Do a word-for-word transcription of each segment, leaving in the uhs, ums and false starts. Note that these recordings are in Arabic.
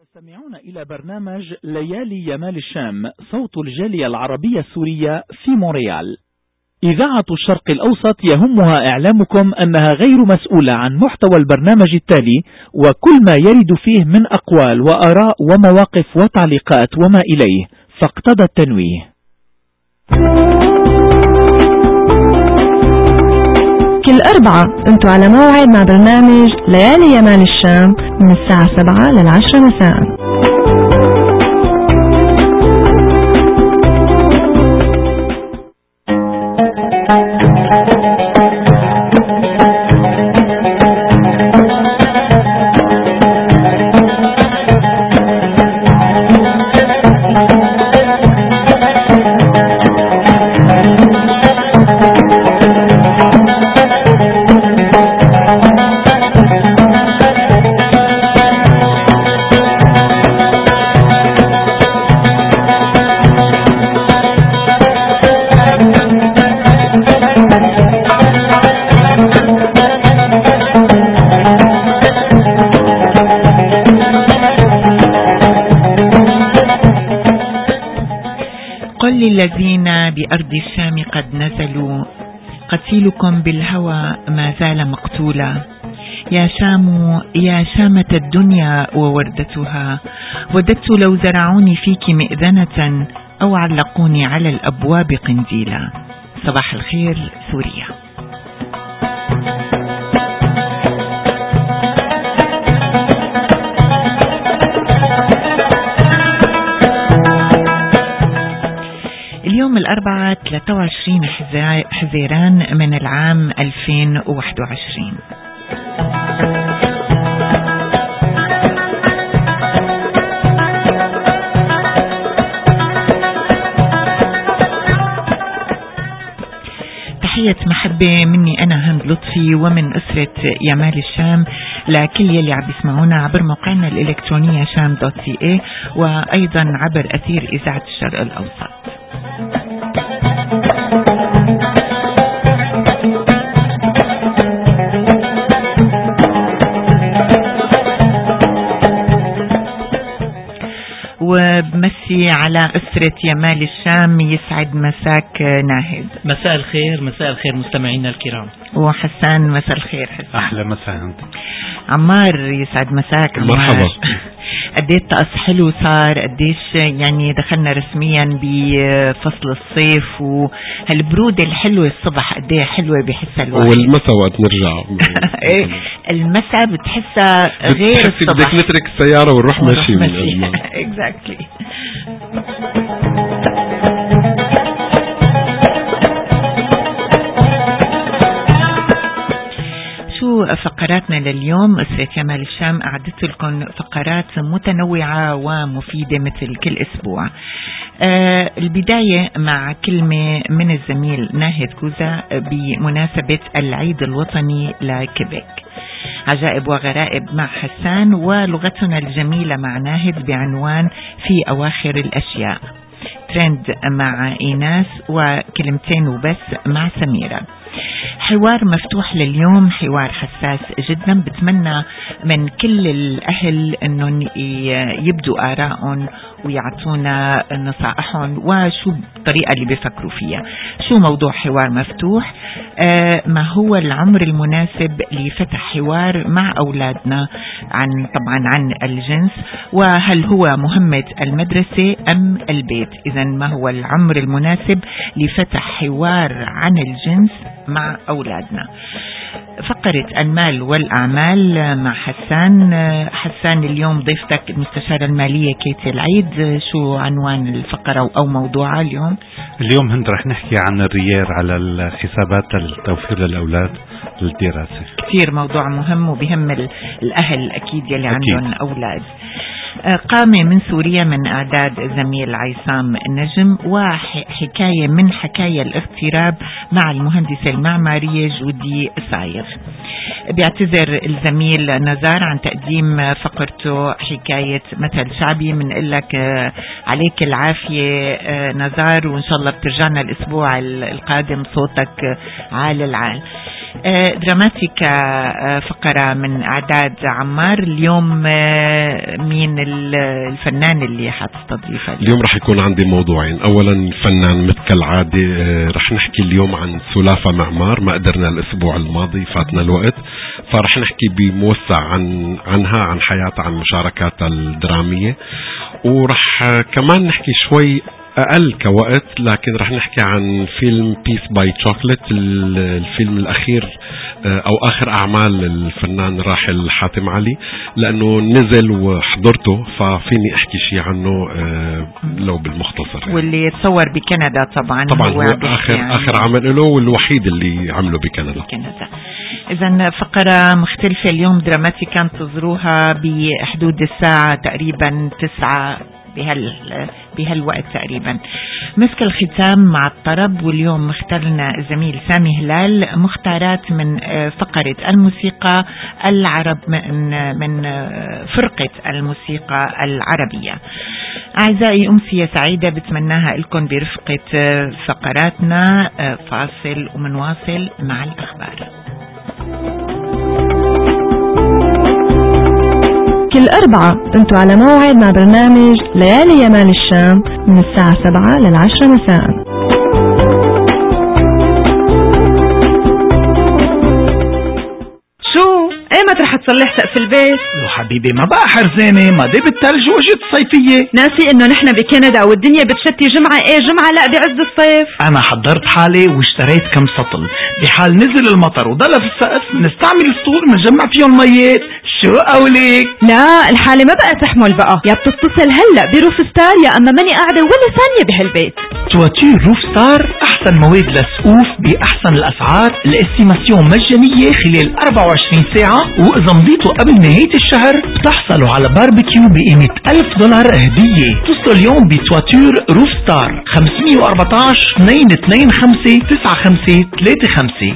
تستمعون إلى برنامج ليالي يمال الشام، صوت الجالية العربية السورية في مونريال. إذاعة الشرق الأوسط يهمها إعلامكم أنها غير مسؤولة عن محتوى البرنامج التالي وكل ما يرد فيه من أقوال وآراء ومواقف وتعليقات وما إليه، فاقتضى التنويه. كل أربعة انتوا على موعد مع برنامج ليالي يمال الشام من الساعة سبعة للعشرة مساء. الذين بأرض الشام قد نزلوا، قتيلكم بالهوى ما زال مقتولا. يا شام يا شامة الدنيا ووردتها، وددت لو زرعوني فيك مئذنة أو علقوني على الأبواب قنديلا. صباح الخير سوريا. اليوم الأربعاء ثلاثة وعشرين حزيران من العام ألفين وواحد وعشرين. تحية محبة مني أنا هند لطفي ومن أسرة يمال الشام لكل يلي عم يسمعونا عبر موقعنا الإلكترونية شام دوت سي اي وأيضا عبر أثير إذاعة الشرق الأوسط. وبمسي على أسرة يمال الشام. يسعد مساك ناهد. مساء الخير. مساء الخير مستمعينا الكرام. وحسان مساء الخير حسان. أحلى مساء. عمار يسعد مساك. مرحبا. قديش طقس حلو صار، قديش يعني دخلنا رسميا بفصل الصيف وهالبرودة الحلوة الصبح قديه حلوة بحسها الواحد، والمساء وقت نرجع المساء بتحسها غير الصبح، بدك نترك السيارة ونروح ماشي من exactly. فقراتنا لليوم أسرة يمال الشام أعدت لكم فقرات متنوعة ومفيدة مثل كل أسبوع. آه البداية مع كلمة من الزميل ناهد كوزا بمناسبة العيد الوطني لكيبيك. عجائب وغرائب مع حسان، ولغتنا الجميلة مع ناهد بعنوان في أواخر الأشياء. ترند مع إيناس، وكلمتين وبس مع سميرة. حوار مفتوح لليوم، حوار حساس جدا. بتمنى من كل الأهل أنهم يبدوا آراءهم ويعطونا نصائحهم وشو الطريقة اللي بيفكروا فيها. شو موضوع حوار مفتوح؟ آه ما هو العمر المناسب لفتح حوار مع أولادنا عن طبعا عن الجنس، وهل هو مهمة المدرسة أم البيت؟ إذن ما هو العمر المناسب لفتح حوار عن الجنس مع أولادنا؟ فقرة المال والأعمال مع حسان. حسان اليوم ضيفتك المستشارة المالية كيتي العيد. شو عنوان الفقرة أو موضوعها اليوم؟ اليوم هند رح نحكي عن الريال على الحسابات التوفير للأولاد للدراسة. كثير موضوع مهم وبهم الأهل أكيد يلي عندهم أولاد. قامة من سوريا من إعداد زميل عيسام النجم، وحكاية من حكاية الاغتراب مع المهندسة المعمارية جودي صايغ. بيعتذر الزميل نزار عن تقديم فقرته حكاية مثل شعبي. من لك عليك العافية نزار، وإن شاء الله بترجعنا الأسبوع القادم صوتك عال العال. دراماتيكا فقرة من أعداد عمار. اليوم مين الفنان اللي حتستضيفه؟ اليوم رح يكون عندي موضوعين. أولا الفنان مثل كالعادة رح نحكي اليوم عن سلافة معمار، ما قدرنا الأسبوع الماضي فاتنا الوقت، فرح نحكي بموسع عن عنها، عن حياتها، عن مشاركاتها الدرامية، ورح كمان نحكي شوي أقل كوقت لكن رح نحكي عن فيلم بيس باي تشوكلت، الفيلم الأخير أو آخر أعمال الفنان الراحل حاتم علي، لأنه نزل وحضرته ففيني أحكي شيء عنه لو بالمختصر يعني. واللي تصور بكندا طبعا طبعا هو, هو آخر, يعني آخر عمل له والوحيد اللي عمله بكندا, بكندا. إذن فقرة مختلفة اليوم دراماتيكا انتظروها بحدود الساعة تقريبا تسعة بهال بهالوقت تقريبا. مسك الختام مع الطرب، واليوم مختارنا الزميل سامي هلال مختارات من فقرة الموسيقى العرب من من فرقة الموسيقى العربية. أعزائي أمسية سعيدة بتمناها لكم برفقة فقراتنا. فاصل ومنواصل مع الأخبار. كل أربعة انتوا على موعد مع برنامج ليالي يمال الشام من الساعة سبعة للعشرة مساء. شو ايمت رح تصلح سقف البيت؟ يا حبيبي ما بقى حرزانة، ما دي بالثلج وجت الصيفية. ناسي انه نحن بكندا والدنيا بتشتي جمعة ايه جمعة لا بعز الصيف. انا حضرت حالي واشتريت كم سطل، بحال نزل المطر وضلف السقف نستعمل السطول ونجمع فيهم ميات. شو قولك؟ لا الحالة ما بقى تحمل بقى، يا بتتصل هلا بروف ستار يا اما ماني قاعدة ولا ثانية بهالبيت. تواتير روف ستار احسن مواد للسقوف باحسن الاسعار، الاستيماسيون مجانية خلال أربعة وعشرين ساعة، واذا مضيتوا قبل نهاية الشهر بتحصلوا على باربيكيو بقيمة ألف دولار هدية. اتصلوا اليوم بتواتير روف ستار خمسمية وأربعة عشر اثنين اثنين خمسة تسعة خمسة ثلاثة خمسة.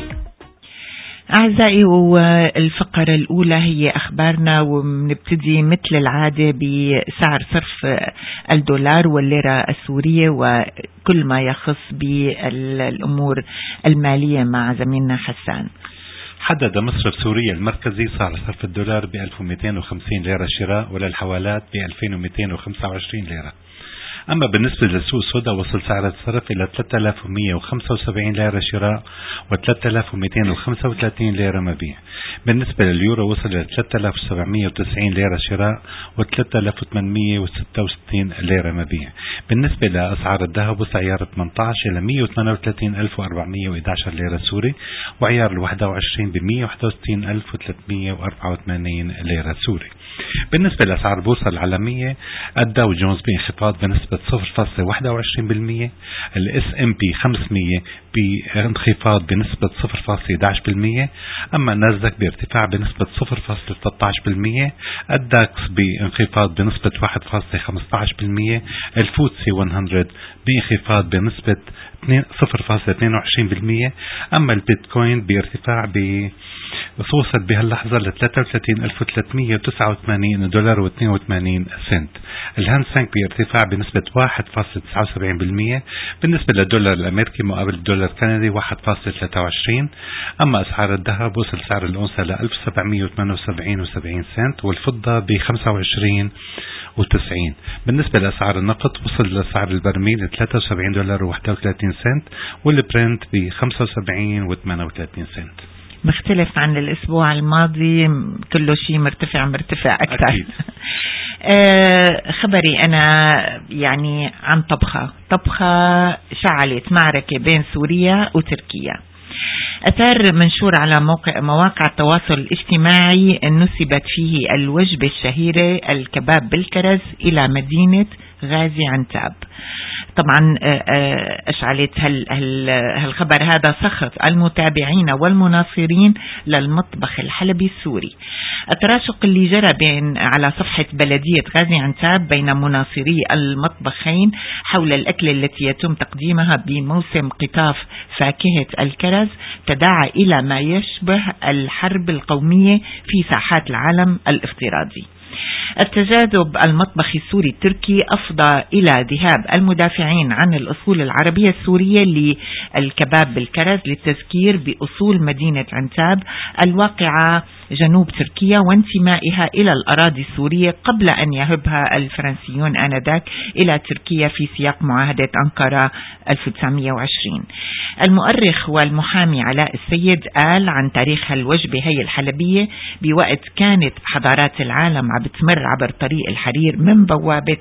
أعزائي، والفقرة الأولى هي أخبارنا، ونبتدي مثل العادة بسعر صرف الدولار والليرة السورية وكل ما يخص بالأمور المالية مع زميلنا حسان. حدد مصرف سوريا المركزي سعر صرف الدولار ب ألف ومئتين وخمسين ليرة شراء، وللحوالات ب ألفين ومئتين وخمسة وعشرين ليرة. أما بالنسبة للسوق السوداء وصل سعر الصرف إلى ثلاثة آلاف ومئة وخمسة وسبعين ليرة شراء و ثلاثة آلاف ومئتين وخمسة وثلاثين ليرة مبيع. بالنسبة لليورو وصل إلى ثلاثة آلاف وسبعمئة وتسعين ليرة شراء و ثلاثة آلاف وثمانمئة وستة وستين ليرة مبيع. بالنسبة لأسعار الذهب وصل عيار ثمانية عشر إلى مئة وثمانية وثلاثين ألف وأربعمئة وأحد عشر ليرة سوري، وعيار الواحد وعشرين ب مئة وواحد وستين ألف وثلاثمئة وأربعة وثمانين ليرة سوري. بالنسبة لأسعار البورصة العالمية، الداو جونز بانخفاض بنسبة صفر فاصلة واحد وعشرين بالمئة، الاس ام بي خمسمئة بانخفاض بنسبة صفر فاصلة أحد عشر بالمئة، أما الناسداك بارتفاع بنسبة صفر فاصلة ثلاثة عشر بالمئة، الداكس بانخفاض بنسبة واحد فاصلة خمسة عشر بالمئة، الفوتسي مئة بانخفاض بنسبة صفر فاصلة اثنين وعشرين بالمئة، أما البيتكوين بارتفاع ب وصلت بهاللحظة ل ثلاثة وثلاثين ألف وثلاثمئة وتسعة وثمانين دولار واثنين وثمانين سنت. الهاند سانك بارتفاع بنسبة واحد فاصلة تسعة وسبعين بالمئة. بالنسبة للدولار الأمريكي مقابل الدولار الكندي واحد فاصلة ثلاثة وعشرين. أما أسعار الذهب وصل سعر الأونصة ل ألف وسبعمئة وثمانية وسبعين وسبعين سنت، والفضة ب خمسة وعشرين وتسعين. بالنسبة لأسعار النفط وصل لسعر البرميل ثلاثة وسبعين دولار وواحد وثلاثين سنت، والبرنت ب خمسة وسبعين وثمانية وثلاثين سنت. مختلف عن الأسبوع الماضي، كله شيء مرتفع مرتفع أكثر. آه خبري أنا يعني عن طبخة طبخة شعلت معركة بين سوريا وتركيا. أثار منشور على موقع مواقع التواصل الاجتماعي نسبت فيه الوجبة الشهيرة الكباب بالكرز إلى مدينة غازي عنتاب. طبعا أشعلت هالخبر هذا سخط المتابعين والمناصرين للمطبخ الحلبي السوري. التراشق اللي جرى بين على صفحة بلدية غازي عنتاب بين مناصري المطبخين حول الأكل التي يتم تقديمها بموسم قطاف فاكهة الكرز تداعى إلى ما يشبه الحرب القومية في ساحات العالم الافتراضي. التجاذب المطبخي السوري التركي أفضى إلى ذهاب المدافعين عن الأصول العربية السورية للكباب بالكرز للتذكير بأصول مدينة عنتاب الواقعة جنوب تركيا وانتمائها إلى الأراضي السورية قبل أن يهبها الفرنسيون آنذاك إلى تركيا في سياق معاهدة أنقرة ألف وتسعمئة وعشرين. المؤرخ والمحامي علاء السيد قال عن تاريخ هالوجبة هي الحلبية بوقت كانت حضارات العالم عم بتمر عبر طريق الحرير من بوابة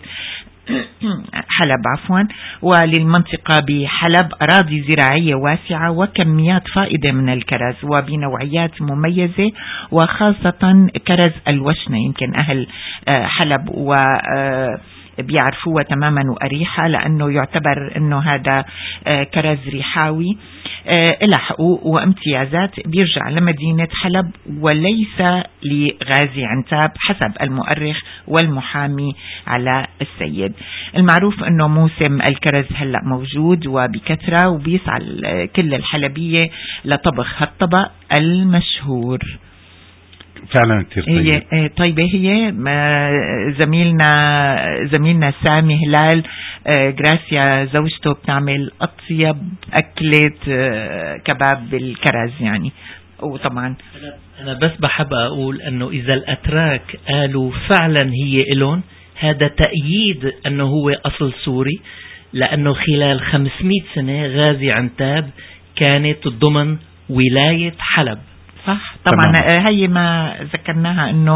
حلب عفوا وللمنطقة بحلب أراضي زراعية واسعة وكميات فائضة من الكرز وبنوعيات مميزة وخاصة كرز الوشنة. يمكن أهل حلب و بيعرفوها تماما وأريحة لأنه يعتبر أنه هذا كرز ريحاوي إلى حقوق وامتيازات بيرجع لمدينة حلب وليس لغازي عنتاب حسب المؤرخ والمحامي علاء السيد. المعروف أنه موسم الكرز هلأ موجود وبكثرة وبيسعى كل الحلبية لطبخ هالطبق المشهور. فعلا كتير طيب. هي طيبة. هي زميلنا زميلنا سامي هلال جراسيا زوجته بتعمل أطيب أكلة كباب بالكرز يعني. وطبعا أنا بس بحب أقول أنه إذا الأتراك قالوا فعلا هي إلون هذا تأييد أنه هو أصل سوري لأنه خلال خمسمئة سنة غازي عنتاب كانت ضمن ولاية حلب. صح طبعا. هي ما ذكرناها انه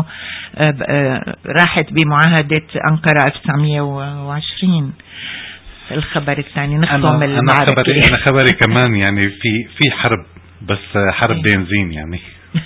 راحت بمعاهدة أنقرة ألف وتسعمئة وعشرين. الخبر الثاني نخصم أنا, أنا خبري أنا خبري كمان يعني في في حرب بس حرب بنزين يعني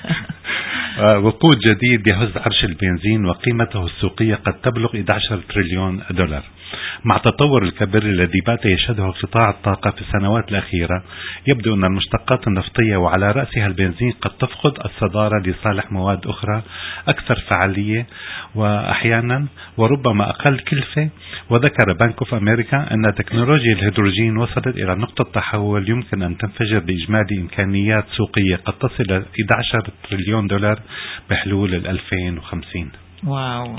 وقود جديد يهز عرش البنزين وقيمته السوقية قد تبلغ إحدى عشرة تريليون دولار. مع تطور الكبير الذي بات يشهده قطاع الطاقة في السنوات الأخيرة يبدو أن المشتقات النفطية وعلى رأسها البنزين قد تفقد الصدارة لصالح مواد أخرى أكثر فعالية وأحيانا وربما أقل كلفة. وذكر بنك اوف أمريكا أن تكنولوجيا الهيدروجين وصلت إلى نقطة تحول يمكن أن تنفجر بإجمالي إمكانيات سوقية قد تصل إلى إحدى عشرة تريليون دولار بحلول ألفين وخمسين. واو.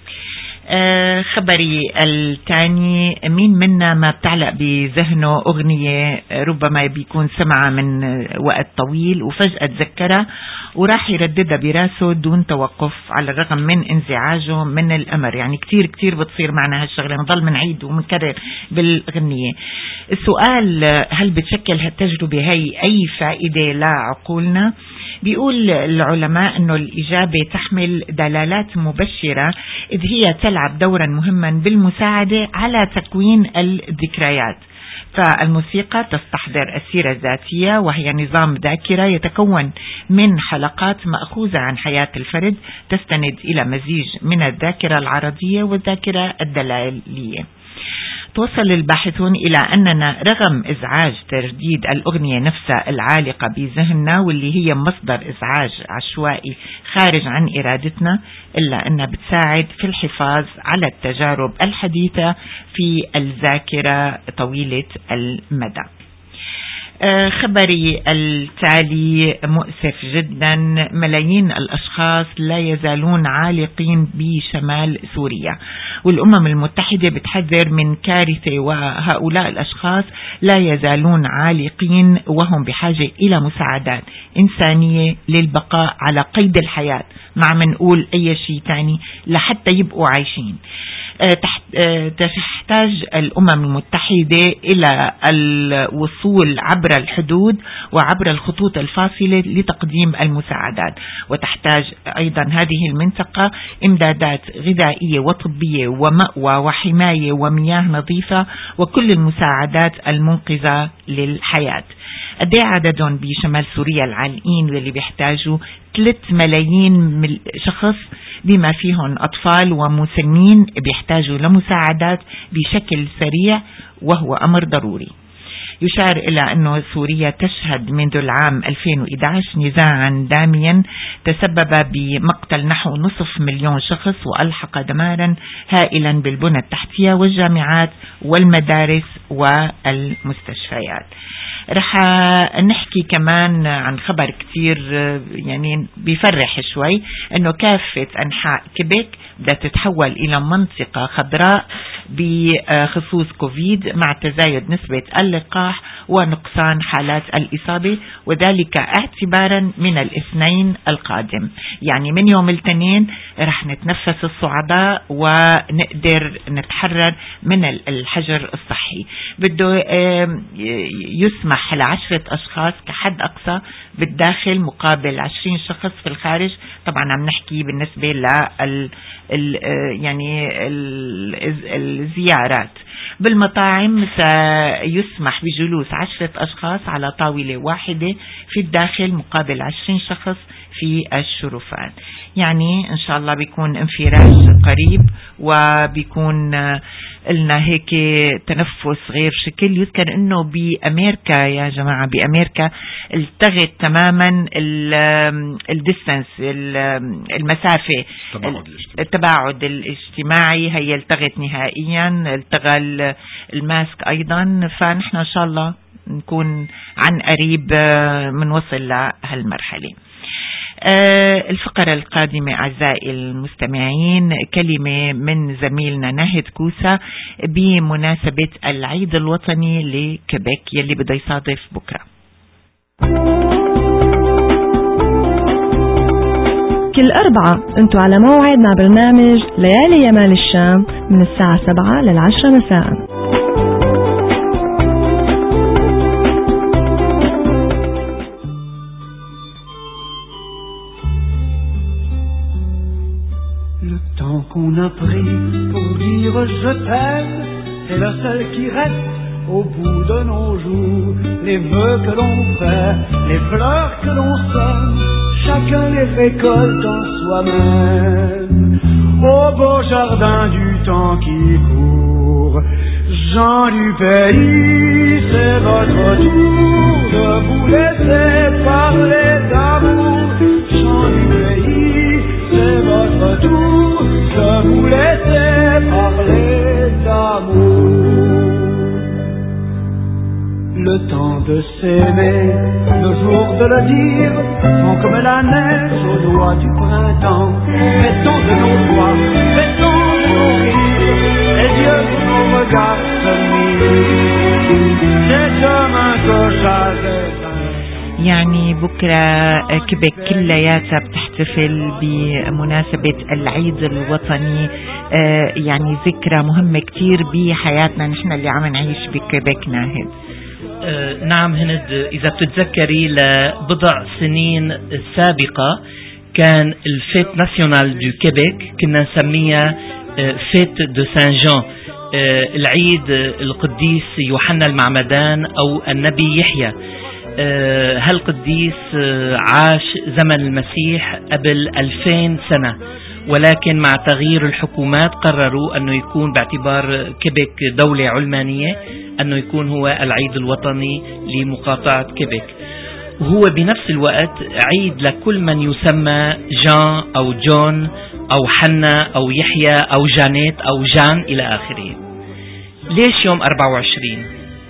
آه خبري الثاني، مين منا ما بتعلق بذهنه أغنية ربما بيكون سمعها من وقت طويل وفجأة تذكرها وراح يرددها براسه دون توقف على الرغم من انزعاجه من الأمر. يعني كتير كتير بتصير معنا هالشغلة، نضل منعيد ومنكرر بالأغنية. السؤال، هل بتشكل هالتجربة هي أي فائدة لعقولنا؟ بيقول العلماء أنه الإجابة تحمل دلالات مبشرة إذ هي تلعب دورا مهما بالمساعدة على تكوين الذكريات. فالموسيقى تستحضر السيرة الذاتية وهي نظام ذاكرة يتكون من حلقات مأخوذة عن حياة الفرد تستند إلى مزيج من الذاكرة العرضية والذاكرة الدلالية. توصل الباحثون إلى أننا رغم إزعاج ترديد الأغنية نفسها العالقة بذهننا واللي هي مصدر إزعاج عشوائي خارج عن إرادتنا، إلا أنها بتساعد في الحفاظ على التجارب الحديثة في الذاكرة طويلة المدى. خبري التالي مؤسف جدا، ملايين الأشخاص لا يزالون عالقين بشمال سوريا، والأمم المتحدة بتحذر من كارثة، وهؤلاء الأشخاص لا يزالون عالقين وهم بحاجة إلى مساعدات إنسانية للبقاء على قيد الحياة، مع منقول أي شيء تاني لحتى يبقوا عايشين. تحتاج الأمم المتحدة إلى الوصول عبر الحدود وعبر الخطوط الفاصلة لتقديم المساعدات، وتحتاج أيضا هذه المنطقة إمدادات غذائية وطبية ومأوى وحماية ومياه نظيفة وكل المساعدات المنقذة للحياة. قد ايه عددهم بشمال سوريا العالقين واللي بيحتاجوا ثلاثة ملايين شخص بما فيهم أطفال ومسنين بيحتاجوا لمساعدات بشكل سريع وهو أمر ضروري. يشار إلى أن سوريا تشهد منذ العام ألفين وإحدى عشر نزاعا داميا تسبب بمقتل نحو نصف مليون شخص وألحق دمارا هائلا بالبنى التحتية والجامعات والمدارس والمستشفيات. رح نحكي كمان عن خبر كتير يعني بيفرح شوي، انه كافة انحاء كيبيك بدها تتحول الى منطقة خضراء بخصوص كوفيد مع تزايد نسبة اللقاح ونقصان حالات الإصابة، وذلك اعتبارا من الاثنين القادم. يعني من يوم الاثنين رح نتنفس الصعداء ونقدر نتحرر من الحجر الصحي. بده يسمح لعشرة أشخاص كحد أقصى بالداخل مقابل عشرين شخص في الخارج. طبعا عم نحكي بالنسبة لل ال يعني ال الزيارات. بالمطاعم سيسمح بجلوس عشرة أشخاص على طاولة واحدة في الداخل مقابل عشرين شخص في الشرفات. يعني إن شاء الله بيكون انفراج قريب وبيكون لنا هيك تنفس غير شكل. يذكر انه بأمريكا يا جماعة، بأمريكا التغت تماما الديستنس المسافة التباعد الاجتماعي، هي التغت نهائيا، التغى الماسك ايضا. فنحن ان شاء الله نكون عن قريب منوصل لهالمرحلة. الفقرة القادمة أعزائي المستمعين كلمة من زميلنا ناهد كوسا بمناسبة العيد الوطني لكيبيك يلي بده يصادف بكرة. كل أربعة انتوا على موعد مع برنامج ليالي يمال الشام من الساعة سبعة للعشرة مساء. Qu'on a pris pour dire je t'aime, c'est la seule qui reste au bout de nos jours. Les vœux que l'on fait, les fleurs que l'on sème, chacun les récolte en soi-même. Au beau jardin du temps qui court, gens du pays, c'est votre tour de vous laisser parler d'amour. Gens du pays, c'est votre tour de vous laisser parler d'amour. Le temps de s'aimer, le jour de le dire, sont comme la neige aux doigts du printemps. Fêtons de nos joies, fêtons de nos rires, les yeux de nos regards se mirent. C'est demain que j'avais. يعني بكرة كيبيك كلياتها بتحتفل بمناسبة العيد الوطني. يعني ذكرى مهمة كتير بحياتنا نحن اللي عم نعيش بكيبيك. ناهد نعم هند، إذا بتتذكري لبضع سنين سابقة كان الفيت ناسيونال دو كيبيك كنا نسميها فيت دو سان جان، العيد القديس يوحنا المعمدان أو النبي يحيى. هالقديس عاش زمن المسيح قبل ألفين سنة، ولكن مع تغيير الحكومات قرروا أنه يكون باعتبار كيبيك دولة علمانية أنه يكون هو العيد الوطني لمقاطعة كيبيك. وهو بنفس الوقت عيد لكل من يسمى جان أو جون أو حنا أو يحيى أو جانيت أو جان إلى آخره. ليش يوم أربعة وعشرين؟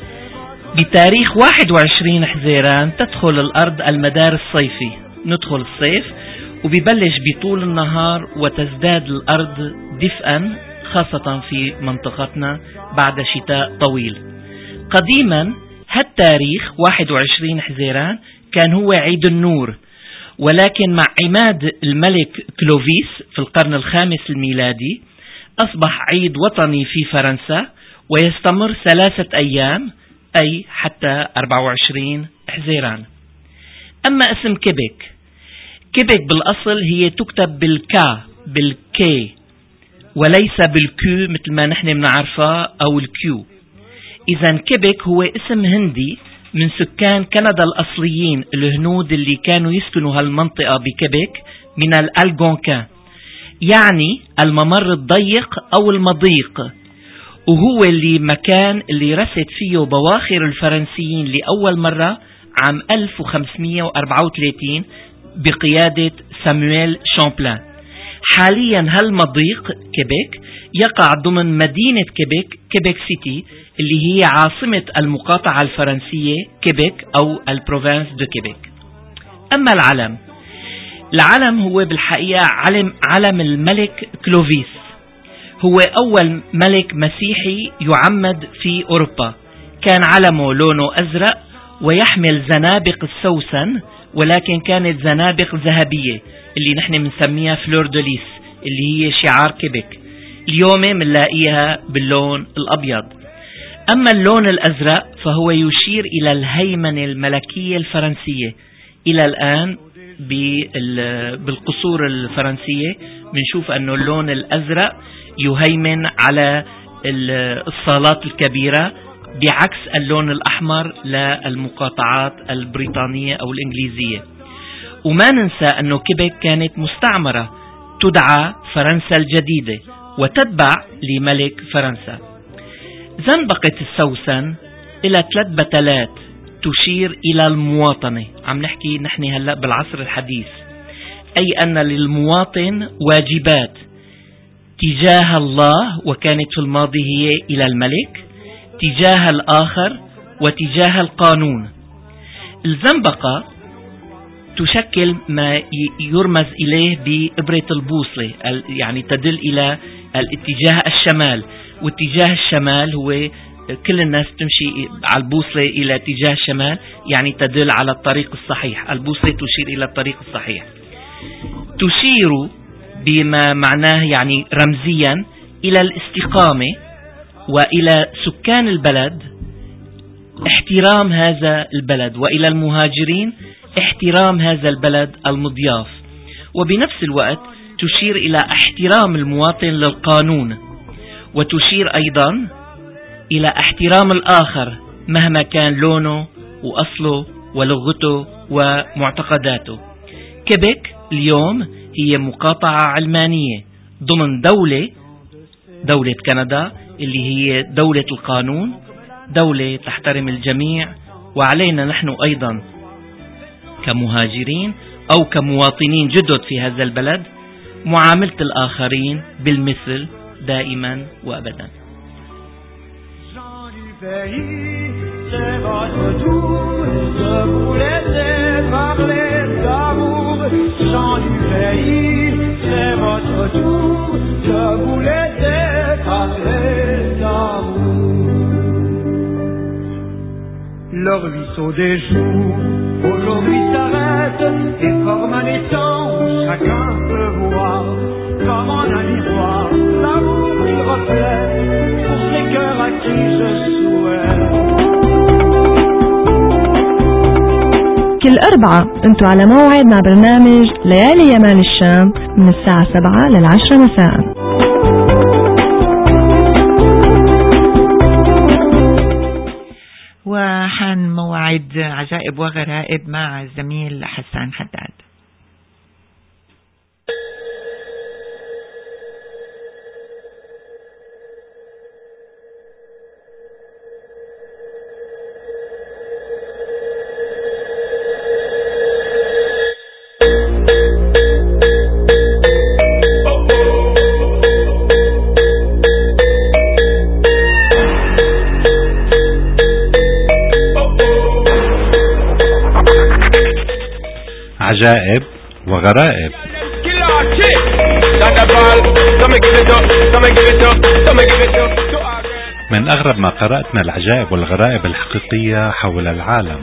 بتاريخ واحد وعشرين حزيران تدخل الأرض المدار الصيفي، ندخل الصيف وبيبلش بطول النهار وتزداد الأرض دفئا خاصة في منطقتنا بعد شتاء طويل. قديما هالتاريخ واحد وعشرين حزيران كان هو عيد النور، ولكن مع عماد الملك كلوفيس في القرن الخامس الميلادي أصبح عيد وطني في فرنسا ويستمر ثلاثة أيام أي حتى أربعة وعشرين حزيران. أما اسم كيبيك، كيبيك بالأصل هي تكتب بالكا بالكي وليس بالكيو مثل ما نحن بنعرفها أو الكيو. إذن كيبيك هو اسم هندي من سكان كندا الأصليين الهنود اللي كانوا يسكنوا هالمنطقة بكيبيك من الألغونكان، يعني الممر الضيق أو المضيق، وهو اللي مكان اللي رست فيه بواخر الفرنسيين لأول مرة عام ألف وخمسمئة وأربعة وثلاثين بقيادة سامويل شامبلان. حاليا هالمضيق كيبيك يقع ضمن مدينة كيبيك كيبيك سيتي اللي هي عاصمة المقاطعة الفرنسية كيبيك أو البروفانس دو كيبيك. أما العلم، العلم هو بالحقيقة علم, علم الملك كلوفيس، هو أول ملك مسيحي يعمد في أوروبا. كان علمه لونه أزرق ويحمل زنابق السوسن، ولكن كانت زنابق ذهبية اللي نحن بنسميها فلور دوليس اللي هي شعار كيبيك. اليوم بنلاقيها باللون الأبيض. أما اللون الأزرق فهو يشير إلى الهيمنة الملكية الفرنسية. إلى الآن بالقصور الفرنسية بنشوف أنه اللون الأزرق يهيمن على الصالات الكبيرة، بعكس اللون الأحمر للمقاطعات البريطانية أو الإنجليزية. وما ننسى أنه كيبيك كانت مستعمرة تدعى فرنسا الجديدة وتتبع لملك فرنسا. زنبقة السوسن إلى ثلاث بتلات تشير إلى المواطنة. عم نحكي نحن هلأ بالعصر الحديث، أي أن للمواطن واجبات تجاه الله، وكانت في الماضي هي إلى الملك، تجاه الآخر، وتجاه القانون. الزنبقة تشكل ما يرمز إليه بإبرة البوصلة، يعني تدل إلى الاتجاه الشمال، واتجاه الشمال هو كل الناس تمشي على البوصلة إلى اتجاه الشمال، يعني تدل على الطريق الصحيح. البوصلة تشير إلى الطريق الصحيح، تشير بما معناه يعني رمزيا إلى الاستقامة، وإلى سكان البلد احترام هذا البلد، وإلى المهاجرين احترام هذا البلد المضياف. وبنفس الوقت تشير إلى احترام المواطن للقانون، وتشير أيضا إلى احترام الآخر مهما كان لونه وأصله ولغته ومعتقداته. كيبيك اليوم هي مقاطعة علمانية ضمن دولة دولة كندا اللي هي دولة القانون، دولة تحترم الجميع. وعلينا نحن أيضا كمهاجرين أو كمواطنين جدد في هذا البلد معاملة الآخرين بالمثل دائما وأبدا. Le ruisseau des jours aujourd'hui s'arrête et forme un étang où chacun peut voir comme en un miroir l'amour qu'il reflète pour ces cœurs à qui je souhaite. كل أربعة انتوا على موعد مع برنامج ليالي يمال الشام من الساعة سبعة للعشرة مساء. وحان موعد عجائب وغرائب مع الزميل حسان حداد. عجائب وغرائب. من أغرب ما قرأت من العجائب والغرائب الحقيقية حول العالم.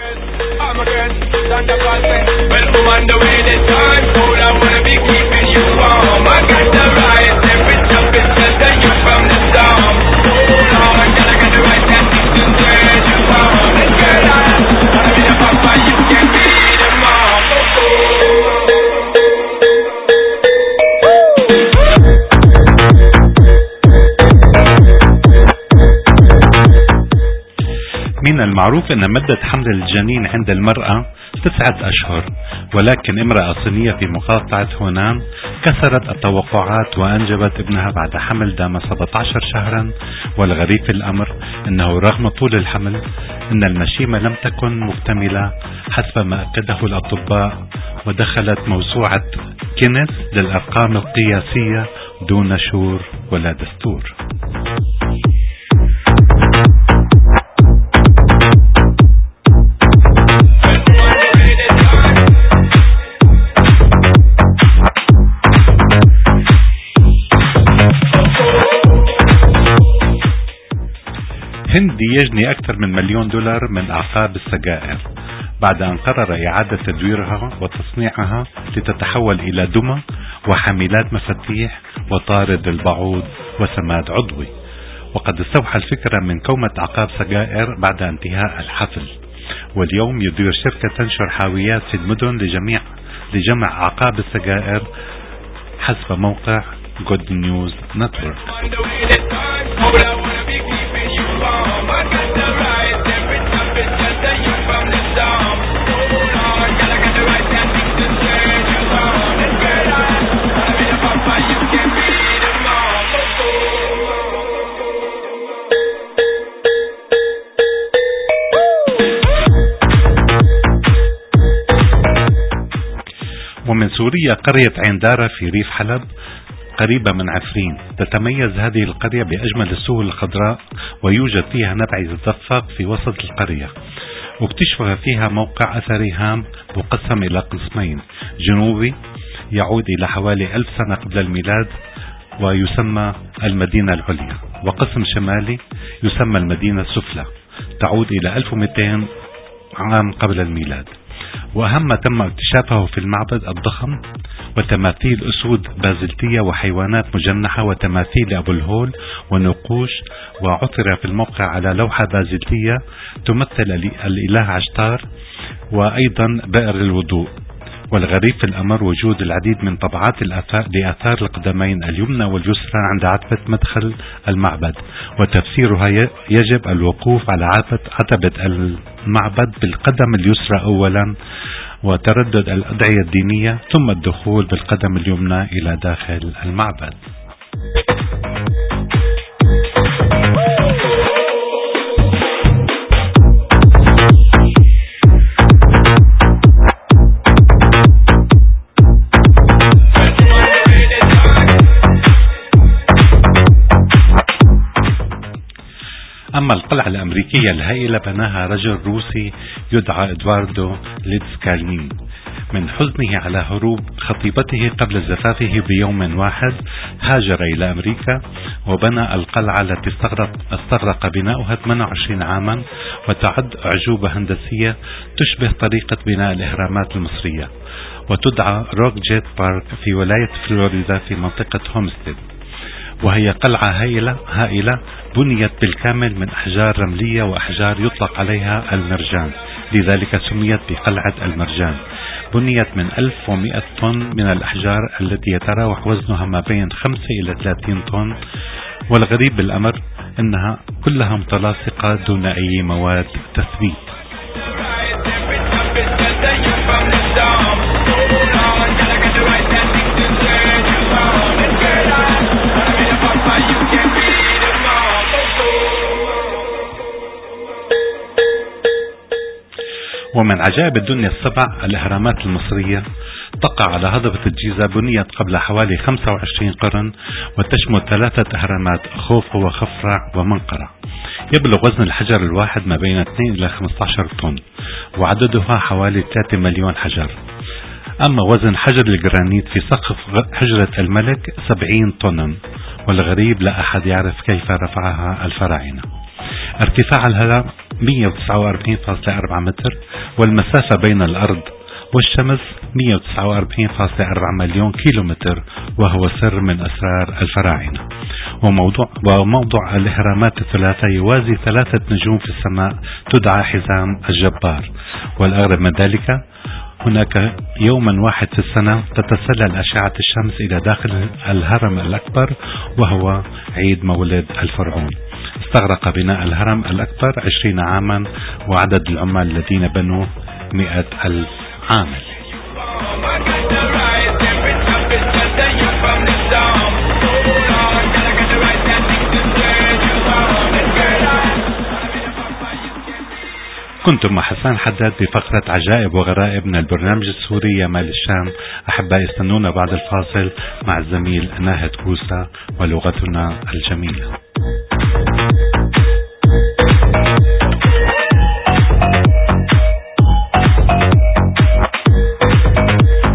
من المعروف أن مدة حمل الجنين عند المرأة تسعة أشهر، ولكن امرأة صينية في مقاطعة هونان كسرت التوقعات وأنجبت ابنها بعد حمل دام سبعة عشر شهرا. والغريب في الأمر أنه رغم طول الحمل أن المشيمة لم تكن مكتملة حسب ما أكده الأطباء، ودخلت موسوعة كينيس للأرقام القياسية دون شور ولا دستور. هندي يجني أكثر من مليون دولار من أعقاب السجائر بعد أن قرر إعادة تدويرها وتصنيعها لتتحول إلى دمى وحاملات مفاتيح وطارد البعوض وسماد عضوي. وقد استوحى الفكرة من كومة أعقاب سجائر بعد انتهاء الحفل، واليوم يدير شركة تنشر حاويات في المدن لجميع لجمع أعقاب السجائر حسب موقع Good News Network. ومن سوريا قرية عين دارة في ريف حلب قريبة من عفرين. تتميز هذه القرية بأجمل السهول الخضراء، ويوجد فيها نبع يتدفق في وسط القرية، واكتشف فيها موقع أثري هام مقسم إلى قسمين: جنوبي يعود إلى حوالي ألف سنة قبل الميلاد ويسمى المدينة العليا، وقسم شمالي يسمى المدينة السفلى تعود إلى ألف ومئتين عام قبل الميلاد. وأهم ما تم اكتشافه في المعبد الضخم وتماثيل أسود بازلتية وحيوانات مجنحة وتماثيل أبو الهول ونقوش. وعثر في الموقع على لوحة بازلتية تمثل الإله عشتار وأيضا بئر الوضوء. والغريب في الأمر وجود العديد من طبعات لآثار القدمين اليمنى واليسرى عند عتبة مدخل المعبد، وتفسيرها يجب الوقوف على عتبة المعبد بالقدم اليسرى أولا، وتردد الأدعية الدينية، ثم الدخول بالقدم اليمنى إلى داخل المعبد. أما القلعة الأمريكية الهائلة بناها رجل روسي يدعى إدواردو ليتسكالنين من حزنه على هروب خطيبته قبل زفافه بيوم واحد. هاجر إلى أمريكا وبنى القلعة التي استغرق, استغرق بناؤها ثمانية وعشرين عاما، وتعد أعجوبة هندسية تشبه طريقة بناء الإهرامات المصرية، وتدعى روك جيت بارك في ولاية فلوريدا في منطقة هومستيد. وهي قلعة هائلة هائلة بنيت بالكامل من أحجار رملية وأحجار يطلق عليها المرجان، لذلك سميت بقلعة المرجان. بنيت من ألف ومئة طن من الأحجار التي يتراوح وزنها ما بين خمسة إلى ثلاثين طن. والغريب بالأمر أنها كلها متلاصقة دون أي مواد تثبيت. ومن عجائب الدنيا السبع الأهرامات المصرية تقع على هضبة الجيزة، بنيت قبل حوالي خمسة وعشرين قرن، وتشمل ثلاثة أهرامات: خوف وخفرع ومنقرع. يبلغ وزن الحجر الواحد ما بين اثنين إلى خمسة عشر طن، وعددها حوالي ثلاثة مليون حجر. أما وزن حجر الجرانيت في سقف حجرة الملك سبعين طنا، والغريب لا أحد يعرف كيف رفعها الفراعنة. ارتفاع الهرم مئة وتسعة وأربعين فاصلة أربعة متر، والمسافة بين الأرض والشمس مئة وتسعة وأربعين فاصلة أربعة مليون كيلومتر، وهو سر من أسرار الفراعنة. وموضوع, وموضوع الإهرامات الثلاثة يوازي ثلاثة نجوم في السماء تدعى حزام الجبار. والأغرب من ذلك هناك يوما واحد في السنة تتسلل أشعة الشمس إلى داخل الهرم الأكبر، وهو عيد مولد الفرعون. استغرق بناء الهرم الأكبر عشرين عاما، وعدد العمال الذين بنوه مئة ألف عامل. كنتم مع حسان حداد بفقرة عجائب وغرائب من البرنامج السوري يا مال الشام. أحبائي استنونا بعد الفاصل مع الزميل ناهد كوسا ولغتنا الجميلة.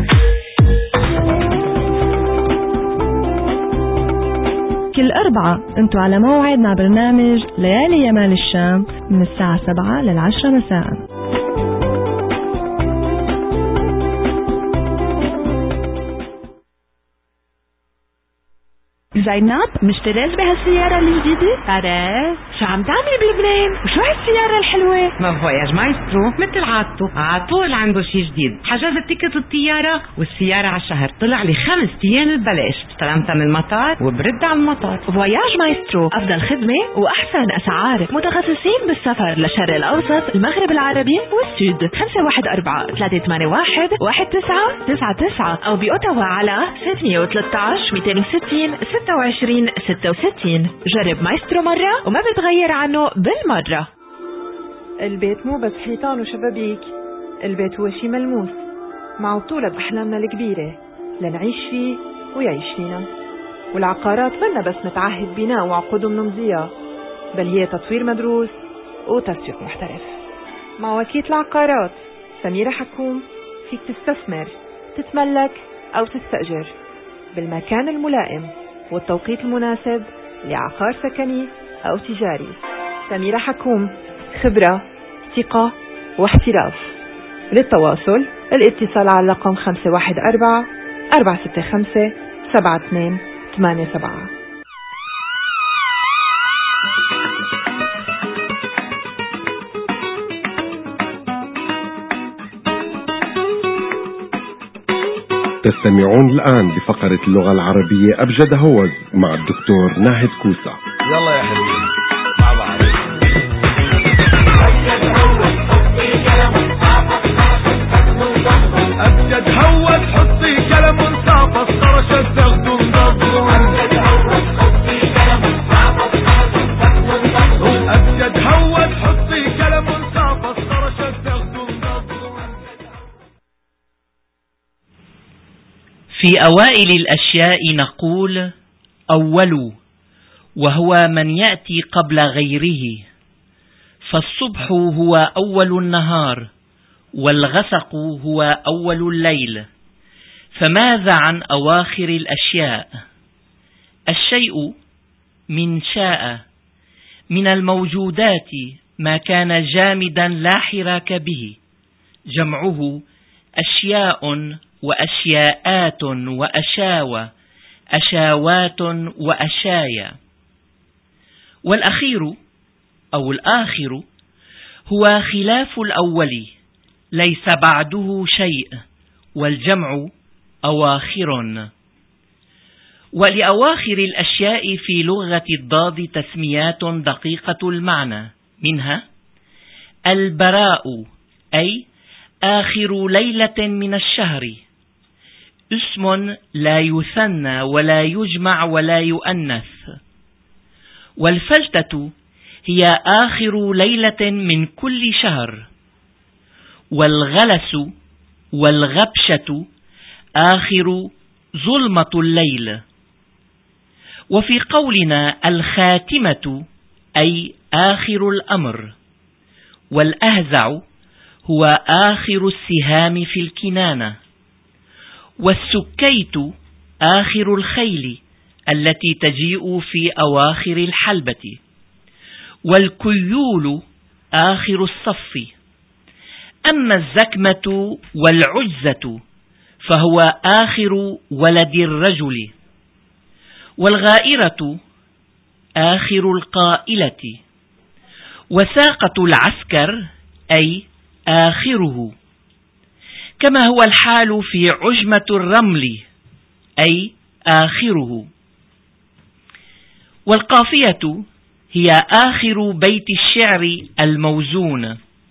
كل أربعة انتوا على موعد مع برنامج ليالي يمال الشام من الساعة سبعة للعشرة مساء. زينب مشتريت بهالسيارة الجديدة؟ أره شو عم تعملي بلبنان؟ وشو هالسيارة الحلوة؟ ما فواياج مايسترو مثل عادته عطول عنده شي جديد. حجزت تيكت الطيارة والسيارة على الشهر طلع لي خمس أيام ببلاش. استلمتها من المطار وبرد على المطار. فواياج مايسترو أفضل خدمة وأحسن أسعار، متخصصين بالسفر للشرق الأوسط، المغرب العربي والسود. خمسة واحد أربعة ثلاثة ثمانية واحد واحد تسعة تسعة تسعة أو بأوتاوا على ستمية وثلاثة عشر مئتين وستين ستة وعشرين ستة وستين. جرب مايسترو مرة وما بتغير عنه بالمرة. البيت مو بس حيطان وشبابيك، البيت هو شي ملموس مع بطولة بأحلامنا الكبيرة لنعيش فيه ويعيش فينا. والعقارات منا بس نتعهد بناء وعقود منمضية، بل هي تطوير مدروس وتسويق محترف. مع وكيل العقارات سميرة حكوم فيك تستثمر، تتملك أو تستأجر بالمكان الملائم والتوقيت المناسب لعقار سكني أو تجاري. سميرة حكوم، خبرة، ثقة واحتراف. للتواصل الاتصال على الرقم خمسة واحد أربعة أربعة ستة خمسة سبعة اثنين ثمانية سبعة. تستمعون الآن لفقرة اللغة العربية أبجد هوز مع الدكتور ناهد كوسة. يلا يا حبيبي مع بعض. أبجد هوز حطي كلام صافى الصرش الزغد انضغط. أبجد هوز حطي كلام صافى الصرش الزغد انضغط. في أوائل الأشياء نقول أول، وهو من يأتي قبل غيره، فالصبح هو أول النهار والغسق هو أول الليل. فماذا عن أواخر الأشياء؟ الشيء من شاء، من الموجودات ما كان جامدا لا حراك به، جمعه أشياء وأشياءات وأشاوى أشاوات وأشايا. والأخير أو الآخر هو خلاف الأول، ليس بعده شيء، والجمع أواخر. ولأواخر الأشياء في لغة الضاد تسميات دقيقة المعنى، منها البراء أي آخر ليلة من الشهر، اسم لا يثنى ولا يجمع ولا يؤنث. والفلتة هي آخر ليلة من كل شهر. والغلس والغبشة آخر ظلمة الليل. وفي قولنا الخاتمة أي آخر الأمر. والأهزع هو آخر السهام في الكنانة. والسكيت آخر الخيل التي تجيء في أواخر الحلبة. والكيول آخر الصف. أما الزكمة والعجزة فهو آخر ولد الرجل. والغائرة آخر القائلة. وساقة العسكر أي آخره، كما هو الحال في عجمة الرمل أي آخره. والقافية هي آخر بيت الشعر الموزون.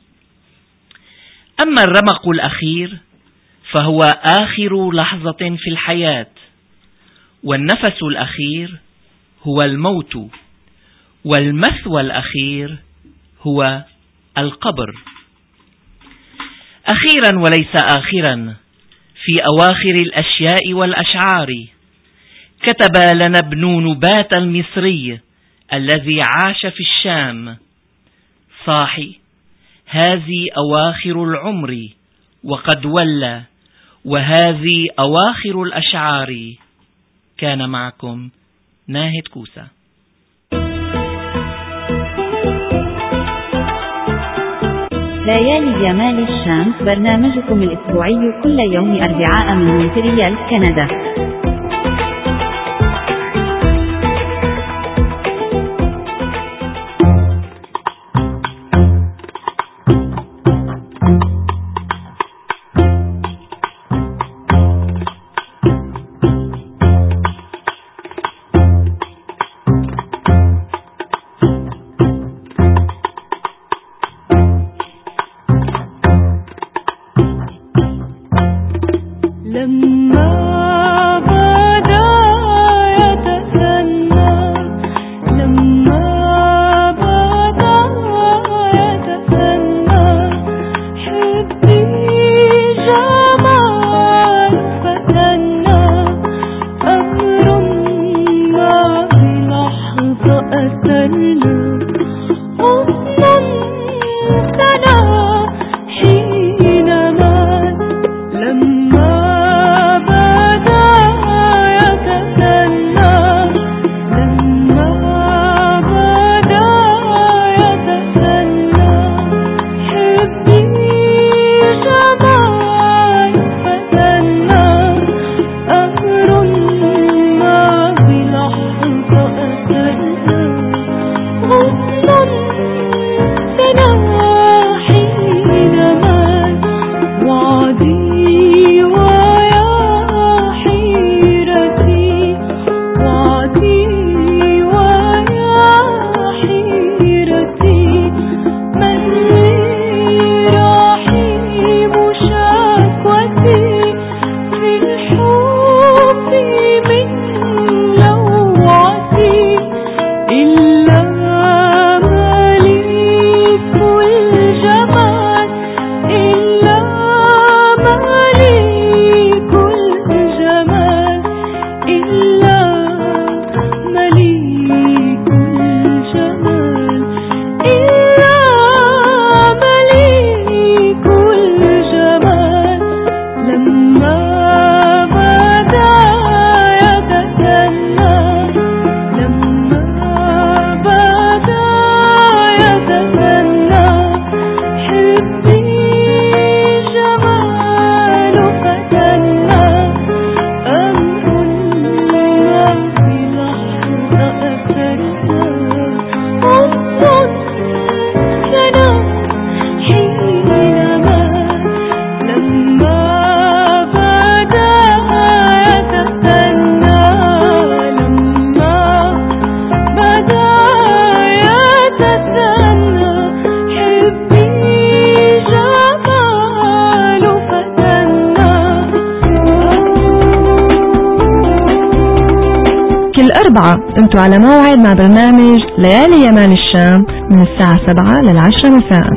أما الرمق الأخير فهو آخر لحظة في الحياة. والنفس الأخير هو الموت. والمثوى الأخير هو القبر. أخيرا وليس آخرا، في أواخر الأشياء والأشعار كتب لنا ابن نبات المصري الذي عاش في الشام: صاحي هذه أواخر العمر وقد ولى، وهذه أواخر الأشعار. كان معكم ناهد كوسة. ليالي جمال الشام، برنامجكم الأسبوعي كل يوم أربعاء من مونتريال كندا. انتوا على موعد مع برنامج ليالي جمال الشام من الساعة سبعة للعشرة مساء.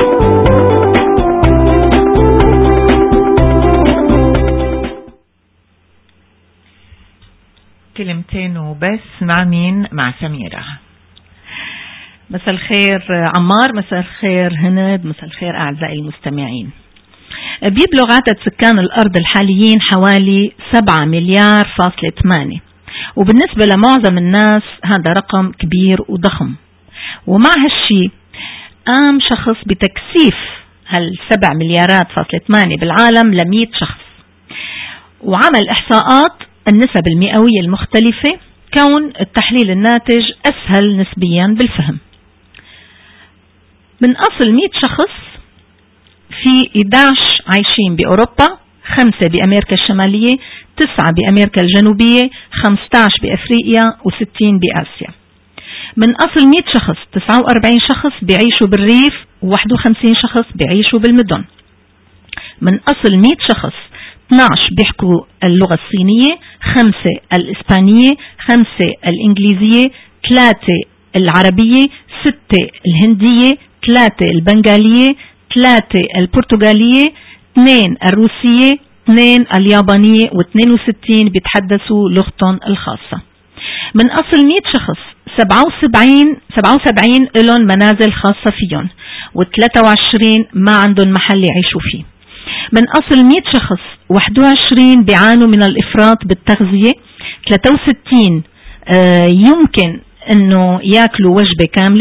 كلمتين وبس. مع مين؟ مع سميرة. مساء الخير عمار، مساء الخير هند، مساء الخير أعزائي المستمعين. بيبلغ عدد سكان الأرض الحاليين حوالي سبعة مليار فاصلة ثمانية، وبالنسبة لمعظم الناس هذا رقم كبير وضخم. ومع هالشي قام شخص بتكثيف هالسبع مليارات فاصلة ثمانية بالعالم لمئة شخص، وعمل إحصاءات النسب المئوية المختلفة كون التحليل الناتج أسهل نسبيا بالفهم. من أصل مئة شخص في إحدى عشر عايشين بأوروبا، خمسة بأمريكا الشمالية، تسعة بأمريكا الجنوبية، خمسة عشر بأفريقيا، وستين بآسيا. من أصل مئة شخص تسعة وأربعين شخص بيعيشوا بالريف، وواحد وخمسين شخص بيعيشوا بالمدن. من أصل مئة شخص اثني عشر بيحكوا اللغة الصينية، خمسة الإسبانية، خمسة الإنجليزية، ثلاثة العربية، ستة الهندية، ثلاثة البنغالية، ثلاثة البرتغالية، اثنين الروسية، اثنين اليابانية، واثنين وستين بيتحدثوا لغتهم الخاصة. من أصل مئة شخص سبعة وسبعين سبعة وسبعين لهم منازل خاصة فيهم، وثلاثة وعشرين ما عندهم محل يعيشوا فيه. من أصل مئة شخص واحد وعشرين بيعانوا من الإفراط بالتغذية، ثلاثة وستين آه يمكن أنه يأكلوا وجبة كاملة،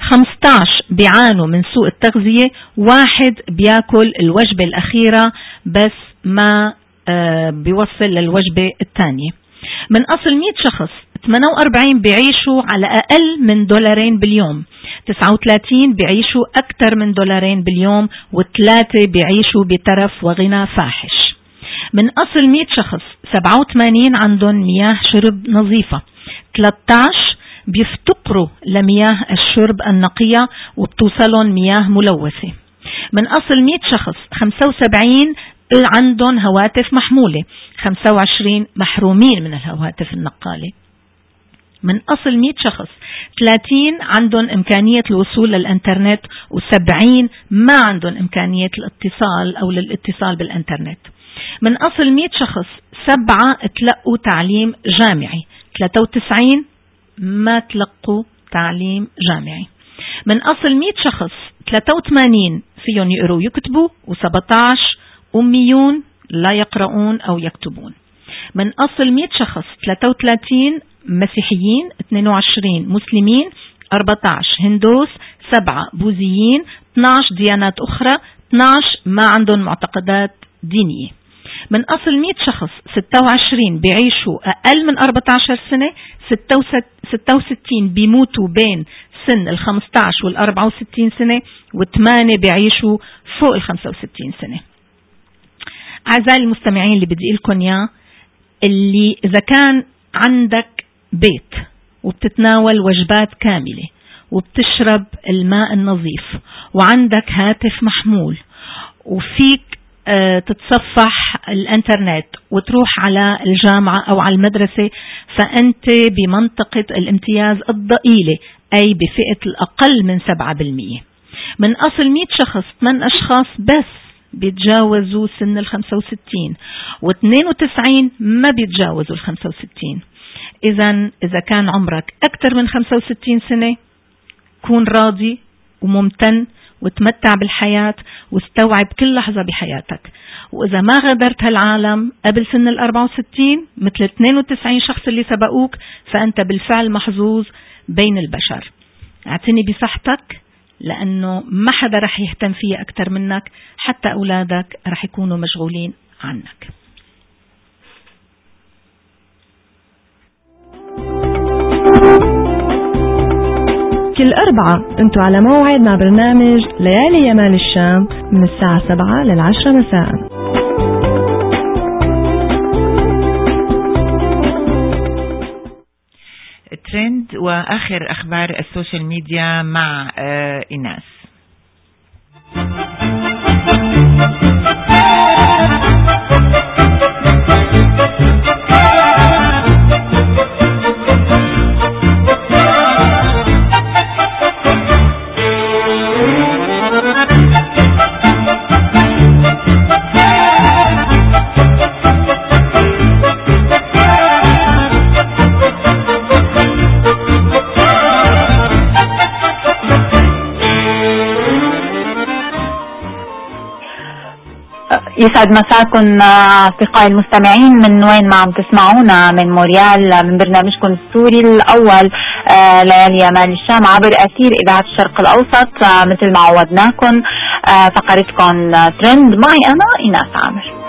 خمسة عشر بيعانوا من سوء التغذية، واحد بياكل الوجبة الأخيرة بس ما آه بيوصل للوجبة الثانية. من أصل مئة شخص ثمانية وأربعين بيعيشوا على أقل من دولارين باليوم، تسعة وثلاثين بيعيشوا أكثر من دولارين باليوم، وثلاثة بيعيشوا بترف وغنى فاحش. من أصل مئة شخص سبعة وثمانين عندهم مياه شرب نظيفة، ثلاثة عشر بيفتقروا لمياه الشرب النقية وبتوصلهم مياه ملوثة. من أصل مئة شخص خمسة وسبعين عندهم هواتف محمولة، خمسة وعشرين محرومين من الهواتف النقالة. من أصل مئة شخص ثلاثين عندهم إمكانية الوصول للإنترنت، وسبعين ما عندهم إمكانية الاتصال أو للاتصال بالإنترنت. من أصل مئة شخص سبعة تلقوا تعليم جامعي، ثلاثة وتسعين ما تلقوا تعليم جامعي. من أصل مئة شخص ثلاثة وثمانين فيهم يقروا ويكتبوا، وسبعة عشر أميون لا يقرؤون أو يكتبون. من أصل مئة شخص ثلاثة وثلاثين مسيحيين، اثنين وعشرين مسلمين، أربعة عشر هندوس، سبعة بوذيين، اثني عشر ديانات أخرى، اثني عشر ما عندهم معتقدات دينية. من أصل مئة شخص ستة وعشرين بيعيشوا أقل من أربعة عشر سنة، ستة وستين بيموتوا بين سن ال خمسة عشر وال أربعة وستين سنة، وثمانية بيعيشوا فوق ال خمسة وستين سنة. أعزائي المستمعين، اللي بدي لكم إياه اللي إذا كان عندك بيت وبتتناول وجبات كاملة وبتشرب الماء النظيف وعندك هاتف محمول وفيك اه تتصفح الانترنت وتروح على الجامعة أو على المدرسة، فأنت بمنطقة الامتياز الضئيلة، أي بفئة الأقل من سبعة بالمئة. من أصل مئة شخص ثمان أشخاص بس بيتجاوزوا سن الخمسة وستين، واثنين وتسعين ما بيتجاوزوا الخمسة وستين. إذن إذا كان عمرك أكثر من خمسة وستين سنة، كون راضي وممتن وتمتع بالحياة واستوعب كل لحظة بحياتك. وإذا ما غادرت هالعالم قبل سن الأربعة وستين مثل اثنين وتسعين شخص اللي سبقوك، فأنت بالفعل محظوظ بين البشر. اعتني بصحتك، لأنه ما حدا رح يهتم فيها أكتر منك، حتى أولادك رح يكونوا مشغولين عنك. كل أربعة أنتوا على موعد مع برنامج ليالي يمال الشام من الساعة سبعة للعشرة مساء. ترند وآخر أخبار السوشيال ميديا مع آه إيناس. يسعد مساكم أصدقائي المستمعين من وين ما عم تسمعونا، من موريال، من برنامجكم السوري الأول ليالي يمال الشام عبر أثير إذاعة الشرق الأوسط. مثل ما عودناكم فقرتكم ترند معي أنا إيناس عامر.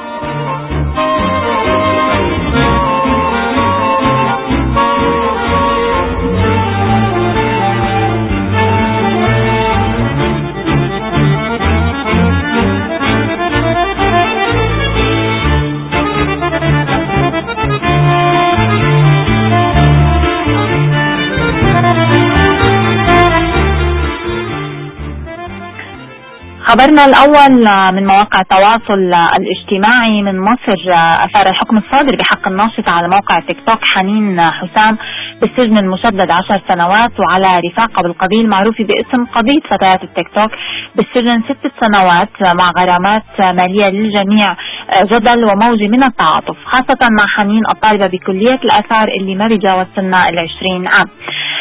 خبرنا الأول من مواقع التواصل الاجتماعي من مصر. أثار الحكم الصادر بحق الناشطة على موقع تيك توك حنين حسام بالسجن المشدد عشر سنوات، وعلى رفاقة بالقبيل معروفة باسم قضية فتيات التيك توك بالسجن ستة سنوات مع غرامات مالية للجميع، جدل وموجة من التعاطف، خاصة مع حنين الطالبة بكلية الآثار اللي ما بيجاوز سنها العشرين عام.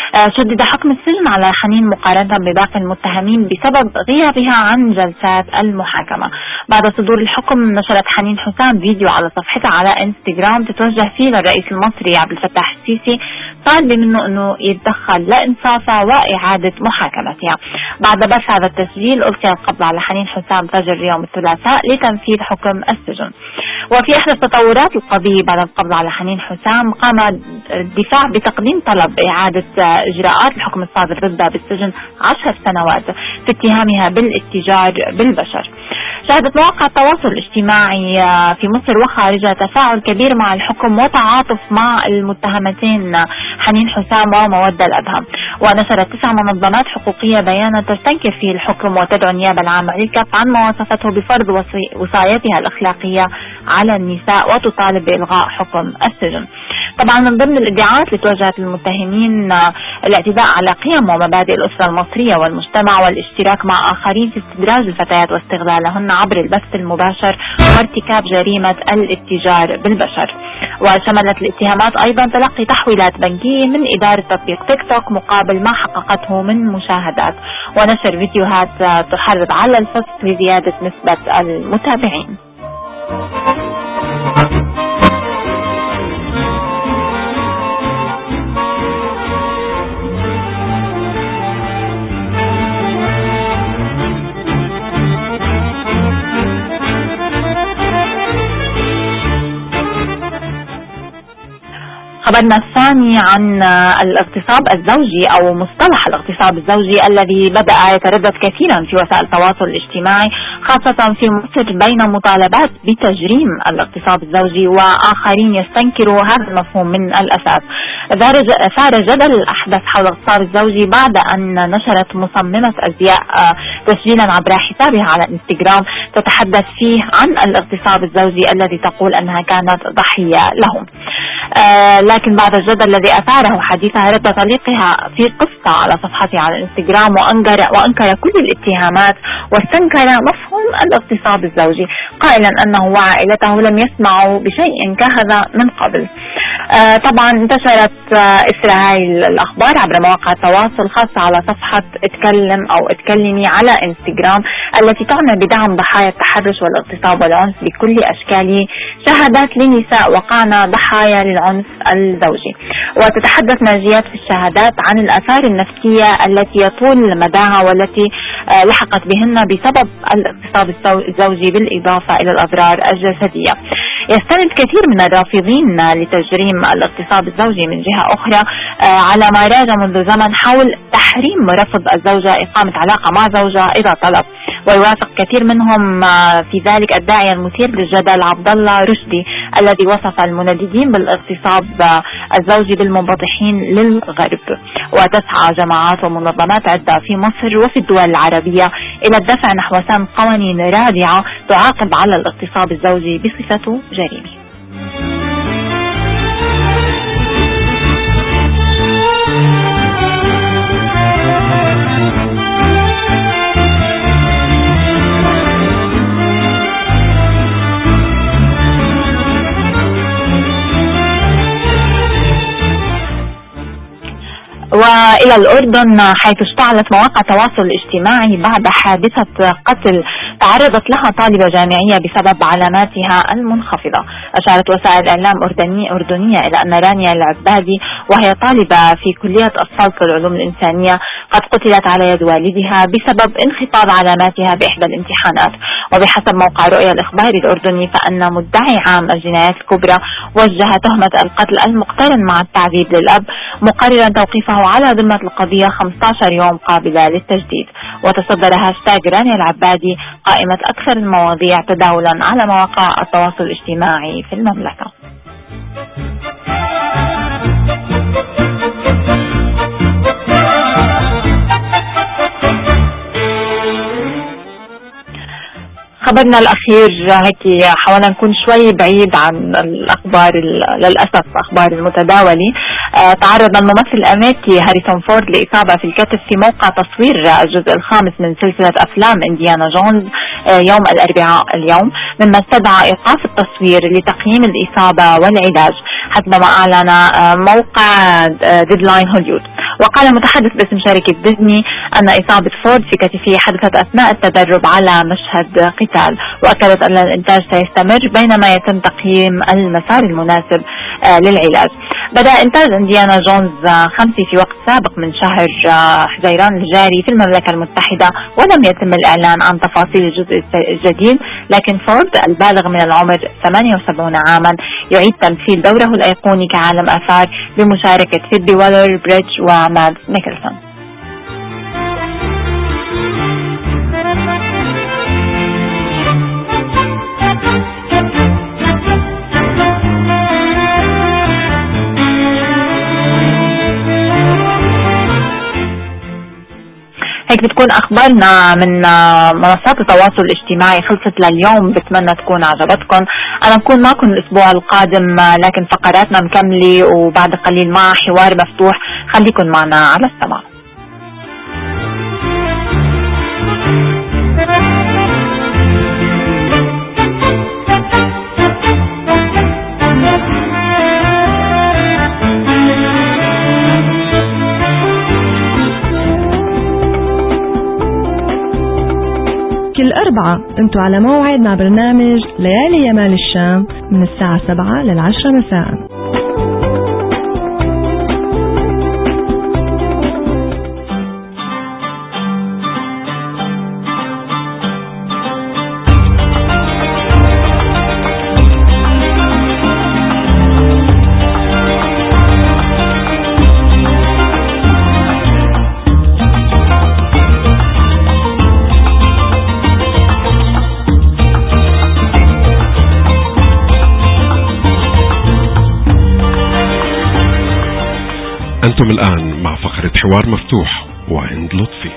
شدد حكم السجن على حنين مقارنة بباقي المتهمين بسبب غيابها عن جلسات المحاكمة. بعد صدور الحكم نشرت حنين حسام فيديو على صفحتها على انستغرام تتوجه فيه للرئيس المصري عبد الفتاح السيسي طالبة منه أنه يتدخل لإنصافها وإعادة محاكمتها. بعد بث هذا التسجيل ألقي القبض على حنين حسام فجر يوم الثلاثاء لتنفيذ حكم السجن. وفي إحدى تطورات القضية بعد القبض على حنين حسام قام الدفاع بتقديم طلب إعادة إجراءات الحكم الصادر ضدها بالسجن عشر سنوات في اتهامها بالاتجار بالبشر. شهدت مواقع التواصل الاجتماعي في مصر وخارجها تفاعل كبير مع الحكم وتعاطف مع المتهمتين حنين حسام ومودة الأدهم. ونشرت تسع منظمات حقوقية بيانا تستنكر فيه الحكم وتدعو النيابة العامة للكف عن ما وصفته بفرض وصايتها الأخلاقية على النساء وتطالب بإلغاء حكم السجن. طبعا من ضمن الادعاءات اللي توجهت للمتهمين الاعتداء على قيم ومبادئ الأسرة المصرية والمجتمع والاشتراك مع آخرين في استدراج الفتيات واستغلالهن عبر البث المباشر وارتكاب جريمة الاتجار بالبشر. وشملت الاتهامات أيضا تلقي تحويلات بنكية من إدارة تطبيق تيك توك مقابل ما حققته من مشاهدات ونشر فيديوهات تحرض على الفسق لزيادة نسبة المتابعين. خبرنا الثاني عن الاغتصاب الزوجي أو مصطلح الاغتصاب الزوجي الذي بدأ يتردد كثيرا في وسائل التواصل الاجتماعي خاصة في مصر بين مطالبات بتجريم الاغتصاب الزوجي وآخرين يستنكروا هذا المفهوم من الأساس. ثار جدل الأحداث حول الاغتصاب الزوجي بعد أن نشرت مصممة أزياء تسجيلا عبر حسابها على انستغرام تتحدث فيه عن الاغتصاب الزوجي الذي تقول أنها كانت ضحية له. آه لكن بعد الجدل الذي أثاره حديثها رد تعليقها في قصة على صفحتها على الانستغرام وأنكر, وأنكر كل الاتهامات واستنكر مفهوم الاغتصاب الزوجي قائلا أنه وعائلته لم يسمعوا بشيء كهذا من قبل. آه طبعا انتشرت آه إثر هاي الأخبار عبر مواقع التواصل خاصة على صفحة اتكلم أو اتكلمي على انستغرام التي تعنى بدعم ضحايا التحرش والاغتصاب والعنف بكل أشكاله شهادات لنساء وقعنا ضحايا للعنف الزوجي. وتتحدث ناجيات في الشهادات عن الآثار النفسية التي يطول مداها والتي آه لحقت بهن بسبب الاغتصاب الزوجي بالإضافة إلى الأضرار الجسدية. يستند كثير من الرافضين لتجريم الاغتصاب الزوجي من جهة أخرى على ما راج منذ زمن حول تحريم رفض الزوجة إقامة علاقة مع زوجها إذا طلب. ويوافق كثير منهم في ذلك الداعية المثير للجدل عبد الله رشدي الذي وصف المنددين بالاغتصاب الزوجي بالمنبطحين للغرب. وتسعى جماعات ومنظمات عدة في مصر وفي الدول العربية إلى الدفع نحو سن قوانين رادعة تعاقب على الاغتصاب الزوجي بصفته جريمة. وإلى الأردن حيث اشتعلت مواقع التواصل الاجتماعي بعد حادثة قتل تعرضت لها طالبة جامعية بسبب علاماتها المنخفضة. أشارت وسائل إعلام أردنية إلى أن رانيا العبادي وهي طالبة في كلية الصلب والعلوم الإنسانية قد قتلت على يد والدها بسبب انخفاض علاماتها بإحدى الامتحانات. وبحسب موقع رؤيا الإخباري الأردني فإن مدعي عام الجنايات الكبرى وجه تهمة القتل المقترن مع التعذيب للأب مقررا توقيفه على ذمة القضية خمسة عشر يوم قابلة للتجديد. وتصدر هاشتاج رانيا العبادي قائمة أكثر المواضيع تداولا على مواقع التواصل الاجتماعي في المملكة. خبرنا الأخير هيك حاولنا نكون شوي بعيد عن الأخبار للأسف أخبار المتداولة. آه تعرض الممثل الأمريكي هاريسون فورد لإصابة في الكتف في موقع تصوير الجزء الخامس من سلسلة أفلام إنديانا جونز آه يوم الأربعاء اليوم مما استدعى إيقاف التصوير لتقييم الإصابة والعلاج حسب ما أعلن آه موقع آه ديدلاين هوليوود. وقال متحدث باسم شركة ديزني أن إصابة فورد في كتفه حدثت أثناء التدرب على مشهد قتال، وأكدت أن الإنتاج سيستمر بينما يتم تقييم المسار المناسب للعلاج. بدأ إنتاج إنديانا جونز خمسة في وقت سابق من شهر حزيران الجاري في المملكة المتحدة، ولم يتم الإعلان عن تفاصيل الجزء الجديد، لكن فورد البالغ من العمر ثمانية وسبعين عاما يعيد تمثيل دوره الأيقوني كعالم آثار بمشاركة فيبي ويلر بريدج وماد ميكلسون. هيك بتكون أخبارنا من منصات التواصل الاجتماعي خلصت لليوم. بتمنى تكون عجبتكم. أنا بكون معكم الأسبوع القادم، لكن فقراتنا مكملة وبعد قليل مع حوار مفتوح. خليكم معنا على السماع. كل أربعة أنتوا على موعد مع برنامج ليالي يمال الشام من الساعة سبعة للعشرة مساء. أنتم الآن مع فقرة حوار مفتوح وعند لطفي.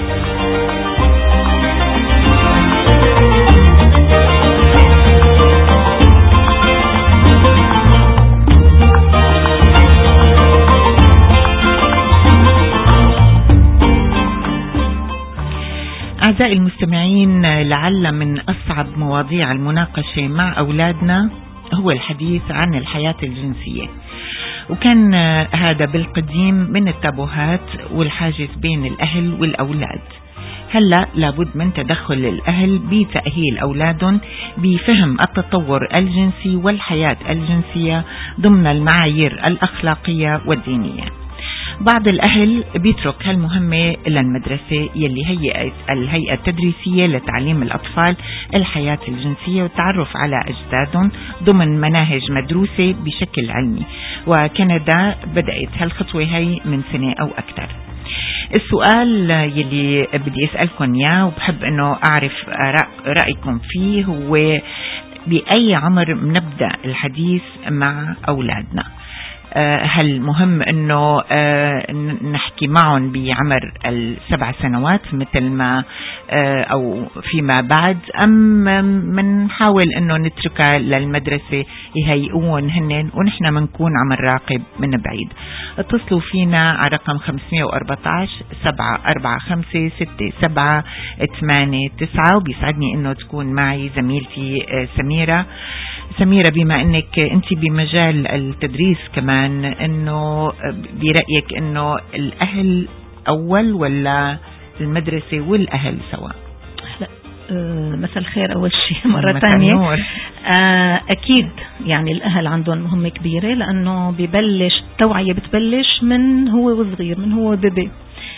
أعزائي المستمعين، لعل من أصعب مواضيع المناقشة مع أولادنا هو الحديث عن الحياة الجنسية، وكان هذا بالقديم من التابوهات والحاجز بين الأهل والأولاد. هلأ لابد من تدخل الأهل بتأهيل أولادهم بفهم التطور الجنسي والحياة الجنسية ضمن المعايير الأخلاقية والدينية. بعض الأهل بيترك هالمهمة للمدرسة يلي هي الهيئة التدريسية لتعليم الأطفال الحياة الجنسية والتعرف على أجسادهم ضمن مناهج مدروسة بشكل علمي، وكندا بدأت هالخطوة هي من سنة أو أكثر. السؤال يلي بدي أسألكم إياه وبحب أنه أعرف رأيكم فيه هو بأي عمر نبدأ الحديث مع أولادنا؟ هل مهم أنه نحكي معهم بعمر السبع سنوات مثل ما أو فيما بعد، أم منحاول أنه نتركها للمدرسة يهيئون هن ونحن منكون عم نراقب من بعيد؟ اتصلوا فينا على رقم خمسمية وأربعة عشر سبعة أربعة خمسة ستة سبعة ثمانية تسعة، وبيسعدني أنه تكون معي زميلتي سميرة. سميرة، بما أنك أنت بمجال التدريس كمان، أنه برأيك أنه الأهل أول ولا المدرسة والأهل سوا؟ لا أه مساء الخير. أول شيء مرة ثانية أه أكيد يعني الأهل عندهم مهمة كبيرة، لأنه ببلش التوعية بتبلش من هو وصغير، من هو بيبي.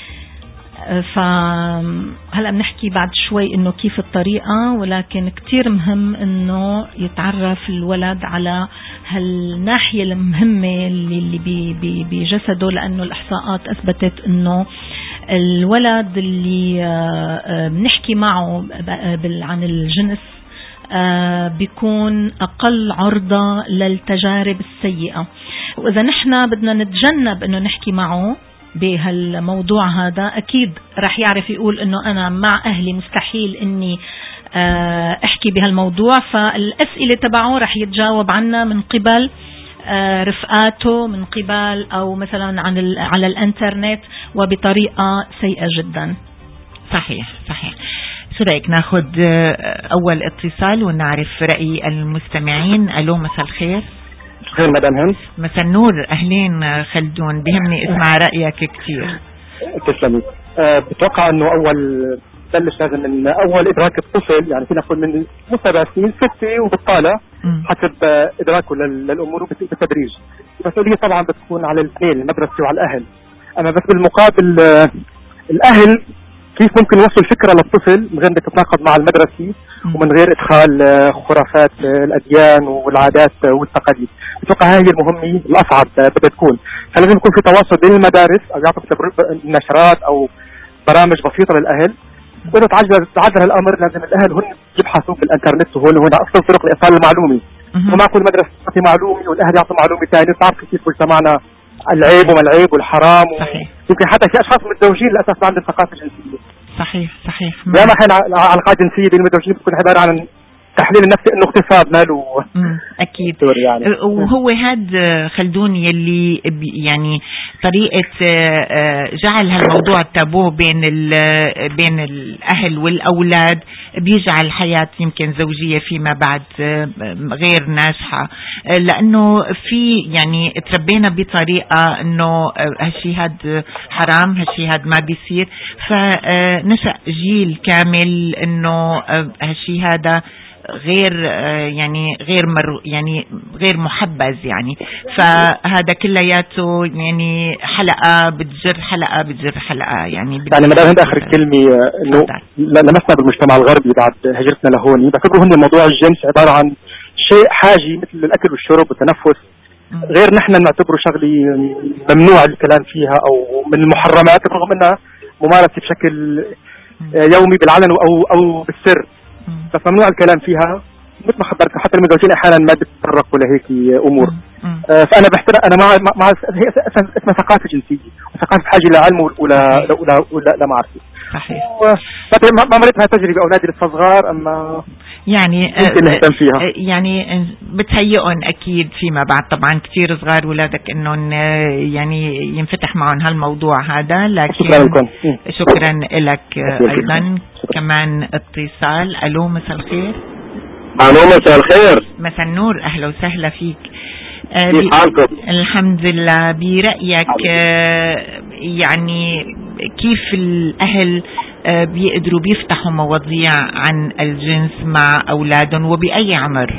فهلأ بنحكي بعد شوي انه كيف الطريقة، ولكن كتير مهم انه يتعرف الولد على هالناحية المهمة اللي بجسده، لانه الاحصاءات اثبتت انه الولد اللي بنحكي معه عن الجنس بيكون أقل عرضة للتجارب السيئة. وإذا نحن بدنا نتجنب أنه نحكي معه بهالموضوع هذا، أكيد رح يعرف يقول أنه أنا مع أهلي مستحيل أني أحكي بهالموضوع، فالأسئلة تبعه رح يتجاوب عنها من قبل رفقاته، من قبل أو مثلا عن على الانترنت، وبطريقة سيئة جدا. صحيح صحيح. شو رأيك ناخد أول اتصال ونعرف رأي المستمعين؟ ألو، مساء الخير. خير مدام هند. مساء النور، اهلين خلدون، بهمني اسمع رايك كثير. تسلمي. أه بتوقع انه اول بلش لازم من اول ادراك الطفل، يعني فينا نقول من سبع سنين ستة وبالطالع حسب ادراكه للامور بالتدريج. المسؤوليه طبعا بتكون على الاثنين، المدرسه وعلى الاهل. اما بس بالمقابل الاهل كيف ممكن يوصل فكره للطفل من غير ما تتناقض مع المدرسه ومن غير ادخال خرافات الاديان والعادات والتقاليد. اتوقع هذه المهمه الاصعب بدها تكون، فلازم يكون في تواصل بين المدارس او يعطوا نشرات او برامج بسيطه للاهل. واذا تعجل تعجل الامر لازم الاهل هن يبحثوا في الانترنت وهون وهنا افضل طرق لايصال المعلومه. وما كل مدرسه تعطي معلومه والاهل يعطوا معلومه ثانيه، تعرف كيف مجتمعنا العيب وما العيب والحرام. صحيح. يمكن حتى في اشخاص متزوجين للاسف ما عندهم ثقافه جنسيه. صحيح صحيح. يا ما احيانا علاقات جنسيه بين المتزوجين بتكون عباره عن تحليل النفسي انه اغتصاب ماله. اكيد يعني. وهو هذا خلدون يلي يعني طريقه جعل هالموضوع تابوه بين بين الاهل والاولاد بيجعل حياه يمكن زوجيه فيما بعد غير ناجحه، لانه في يعني تربينا بطريقه انه هالشيء هذا حرام، هالشيء هذا ما بيصير، فنشأ جيل كامل انه هالشيء هذا غير يعني غير مر يعني غير محبذ يعني. فهذا كلياته يعني حلقه بتجر حلقه بتجر حلقه يعني. يعني مدام هند اخر كلمه انه لمسنا بالمجتمع الغربي بعد هجرتنا لهون بعتبروا هن موضوع الجنس عباره عن شيء حاجي مثل الاكل والشرب والتنفس، غير نحن نعتبره شغله ممنوع الكلام فيها او من المحرمات رغم انها ممارسه بشكل يومي بالعلن او او بالسر، بس ممنوع الكلام فيها. مثل ما خبرت حتى المتزوجين احيانا ما بيتطرقوا لهيك امور. آه فانا بحترم انا مع مع هي اسمها ثقافه جنسيه وثقافه حاجه لعلم ولا ولا ولا لمعرفه. صحيح. ما مريت هالتجربه اولادي لسه صغار اما يعني نهتم فيها. يعني بتهيئهم اكيد فيما بعد، طبعا كثير صغار اولادك انهم يعني ينفتح معهم هالموضوع هذا، لكن شكرا لكم. شكرا لك ايضا. كمان اتصال. الو مساء الخير. الو مساء الخير. مساء النور، اهلا وسهلا فيك. كيف حالكم؟ الحمد لله. برأيك يعني كيف الأهل بيقدروا بيفتحوا مواضيع عن الجنس مع أولادهم وبأي عمر؟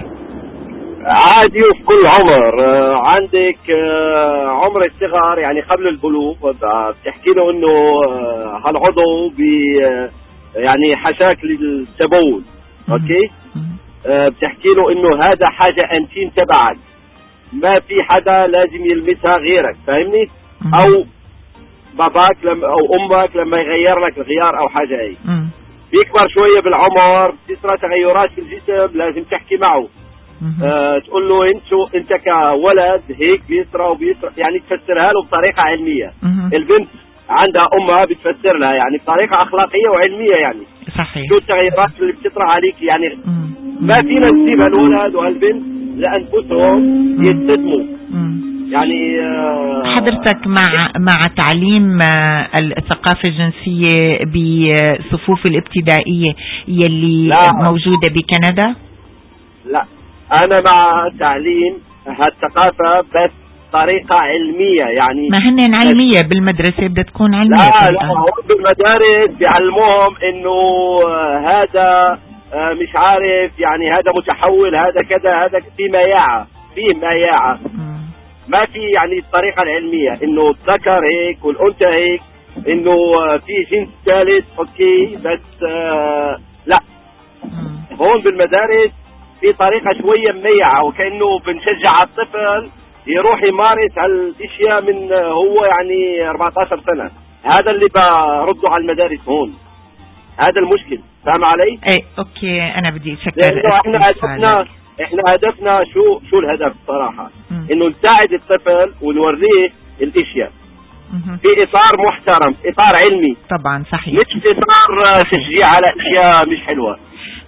عادي وفي كل عمر. عندك عمر الصغر يعني قبل البلوغ بتحكي له انه هالعضو بي يعني حشاك للتبول، اوكي؟ بتحكي له انه هذا حاجة انتيم تبعك، ما في حدا لازم يلمسها غيرك، فاهمني؟ او باباك لما او امك لما يغير لك الغيار او حاجه هي. بيكبر شويه بالعمر بتصير تغيرات في الجسم لازم تحكي معه. آه تقول له انت شو انت كولد هيك بيصير وبيصير، يعني تفسرها له بطريقه علميه. البنت عندها امها بتفسر لها يعني بطريقه اخلاقيه وعلميه يعني. صحيح. شو التغيرات اللي بتطرح عليك يعني. ما فينا نسيب هالولد وهالبنت لانفسهم يتصدموا. يعني آه حضرتك مع مع تعليم آه الثقافة الجنسية بصفوف الابتدائية يلي لا. موجودة بكندا؟ لا، أنا مع تعليم هالثقافة بس طريقة علمية يعني. ما هن علمية بالمدرسة بدها تكون علمية. لا لا هم بالمدارس بيعلموهم إنه آه هذا آه مش عارف يعني هذا متحول هذا كذا هذا في مياعة في مياعة. ما في يعني الطريقة العلمية انه الذكر هيك والانثى هيك، انه في جنس ثالث اوكي، بس آه لا هون بالمدارس في طريقة شوية مميعة وكأنه بنشجع الطفل يروح يمارس هالاشياء من هو يعني أربعة عشر سنة. هذا اللي برده على المدارس هون، هذا المشكل. فاهم علي؟ ايه اوكي. انا بدي اشكر لانه احنا هدفنا احنا هدفنا شو شو الهدف صراحة؟ مم. انه نساعد الطفل ونوريه الاشياء في اطار محترم، اطار علمي. طبعا صحيح. مش اطار تشجيع على اشياء مش حلوة.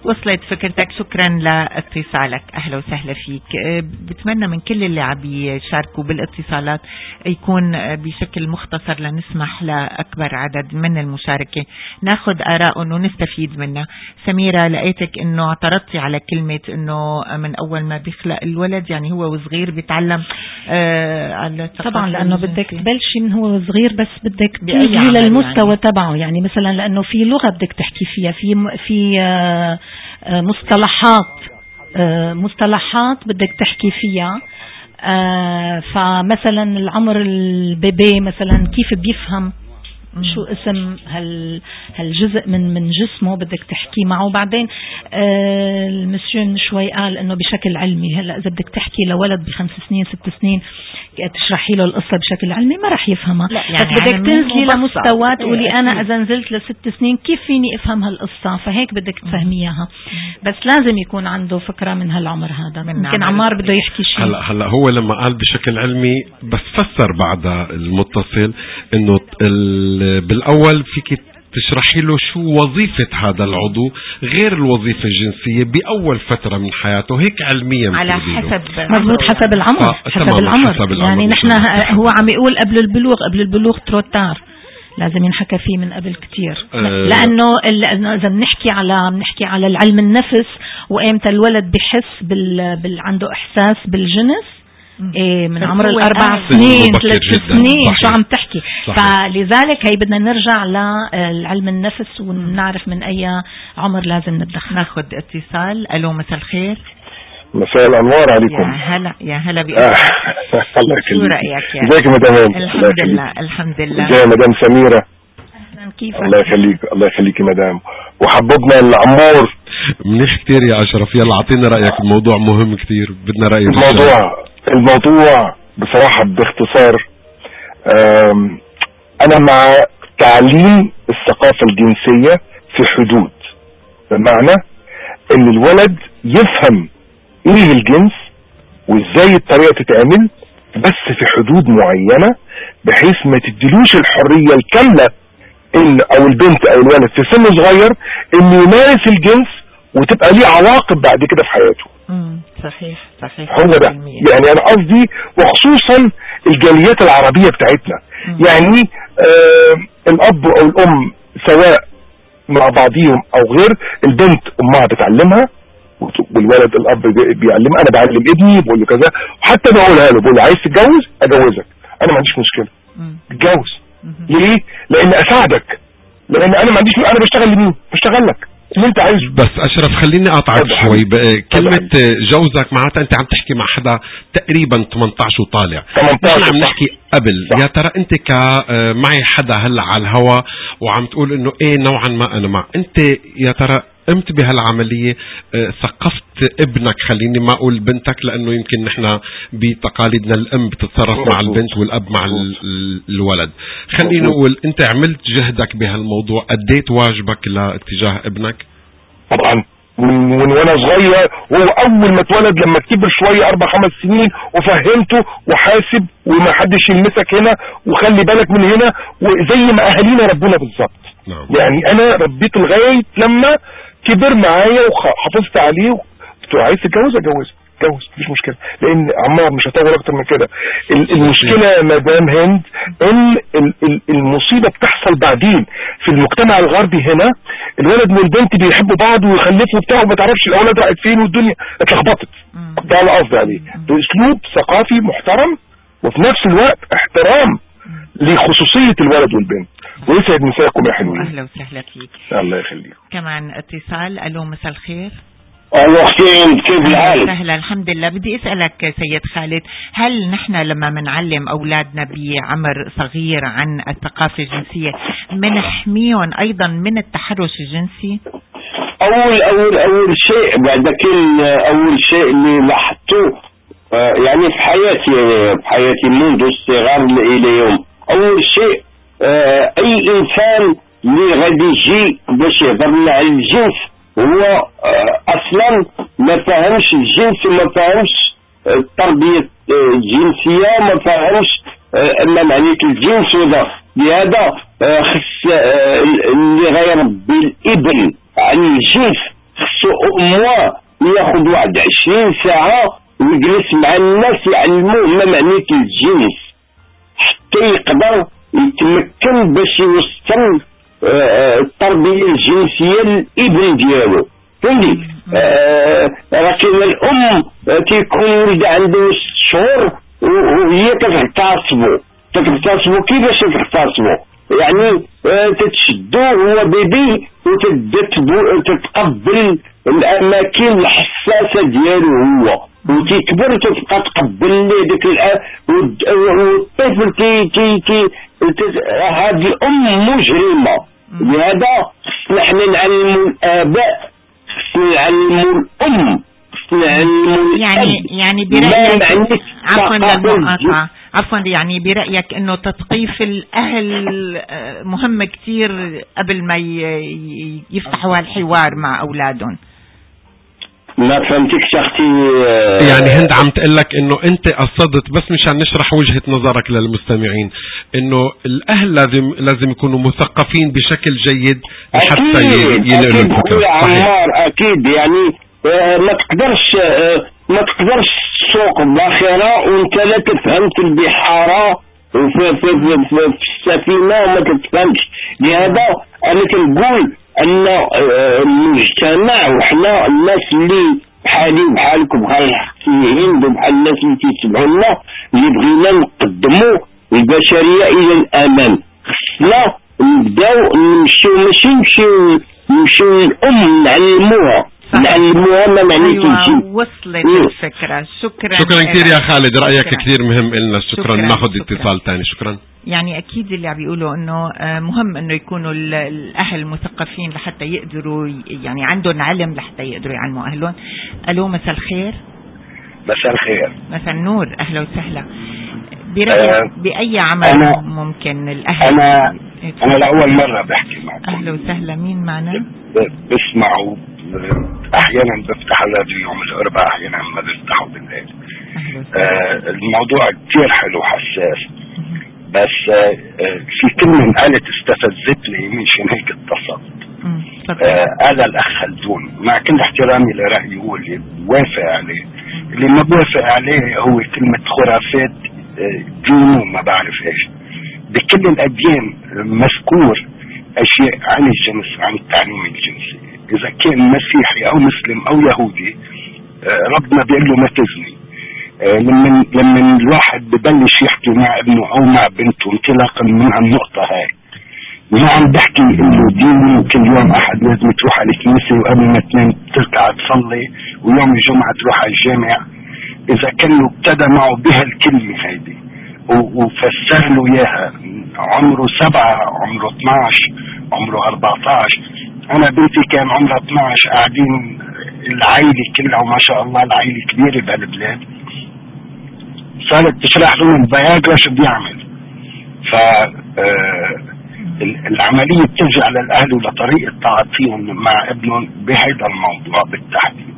وصلت فكرتك، شكرا لاتصالك، أهلا وسهلا فيك. بتمنى من كل اللي عم يشاركوا بالاتصالات يكون بشكل مختصر لنسمح لأكبر عدد من المشاركة ناخذ آراءهم ونستفيد منها. سميرة، لقيتك انه اعترضتي على كلمة انه من اول ما بيخلق الولد يعني هو وصغير بيتعلم آه على طبعا، لانه بدك تبلشي من هو صغير، بس بدك تيجي للمستوى يعني. تبعه يعني مثلا لانه في لغة بدك تحكي فيها، في في آه مصطلحات آه مصطلحات بدك تحكي فيها. آه فمثلا العمر البيبي مثلا كيف بيفهم شو اسم هال هالجزء من من جسمه بدك تحكي معه. بعدين آه المسيون شوي قال انه بشكل علمي. هلا اذا بدك تحكي لولد بخمس سنين ست سنين تشرحي له القصه بشكل علمي ما راح يفهمها، يعني بس بدك يعني تنزلي لمستوى تقولي انا اذا نزلت لست سنين كيف فيني افهم هالقصه، فهيك بدك تفهميها. بس لازم يكون عنده فكره من هالعمر هذا. يمكن عمار بده يحكي شيء. هلا هلا هو لما قال بشكل علمي بس فسر بعدها المتصل انه بالاول فيك تشرحي له شو وظيفة هذا العضو غير الوظيفة الجنسية بأول فترة من حياته، هيك علميا على حسب مضبوط حسب العمر. آه حسب العمر. حسب العمر يعني نحن هو عم يقول قبل البلوغ قبل البلوغ تروتار لازم ينحكى فيه من قبل كتير. أه لأنه إذا بنحكي على بنحكي على العلم النفس وإمتى الولد بحس بال, بال عنده إحساس بالجنس إيه من عمر الأربع سنين ثلاث سنين شو عم تحكي. صحيح. فلذلك هي بدنا نرجع للعلم النفس ونعرف من أي عمر لازم ندخل. ناخذ اتصال. ألو مساء الخير. مساء الأنوار عليكم. يا هلا يا هلا بأخوك. الله يخليك. شو رأيك يا ازيك مدام؟ الحمد لله الحمد لله. ازيك مدام سميرة؟ أهلا كيفك؟ الله يخليك الله يخليك مدام. وحببنا العمور. منيح كتير يا أشرف. يلا أعطينا رأيك، الموضوع مهم كتير بدنا رأيك. الموضوع الموضوع بصراحة باختصار أنا مع تعليم الثقافة الجنسية في حدود، بمعنى إن الولد يفهم إيه الجنس وإزاي الطريقة تتعمل، بس في حدود معينة بحيث ما تدلوش الحرية الكاملة إن أو البنت أو الولد في سن صغير إنه يمارس الجنس وتبقى ليه عواقب بعد كده في حياته. امم صحيح صحيح. هو ده يعني انا قصدي، وخصوصا الجاليات العربية بتاعتنا. مم. يعني آه الاب او الام سواء مع بعضهم او غير، البنت امها بتعلمها والولد الاب بيعلمها. انا بعلم ابني بقول له كذا، وحتى بقولها له بقول له عايز تتجوز اجوزك، انا ما عنديش مشكلة اتجوز. ليه؟ لان اساعدك، لان انا ما عنديش، انا بشتغل لمين؟ بشتغل لك اللي انت عايزه. بس اشرف خليني اقطعك شوي. كلمة جوزك معناتها انت عم تحكي مع حدا تقريبا ثمانية عشر وطالع. نحن عم نحكي قبل. صح. يا ترى انت ك معي حدا هلا على الهوا وعم تقول انه ايه نوعا ما انا مع، انت يا ترى قمت بهالعملية ثقفت ابنك، خليني ما اقول بنتك لانه يمكن نحن بتقاليدنا الام بتتصرف مع البنت والاب مع الولد، خليني نقول انت عملت جهدك بهالموضوع، اديت واجبك لاتجاه ابنك؟ طبعا من وانا صغير، وهو اول ما اتولد لما كبر شويه اربع خمس سنين وفهمته وحاسب وما حدش يلمسك هنا وخلي بالك من هنا، وزي ما اهالينا ربنا بالظبط. نعم. يعني انا ربيته لغايه لما كبر معايا وحافظت عليه، قلت له عايز تتجوز اجوزك اتجوز مفيش مشكله، لان عمار مش هطول اكتر من كده. المشكله يا مدام هند ان المصيبه بتحصل بعدين في المجتمع الغربي. هنا الولد والبنت بيحبوا بعض ويخلفوا بتاعه وما تعرفش الاولاد راحت فين والدنيا اتلخبطت. ده اللي قصدي عليه، باسلوب ثقافي محترم وفي نفس الوقت احترام لخصوصية الولد والبنت. ويسعد مساءكم يا حلوين. اهلا وسهلا فيك. الله يخليك. كمان اتصال. الو مساء الخير. الو اختي كيف الحال؟ سهلا الحمد لله. بدي اسالك سيد خالد، هل نحن لما منعلم اولادنا بعمر صغير عن الثقافه الجنسيه منحميهم ايضا من التحرش الجنسي؟ اول اول اول شيء بعد كل اول شيء اللي لاحظته يعني في حياتي في حياتي منذ الصغر الى اليوم، اول شيء اي انسان اللي غادي يجي باش يهضر لنا على الجنس هو اصلا ما فهمش الجنس وما فهمش التربيه الجنسيه وما فهمش ما معنيه الجنس. وذا لهذا خص اللي غيربي الابن عن الجنس خصو موا ياخذ واحد عشرين ساعة ويجلس مع الناس يعلموه ما معنية الجنس حتى يقدر يتمكن باش يوصل التربية الجنسية للابن ديالو. فهمتي؟ لكن الام تيكون ولد عنده ست شهور وهي كتغتصبو تغتصبو كيفاش تغتصبو؟ يعني تتشدو هو بيبي وتتقبل الاماكن الحساسة ديالو هو وتكبر تبقى تقبل ليه ديك والطفل تي تي تي هذه الام مجرمة. لهذا خصنا حنا نعلموا الاباء خصنا نعلموا الام خصنا نعلموا يعني يعني برأيك عفوا للمقاطعة عفوا يعني برأيك انه تثقيف الاهل مهم كتير قبل ما يفتحوا الحوار مع اولادهم؟ ما فهمتكش اختي. يعني هند عم تقلك انه انت قصدت بس مشان نشرح وجهة نظرك للمستمعين انه الاهل لازم لازم يكونوا مثقفين بشكل جيد حتى ينقلوا الفكرة. عمار اكيد يعني ما تقدرش ما تقدرش تسوق باخرة وانت لا تفهم في البحارة وفي في, في, في, في السفينة وما تفهمش. لهذا انا كنقول ان المجتمع وحنا الناس اللي بحالي وبحالكم بحال الحقيقيين وبحال الناس اللي تيسمعونا اللي بغينا نقدموا البشرية الى الامام خصنا نبداو نمشيو ماشي نمشيو نمشيو للام نعلموها نعلموها ما معنيتش. أيوة وصلت الفكرة. شكرا شكرا كثير يا خالد رأيك كثير مهم لنا. شكرا, شكرا. ناخذ اتصال ثاني. شكرا. يعني أكيد اللي عم بيقولوا إنه مهم إنه يكونوا الأهل مثقفين لحتى يقدروا يعني عندهم علم لحتى يقدروا يعلموا أهلهم. ألو مساء الخير. مساء الخير. مساء النور أهلا وسهلا. برأيك أه بأي عمل أنا ممكن الأهل؟ أنا أنا لأول مرة بحكي معكم. أهلا وسهلا. مين معنا؟ بسمعوا أحيانا بفتح الراديو يوم الأربعاء أحيانا ما بفتحه بالليل. آه الموضوع كتير حلو حساس بس آه في كلمة قالت استفزتني مشان هيك اتصلت. هذا آه الأخ خلدون مع كل احترامي لرأيه هو اللي وافق عليه. اللي ما بوافق عليه هو كلمة خرافات آه دين وما بعرف ايش. بكل الأديان مذكور أشياء عن الجنس عن التعليم الجنسي. إذا كان مسيحي أو مسلم أو يهودي ربنا بيقول له ما تزني. لما لما الواحد ببلش يحكي مع ابنه أو مع بنته انطلاقا من النقطة هاي ما عم بحكي إنه ديني وكل يوم أحد لازم تروح على الكنيسة وقبل ما تنام تركع تصلي ويوم الجمعة تروح على الجامع. إذا كان ابتدى معه بهالكلمة هيدي وفسر له إياها عمره سبعة عمره اثناش عمره أربعتاش. أنا بنتي كان عمرها اثناش قاعدين العائلة كلها وما شاء الله العائلة كبيرة بهالبلاد صارت تشرح لهم الفياجرا شو بيعمل. ف العملية بترجع للأهل ولطريقة تعاطيهم مع ابنهم بهيدا الموضوع بالتحديد.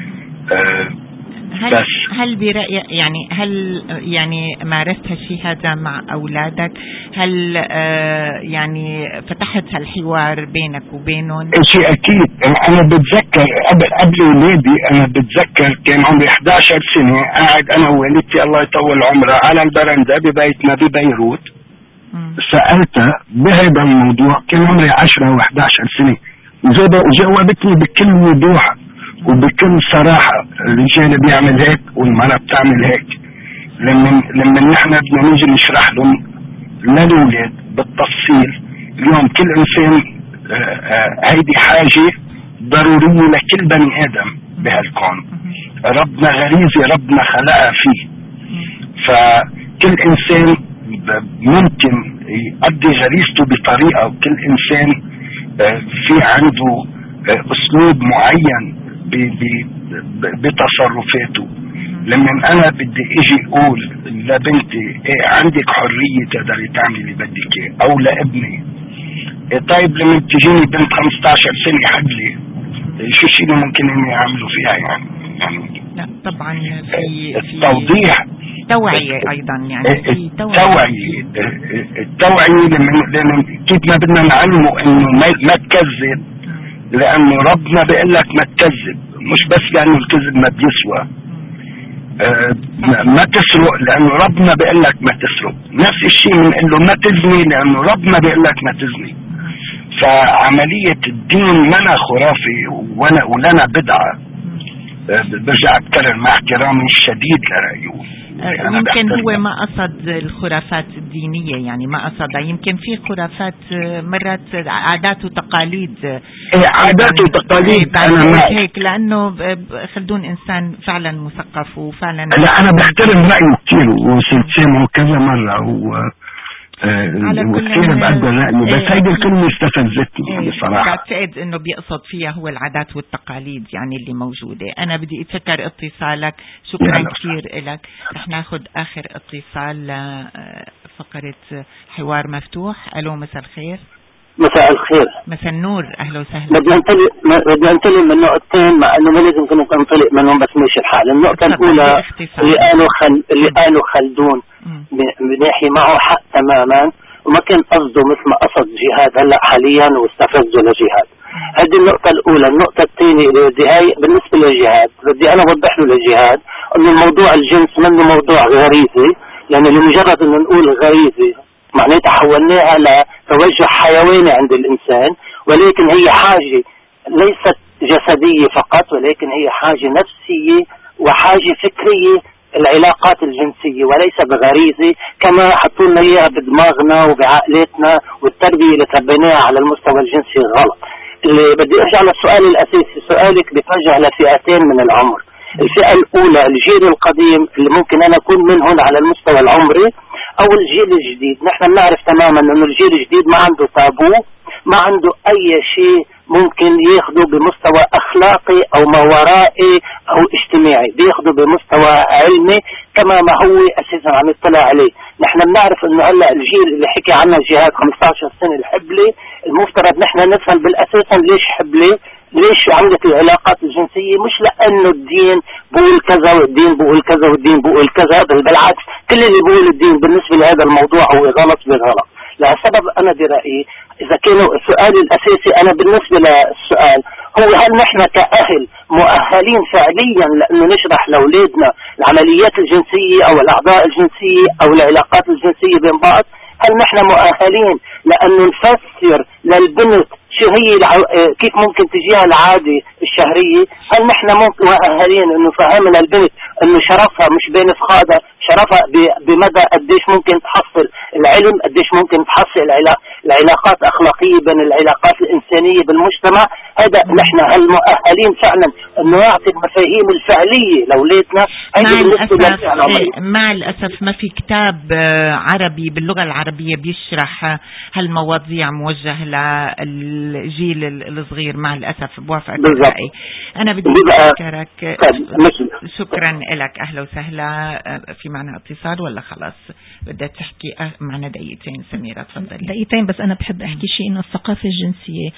هل بس هل برأيك يعني هل يعني مارست هالشيء هذا مع أولادك؟ هل آه يعني فتحت هالحوار بينك وبينهم؟ شيء أكيد. أنا بتذكر قبل قبل ولادي أنا بتذكر كان عمري إحدى عشرة سنة قاعد أنا ووالدتي الله يطول عمرها على البرندة ببيتنا ببيروت. سألتها بهذا الموضوع كان عمري عشرة وإحدى عشرة سنة وجاوبتني بكل وضوح وبكل صراحة. الرجال بيعمل هيك والمرأة بتعمل هيك. لما لما نحن بدنا نيجي نشرح لهم للولاد بالتفصيل اليوم كل انسان هيدي حاجة ضرورية لكل بني ادم بهالكون. ربنا غريزة ربنا خلقها فيه. فكل انسان ممكن يؤدي غريزته بطريقة وكل انسان في عنده اسلوب معين بتصرفاته. لما انا بدي اجي اقول لبنتي إيه عندك حرية تقدري تعملي اللي بدك ايه او لابني إيه طيب لما تجيني بنت خمسة عشر سنة حدلي شو الشيء اللي ممكن اني اعمله فيها يعني, يعني لا طبعا في التوضيح توعية ايضا يعني في توعية التوعية لما كيف ما بدنا نعلمه انه ما تكذب لانه ربنا بيقول لك ما تكذب. مش بس لانه الكذب ما بيسوى. أه ما تسرق لانه ربنا بيقول لك ما تسرق، نفس الشيء بنقول له ما تزني لانه ربنا بيقول لك ما تزني. فعملية الدين منا خرافي ولا ولنا بدعة. أه برجع اتكرر مع احترامي الشديد لرأيه. يمكن هو ما قصد الخرافات الدينية، يعني ما قصدها، يمكن في خرافات مرات عادات وتقاليد. عادات وتقاليد أنا ما هيك، لأنه خلدون إنسان فعلا مثقف وفعلا. لا أنا بحترم رأيه كثير وصرت سامعه كذا مرة و على كل بعد بس هيدي الكلمة استفزتني بصراحة. بعتقد انه بيقصد فيها هو العادات والتقاليد يعني اللي موجودة. انا بدي اتذكر اتصالك، شكرا كثير لك. رح ناخذ اخر اتصال لفقرة حوار مفتوح. الو مساء الخير. مساء الخير. مساء النور، اهلا وسهلا. بدي انطلق بدي انطلق من نقطتين مع انه ما لازم نكون ننطلق منهم بس ماشي الحال. النقطة الأولى اللي قالوا خل اللي قالوا خلدون بناحي معه حق تماما، وما كان قصده مثل ما قصد جهاد هلا حاليا واستفزه لجهاد. هذه النقطة الأولى. النقطة الثانية اللي بدي هاي بالنسبة للجهاد بدي أنا أوضح له للجهاد إنه الموضوع الجنس منه موضوع غريزي، يعني لمجرد إنه نقول غريزي معناتها حولناها لتوجه حيواني عند الإنسان، ولكن هي حاجة ليست جسدية فقط، ولكن هي حاجة نفسية وحاجة فكرية، العلاقات الجنسية، وليس بغريزة كما حطوا لنا إياها بدماغنا وبعقلاتنا والتربية اللي تربيناها على المستوى الجنسي غلط. اللي بدي أرجع للسؤال الأساسي، سؤالك بيتوجه لفئتين من العمر. الفئة الأولى الجيل القديم اللي ممكن أنا أكون منهم على المستوى العمري، أو الجيل الجديد. نحن بنعرف تماما أنه الجيل الجديد ما عنده تابو، ما عنده أي شيء ممكن ياخده بمستوى أخلاقي أو ما ورائي أو اجتماعي، بياخده بمستوى علمي كما ما هو أساسا عم يطلع عليه. نحن بنعرف أنه هلا الجيل اللي حكي عنه الجهاد خمسة عشر سنة الحبلة، المفترض نحن نفهم بالأساس ليش حبلة، ليش عندك العلاقات الجنسية، مش لأنه الدين بقول كذا والدين بقول كذا والدين بقول كذا، بل بالعكس كل اللي بقول الدين بالنسبة لهذا الموضوع هو غلط بغلط. لسبب أنا برأيي إذا كانوا السؤال الأساسي أنا بالنسبة للسؤال هو هل نحن كأهل مؤهلين فعليا لأنه نشرح لأولادنا العمليات الجنسية أو الأعضاء الجنسية أو العلاقات الجنسية بين بعض؟ هل نحن مؤهلين لأنه نفسر للبنت شو هي الع... كيف ممكن تجيها العادة الشهرية؟ هل نحن ممكن مؤهلين انه فهمنا البنت انه شرفها مش بين فخادها، شرفها ب... بمدى قديش ممكن تحصل العلم، قديش ممكن تحصل العلا... العلاقات اخلاقية بين العلاقات الانسانية بالمجتمع؟ هذا نحن هل مؤهلين فعلا انه نعطي المفاهيم الفعلية لاولادنا؟ مع الاسف مع الاسف ما في كتاب عربي باللغة العربية بيشرح هالمواضيع موجه لل الجيل الصغير. مع الأسف بوافقك برأيي. أنا بدي أشكرك، شكرا لك. أهلا وسهلا. في معنا اتصال ولا خلاص بدها تحكي معنا دقيقتين؟ سميرة تفضلي. دقيقتين بس. أنا بحب أحكي شيء إنه الثقافة الجنسية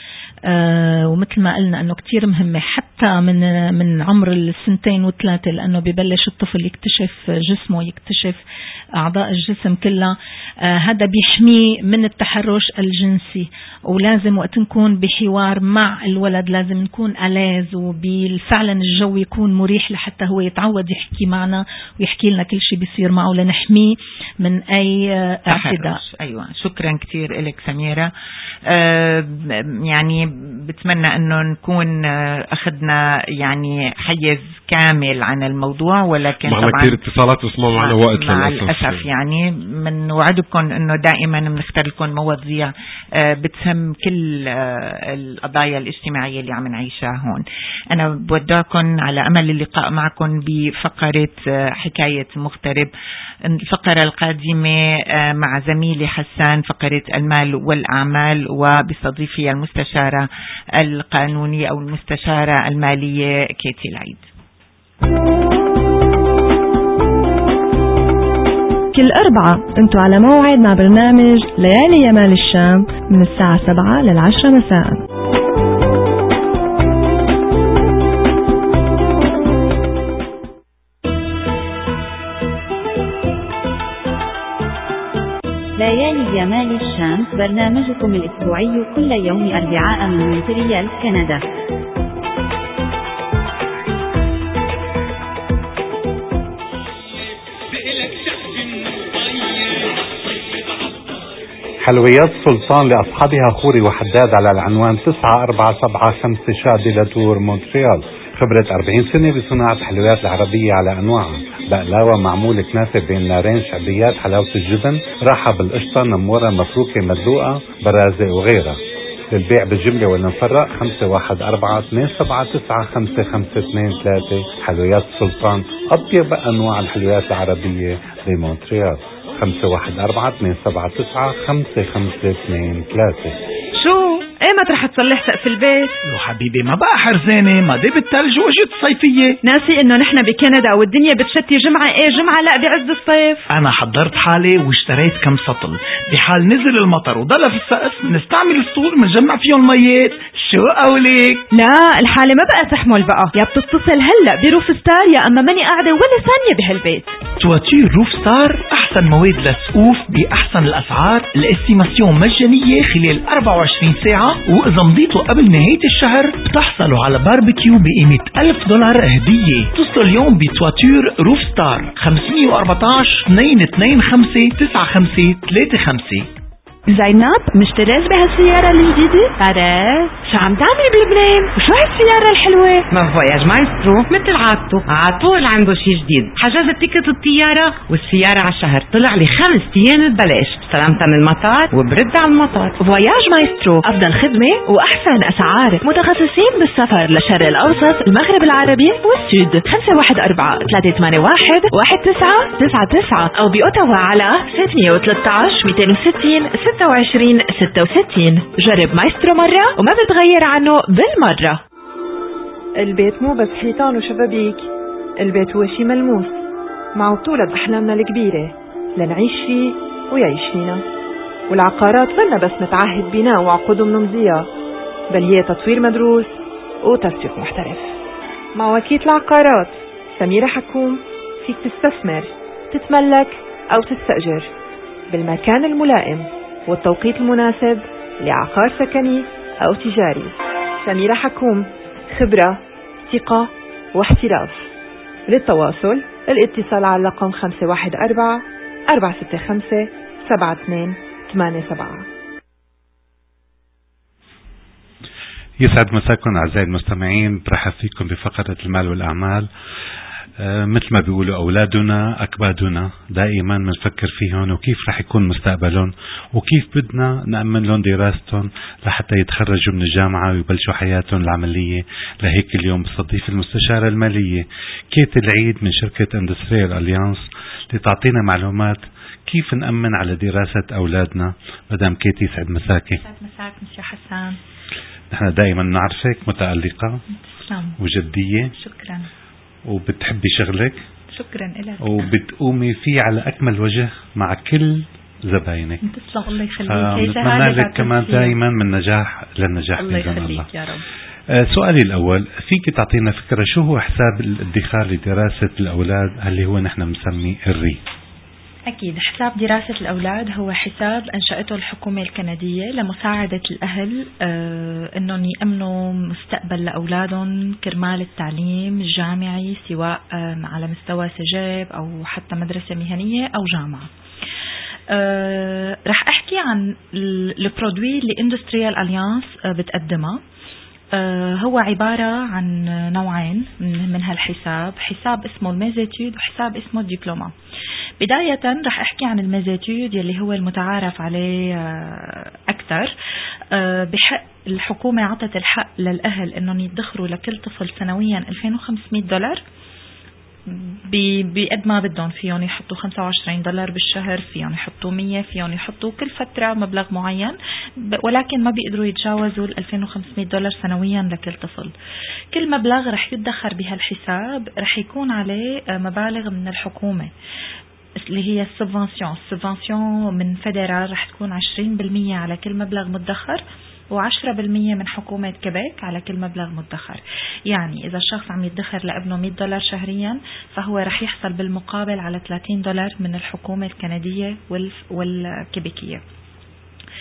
آه ومثل ما قلنا إنه كتير مهمة حتى من من عمر السنتين وثلاثة، لأنه ببلش الطفل يكتشف جسمه، يكتشف أعضاء الجسم كلها. آه هذا بيحميه من التحرش الجنسي، ولازم وقت نكون بحوار مع الولد لازم نكون ألاز وبالفعلا الجو يكون مريح لحتى هو يتعود يحكي معنا ويحكي لنا كل شيء بيصير معه لنحميه من أي اعتداء. أيوة، شكرا كثير لك سميرة. آه يعني بتمنى أنه نكون أخذنا يعني حيز كامل عن الموضوع، ولكن معنا كثير اتصالات واسمعوا معنا وقت مع الأسف يعني من وعدكم أنه دائما بنختار لكم مواضيع آه بتهم كل آه القضايا الاجتماعية اللي عم نعيشها هون. أنا بودعكم على أمل اللقاء معكم بفقرة آه حكاية مغترب. الفقرة القادمة آه مع زميلي حسان، فقرة المال والأعمال، وبستضيفي المستشارة القانونية أو المستشارة المالية كيتي العيد. كل أربعة أنتوا على موعد مع برنامج ليالي يمال الشام من الساعة سبعة للعشرة مساء. ليالي يمال الشام برنامجكم الأسبوعي كل يوم أربعاء من مونتريال كندا. حلويات سلطان لأصحابها خوري وحداد على العنوان تسعة أربعة سبعة خمسة شادي لاتور مونتريال. خبرة أربعين سنة بصناعة الحلويات العربية على أنواعها، بقلاوة معمولة كنافة بين نارين، شعبيات حلاوة الجبن، راحة بالقشطة، نمورة مفروكة مدلوقة، برازة وغيرها. للبيع بالجملة والمفرق خمسة واحد أربعة اثنين سبعة تسعة خمسة خمسة اثنين ثلاثة. حلويات سلطان، أطيب أنواع الحلويات العربية بمونتريال. خمسة واحد أربعة اثنين سبعة تسعة خمسة خمسة اثنين ثلاثة. شو؟ ايه ما رح تصلح سقف البيت؟ يا حبيبي ما بقى حرزانة، ما دي بالثلج واجت صيفية. ناسي انه نحن بكندا والدنيا بتشتي جمعة ايه جمعة لا بعز الصيف. انا حضرت حالي واشتريت كم سطل، بحال نزل المطر وضل في السقف نستعمل السطول منجمع فيهم ميات. شو قولك؟ لا الحالة ما بقى تحمل بقى، يا بتتصل هلا بروف ستار يا اما ماني قاعدة ولا ثانية بهالبيت. تواتير روف ستار احسن مواد للسقوف باحسن الاسعار، الاستيماسيون مجانية خلال أربعة وعشرين ساعة، واذا مضيتوا قبل نهاية الشهر بتحصلوا على باربيكيو بقيمة ألف دولار هدية. اتصلوا اليوم بتواتير روف ستار خمسة أربعة اثنين اثنين خمسة تسعة خمسة ثلاثة خمسة. زينب مشتريت بهالسيارة الجديدة؟ عرفت شو عم تعملي بلبنان؟ وشو هالسيارة الحلوة؟ ما فواياج مايسترو مثل عادته عطول عنده شي جديد. حجزت تيكت الطيارة والسيارة على الشهر، طلع لي خمس ايام ببلاش، استلمتها من المطار وبرد على المطار. فواياج مايسترو أفضل خدمة وأحسن أسعار، متخصصين بالسفر للشرق الأوسط، المغرب العربي والسود. خمسة واحد أربعة ثلاثة ثمانية واحد واحد تسعة تسعة تسعة أو بأوتاوا على ستمية وثلاثة عشر مئتين وستين ستة وعشرين ستة وستين. جرب مايسترو مرة وما بتغير عنه بالمرة. البيت مو بس حيطان وشبابيك، البيت هو شي ملموس مع بطولة أحلامنا الكبيرة لنعيش فيه ويعيش فينا. والعقارات منا بس نتعهد بناء وعقود نمضيها، بل هي تطوير مدروس وتسويق محترف. مع وكيلة العقارات سميرة حكوم فيك تستثمر، تتملك أو تستأجر بالمكان الملائم والتوقيت المناسب لعقار سكني أو تجاري. سميرة حكوم، خبرة، ثقة واحتراف. للتواصل الاتصال على رقم خمسة واحد أربعة أربعة ستة خمسة سبعة اثنين ثمانية سبعة. يسعد مساكم أعزائي المستمعين، برحب فيكم بفقرة المال والأعمال. أه مثل ما بيقولوا أولادنا أكبادنا، دائما بنفكر فيهم وكيف رح يكون مستقبلهم وكيف بدنا نأمن لهم دراستهم لحتى يتخرجوا من الجامعة ويبلشوا حياتهم العملية. لهيك اليوم بستضيف المستشارة المالية كيت العيد من شركة اندستريال أليانس لتعطينا معلومات كيف نأمن على دراسة أولادنا. مدام كيتي يسعد مساكي. يسعد مساك مسيو حسان. نحن دائما نعرفك متألقة تسلم وجدية. شكرا. وبتحبي شغلك. شكرا لك. وبتقومي فيه على أكمل وجه مع كل زباينك. تسلم الله يخليك. نتمنى لك كمان دائما من نجاح للنجاح الله بإذن الله. يا رب. آه سؤالي الأول، فيك تعطينا فكرة شو هو حساب الادخار لدراسة الأولاد اللي هو نحن مسمي الري؟ أكيد، حساب دراسة الأولاد هو حساب أنشأته الحكومة الكندية لمساعدة الأهل آه أنهم يأمنوا مستقبل لأولادهم كرمال التعليم الجامعي، سواء آه على مستوى سجاب أو حتى مدرسة مهنية أو جامعة. آه رح أحكي عن البرودوي اللي اندستريال أليانس آه بتقدمها. آه هو عبارة عن نوعين من, من هالحساب، حساب اسمه الميزيتود وحساب اسمه الدبلومة. بداية رح أحكي عن الميزيتود يلي هو المتعارف عليه أكثر. بحق الحكومة عطت الحق للأهل أنهم يدخروا لكل طفل سنويا ألفين وخمسمئة دولار بقد ما بدهم. فيهم يحطوا خمسة وعشرين دولار بالشهر، فيهم يحطوا مية، فيهم يحطوا كل فترة مبلغ معين، ولكن ما بيقدروا يتجاوزوا ال ألفين وخمسمئة دولار سنويا لكل طفل. كل مبلغ رح يدخر بهالحساب رح يكون عليه مبالغ من الحكومة اللي هي السبفنسيون. السبفنسيون من فيدرال رح تكون عشرين بالمية على كل مبلغ مدخر وعشرة بالمية من حكومة كيبيك على كل مبلغ مدخر. يعني إذا الشخص عم يدخر لابنه مئة دولار شهريا فهو رح يحصل بالمقابل على ثلاثين دولار من الحكومة الكندية والكيبيكية.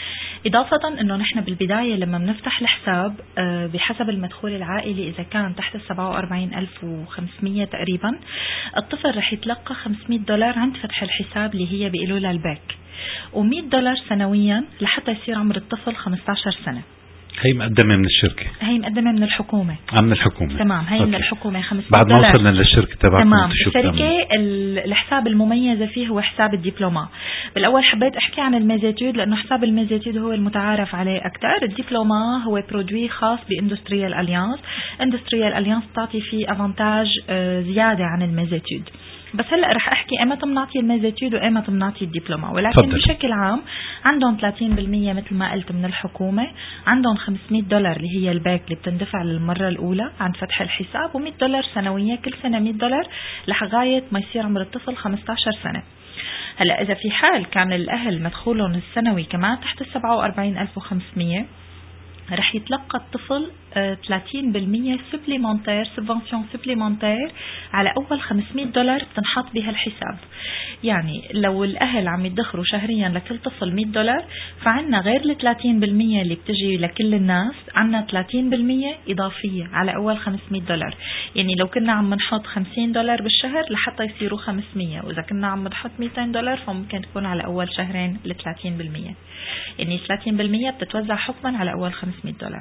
إضافة أنه نحن بالبداية لما بنفتح الحساب بحسب المدخول العائلي إذا كان تحت السبعة وأربعين ألف وخمسمية تقريبا، الطفل رح يتلقى خمسمية دولار عند فتح الحساب اللي هي بيقولوا لها الباك، ومية دولار سنويا لحتى يصير عمر الطفل خمسة عشر سنة. هي مقدمة من الشركة؟ هي مقدمة من الحكومة. آه من الحكومة. تمام، هي أوكي. من الحكومة خمسمية بعد ما دولار. وصلنا للشركة تبعكم. تمام. الشركة الحساب المميزة فيه هو حساب الدبلومة. بالأول حبيت أحكي عن الميزاتيود لأنه حساب الميزاتيود هو المتعارف عليه أكثر. الدبلومة هو برودوي خاص باندستريال أليانس. اندستريال أليانس تعطي فيه أفانتاج زيادة عن الميزاتيود. بس هلا رح احكي ايمتى بنعطي الميزاتيود وايمتى بنعطي الدبلومه، ولكن فضل. بشكل عام عندهم ثلاثين بالمية مثل ما قلت من الحكومه، عندهم خمسمية دولار اللي هي الباك اللي بتندفع للمره الاولى عند فتح الحساب، ومية دولار سنويه كل سنه مية دولار لغايه ما يصير عمر الطفل خمسة عشر سنه. هلا اذا في حال كان الاهل مدخولهم السنوي كمان تحت السبعة وأربعين ألف وخمسمية رح يتلقى الطفل ثلاثين بالمية سبليمونتير سبفنسيون سبليمونتير على أول خمسمية دولار بتنحط بها الحساب. يعني لو الأهل عم يدخروا شهريا لكل طفل مية دولار، فعنا غير ال ثلاثين بالمية اللي بتجي لكل الناس، عنا ثلاثين بالمية إضافية على أول خمسمية دولار. يعني لو كنا عم نحط خمسين دولار بالشهر لحتى يصيروا خمسمية، وإذا كنا عم نحط مئتين دولار فممكن تكون على أول شهرين ل ثلاثين بالمية. يعني ثلاثين بالمية بتتوزع حكما على أول خمسمية دولار.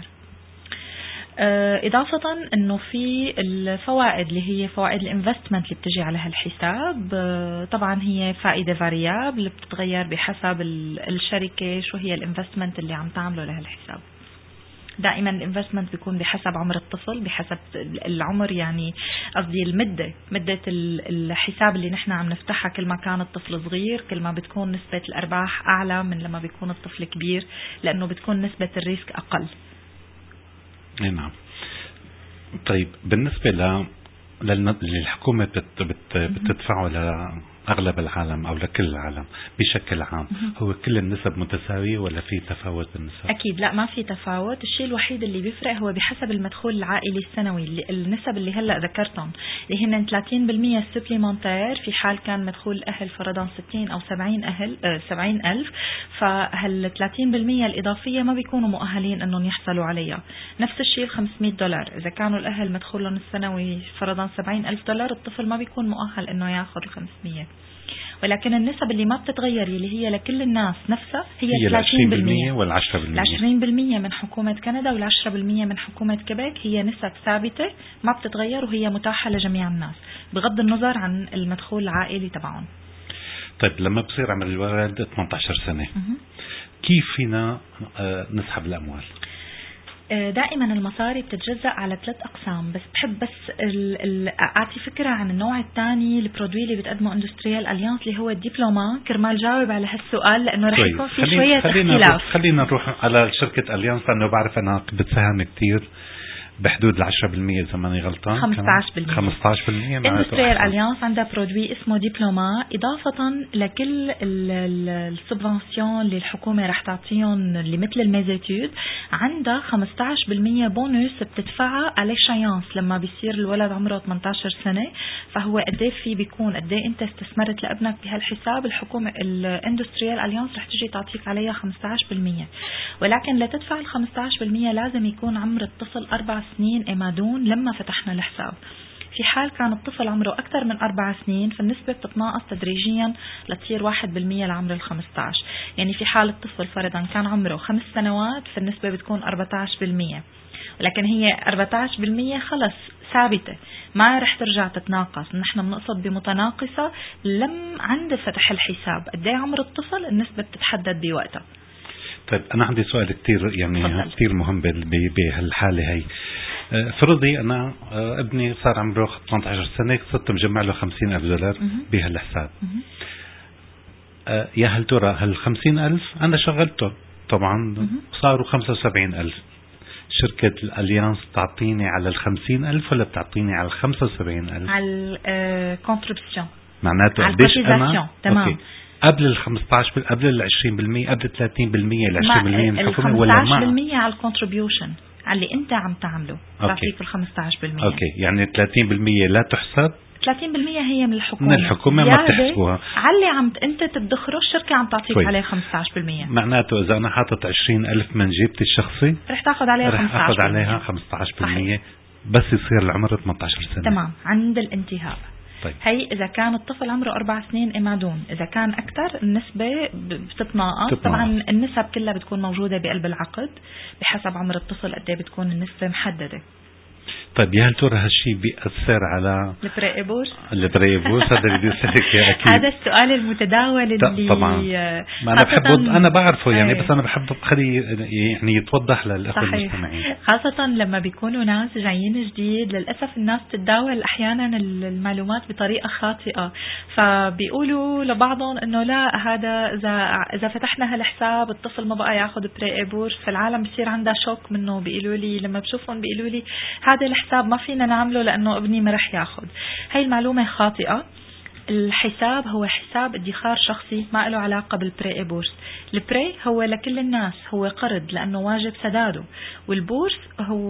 إضافة أنه في الفوائد اللي هي فوائد الانفستمنت اللي بتجي على هالحساب، طبعا هي فائدة فاريابل اللي بتتغير بحسب الشركة شو هي الانفستمنت اللي عم تعمله لهالحساب. دائما الانفستمنت بيكون بحسب عمر الطفل، بحسب العمر، يعني قصدي المدة مدة الحساب اللي نحن عم نفتحها. كل ما كان الطفل صغير كل ما بتكون نسبة الأرباح أعلى من لما بيكون الطفل كبير، لأنه بتكون نسبة الريسك أقل. نعم. طيب بالنسبة ل للحكومة بت... بت... بتدفعه لأغلب العالم أو لكل العالم بشكل عام، هو كل النسب متساوية ولا في تفاوت بالنسب؟ أكيد لا، ما في تفاوت. الشيء الوحيد اللي بيفرق هو بحسب المدخول العائلي السنوي. اللي النسب اللي هلأ ذكرتهم اللي هن ثلاثين بالمية سبليمونتير في حال كان مدخول الأهل فرضا ستين أو سبعين أهل آه سبعين ألف، فهال ثلاثين بالمية الإضافية ما بيكونوا مؤهلين أنهم يحصلوا عليها. نفس الشيء خمسمية دولار إذا كانوا الأهل مدخولهم السنوي فرضا سبعين ألف دولار، الطفل ما بيكون مؤهل أنه يأخذ الخمسمية. ولكن النسب اللي ما بتتغير اللي هي لكل الناس نفسها هي, هي ثلاثين بالمية والعشرة بالمية. العشرين بالمية من حكومة كندا والعشرة بالمية من حكومة كيبيك هي نسب ثابتة ما بتتغير وهي متاحة لجميع الناس بغض النظر عن المدخول العائلي تبعهم. طيب لما بصير عمر الولد ثمانية عشر سنة كيف فينا نسحب الأموال؟ دائما المصاري بتتجزأ على ثلاث أقسام، بس بحب بس ال ال أعطي فكرة عن النوع الثاني البرودوي اللي بتقدمه اندستريال أليانس اللي هو الدبلومة، كرمال جاوب على هالسؤال لأنه رح يكون في شوية اختلاف. خلينا نروح على شركة أليانس لأنه بعرف أنها بتساهم كتير بحدود العشرة بالمية إذا ماني غلطان. خمسة عشر بالمية خمسة عشر بالمية. اندستريال أليانس عندها برودوي اسمه دبلومة، إضافة لكل السبفنسيون اللي الحكومة رح تعطيهم اللي مثل الميزاتيود، عندها خمسة عشر بالمية بونus بتدفعها على شايانس لما بيصير الولد عمره ثمانية عشر سنة. فهو قديه في بيكون قديه أنت استثمرت لابنك بهالحساب، الحكومة الاندستريال أليانس رح تجي تعطيك عليها خمسة عشر بالمية. ولكن لتدفع ال خمسة عشر بالمية لازم يكون عمر الطفل أربع سنين إما دون لما فتحنا الحساب. في حال كان الطفل عمره أكثر من أربع سنين فالنسبة بتتناقص تدريجيا لتصير واحد بالمية لعمر الخمسة عشر. يعني في حال الطفل فرضا كان عمره خمس سنوات فالنسبة بتكون أربعة عشر بالمية، ولكن هي أربعة عشر بالمية خلص ثابتة ما رح ترجع تتناقص. نحن بنقصد بمتناقصة لم عند فتح الحساب قد ايه عمر الطفل النسبة بتتحدد بوقتها. طيب أنا عندي سؤال كتير يعني كتير مهم بهالحالة هي. فرضي أنا ابني صار عمره ثمانية عشر سنة، صرت مجمع له خمسين ألف دولار بهالحساب. يا هل ترى هال خمسين ألف أنا شغلته طبعا صاروا خمسة وسبعين ألف، شركة الأليانس تعطيني على الخمسين ألف ولا بتعطيني على الخمسة وسبعين ألف؟ على الكونتريبسيون معناته قديش أنا تمام. أوكي. قبل ال خمسة عشر قبل ال عشرين بالمية قبل ال ثلاثين بالمية ال عشرين بالمية الحكومة ولا ما؟ خمسة عشر بالمية على الكونتريبيوشن على اللي أنت عم تعمله تعطيك ال خمسة عشر بالمية. أوكي يعني ثلاثين بالمية لا تحسب ثلاثين بالمية هي من الحكومة من الحكومة ما بتحسبوها. علي عم انت تدخره الشركة عم تعطيك عليه خمسة عشر بالمية. معناته اذا انا حاطط عشرين ألف من جيبتي الشخصي رح تاخذ عليها رح خمسة عشر بالمية. رح اخذ عليها خمسة عشر بالمية بس يصير العمر ثمانية عشر سنة. تمام عند الانتهاء. طيب. هي إذا كان الطفل عمره أربع سنين إما دون، إذا كان أكثر النسبة بتتناقص. طبعا النسب كلها بتكون موجودة بقلب العقد بحسب عمر الطفل قد ايه بتكون النسبة محددة. طيب يا هل ترى هالشيء بيأثر على البريبوس؟ البريبوس هذا اللي بدي اسالك اياه اكيد. هذا السؤال المتداول اللي طبعا ما انا بحبه انا بعرفه يعني ايه. بس انا بحب خلي يعني يتوضح للاخوه المستمعين، خاصة لما بيكونوا ناس جايين جديد. للأسف الناس تتداول أحيانا المعلومات بطريقة خاطئة، فبيقولوا لبعضهم إنه لا هذا إذا إذا فتحنا هالحساب الطفل ما بقى ياخذ بريبوس. فالعالم بصير عندها شوك منه. بيقولوا لي لما بشوفهم بيقولوا لي هذا الحساب ما فينا نعمله لأنه ابني ما رح ياخذ. هاي المعلومة خاطئة. الحساب هو حساب ادخار شخصي ما له علاقة بالبري بورس. البري هو لكل الناس، هو قرض لأنه واجب سداده، والبورس هو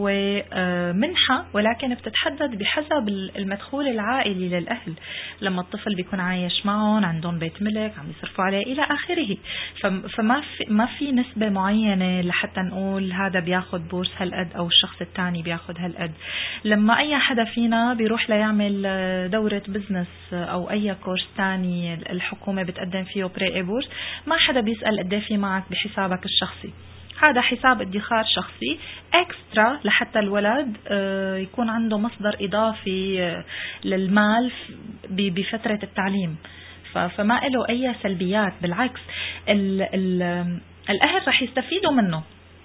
منحة ولكن بتتحدد بحسب المدخول العائلي للأهل. لما الطفل بيكون عايش معهم عندهم بيت ملك عم يصرفوا عليه إلى آخره، فما في ما في نسبة معينة لحتى نقول هذا بياخد بورس هالقد أو الشخص الثاني بياخد هالقد. لما أي حدا فينا بيروح ليعمل دورة بزنس أو أي كورس تاني الحكومة بتقدم فيه بري بورس، ما حدا بيسأل قد ايه في معك بحسابك الشخصي. هذا حساب ادخار شخصي اكسترا لحتى الولد يكون عنده مصدر اضافي للمال بفترة التعليم. فما له اي سلبيات، بالعكس ال ال الاهل رح يستفيدوا منه،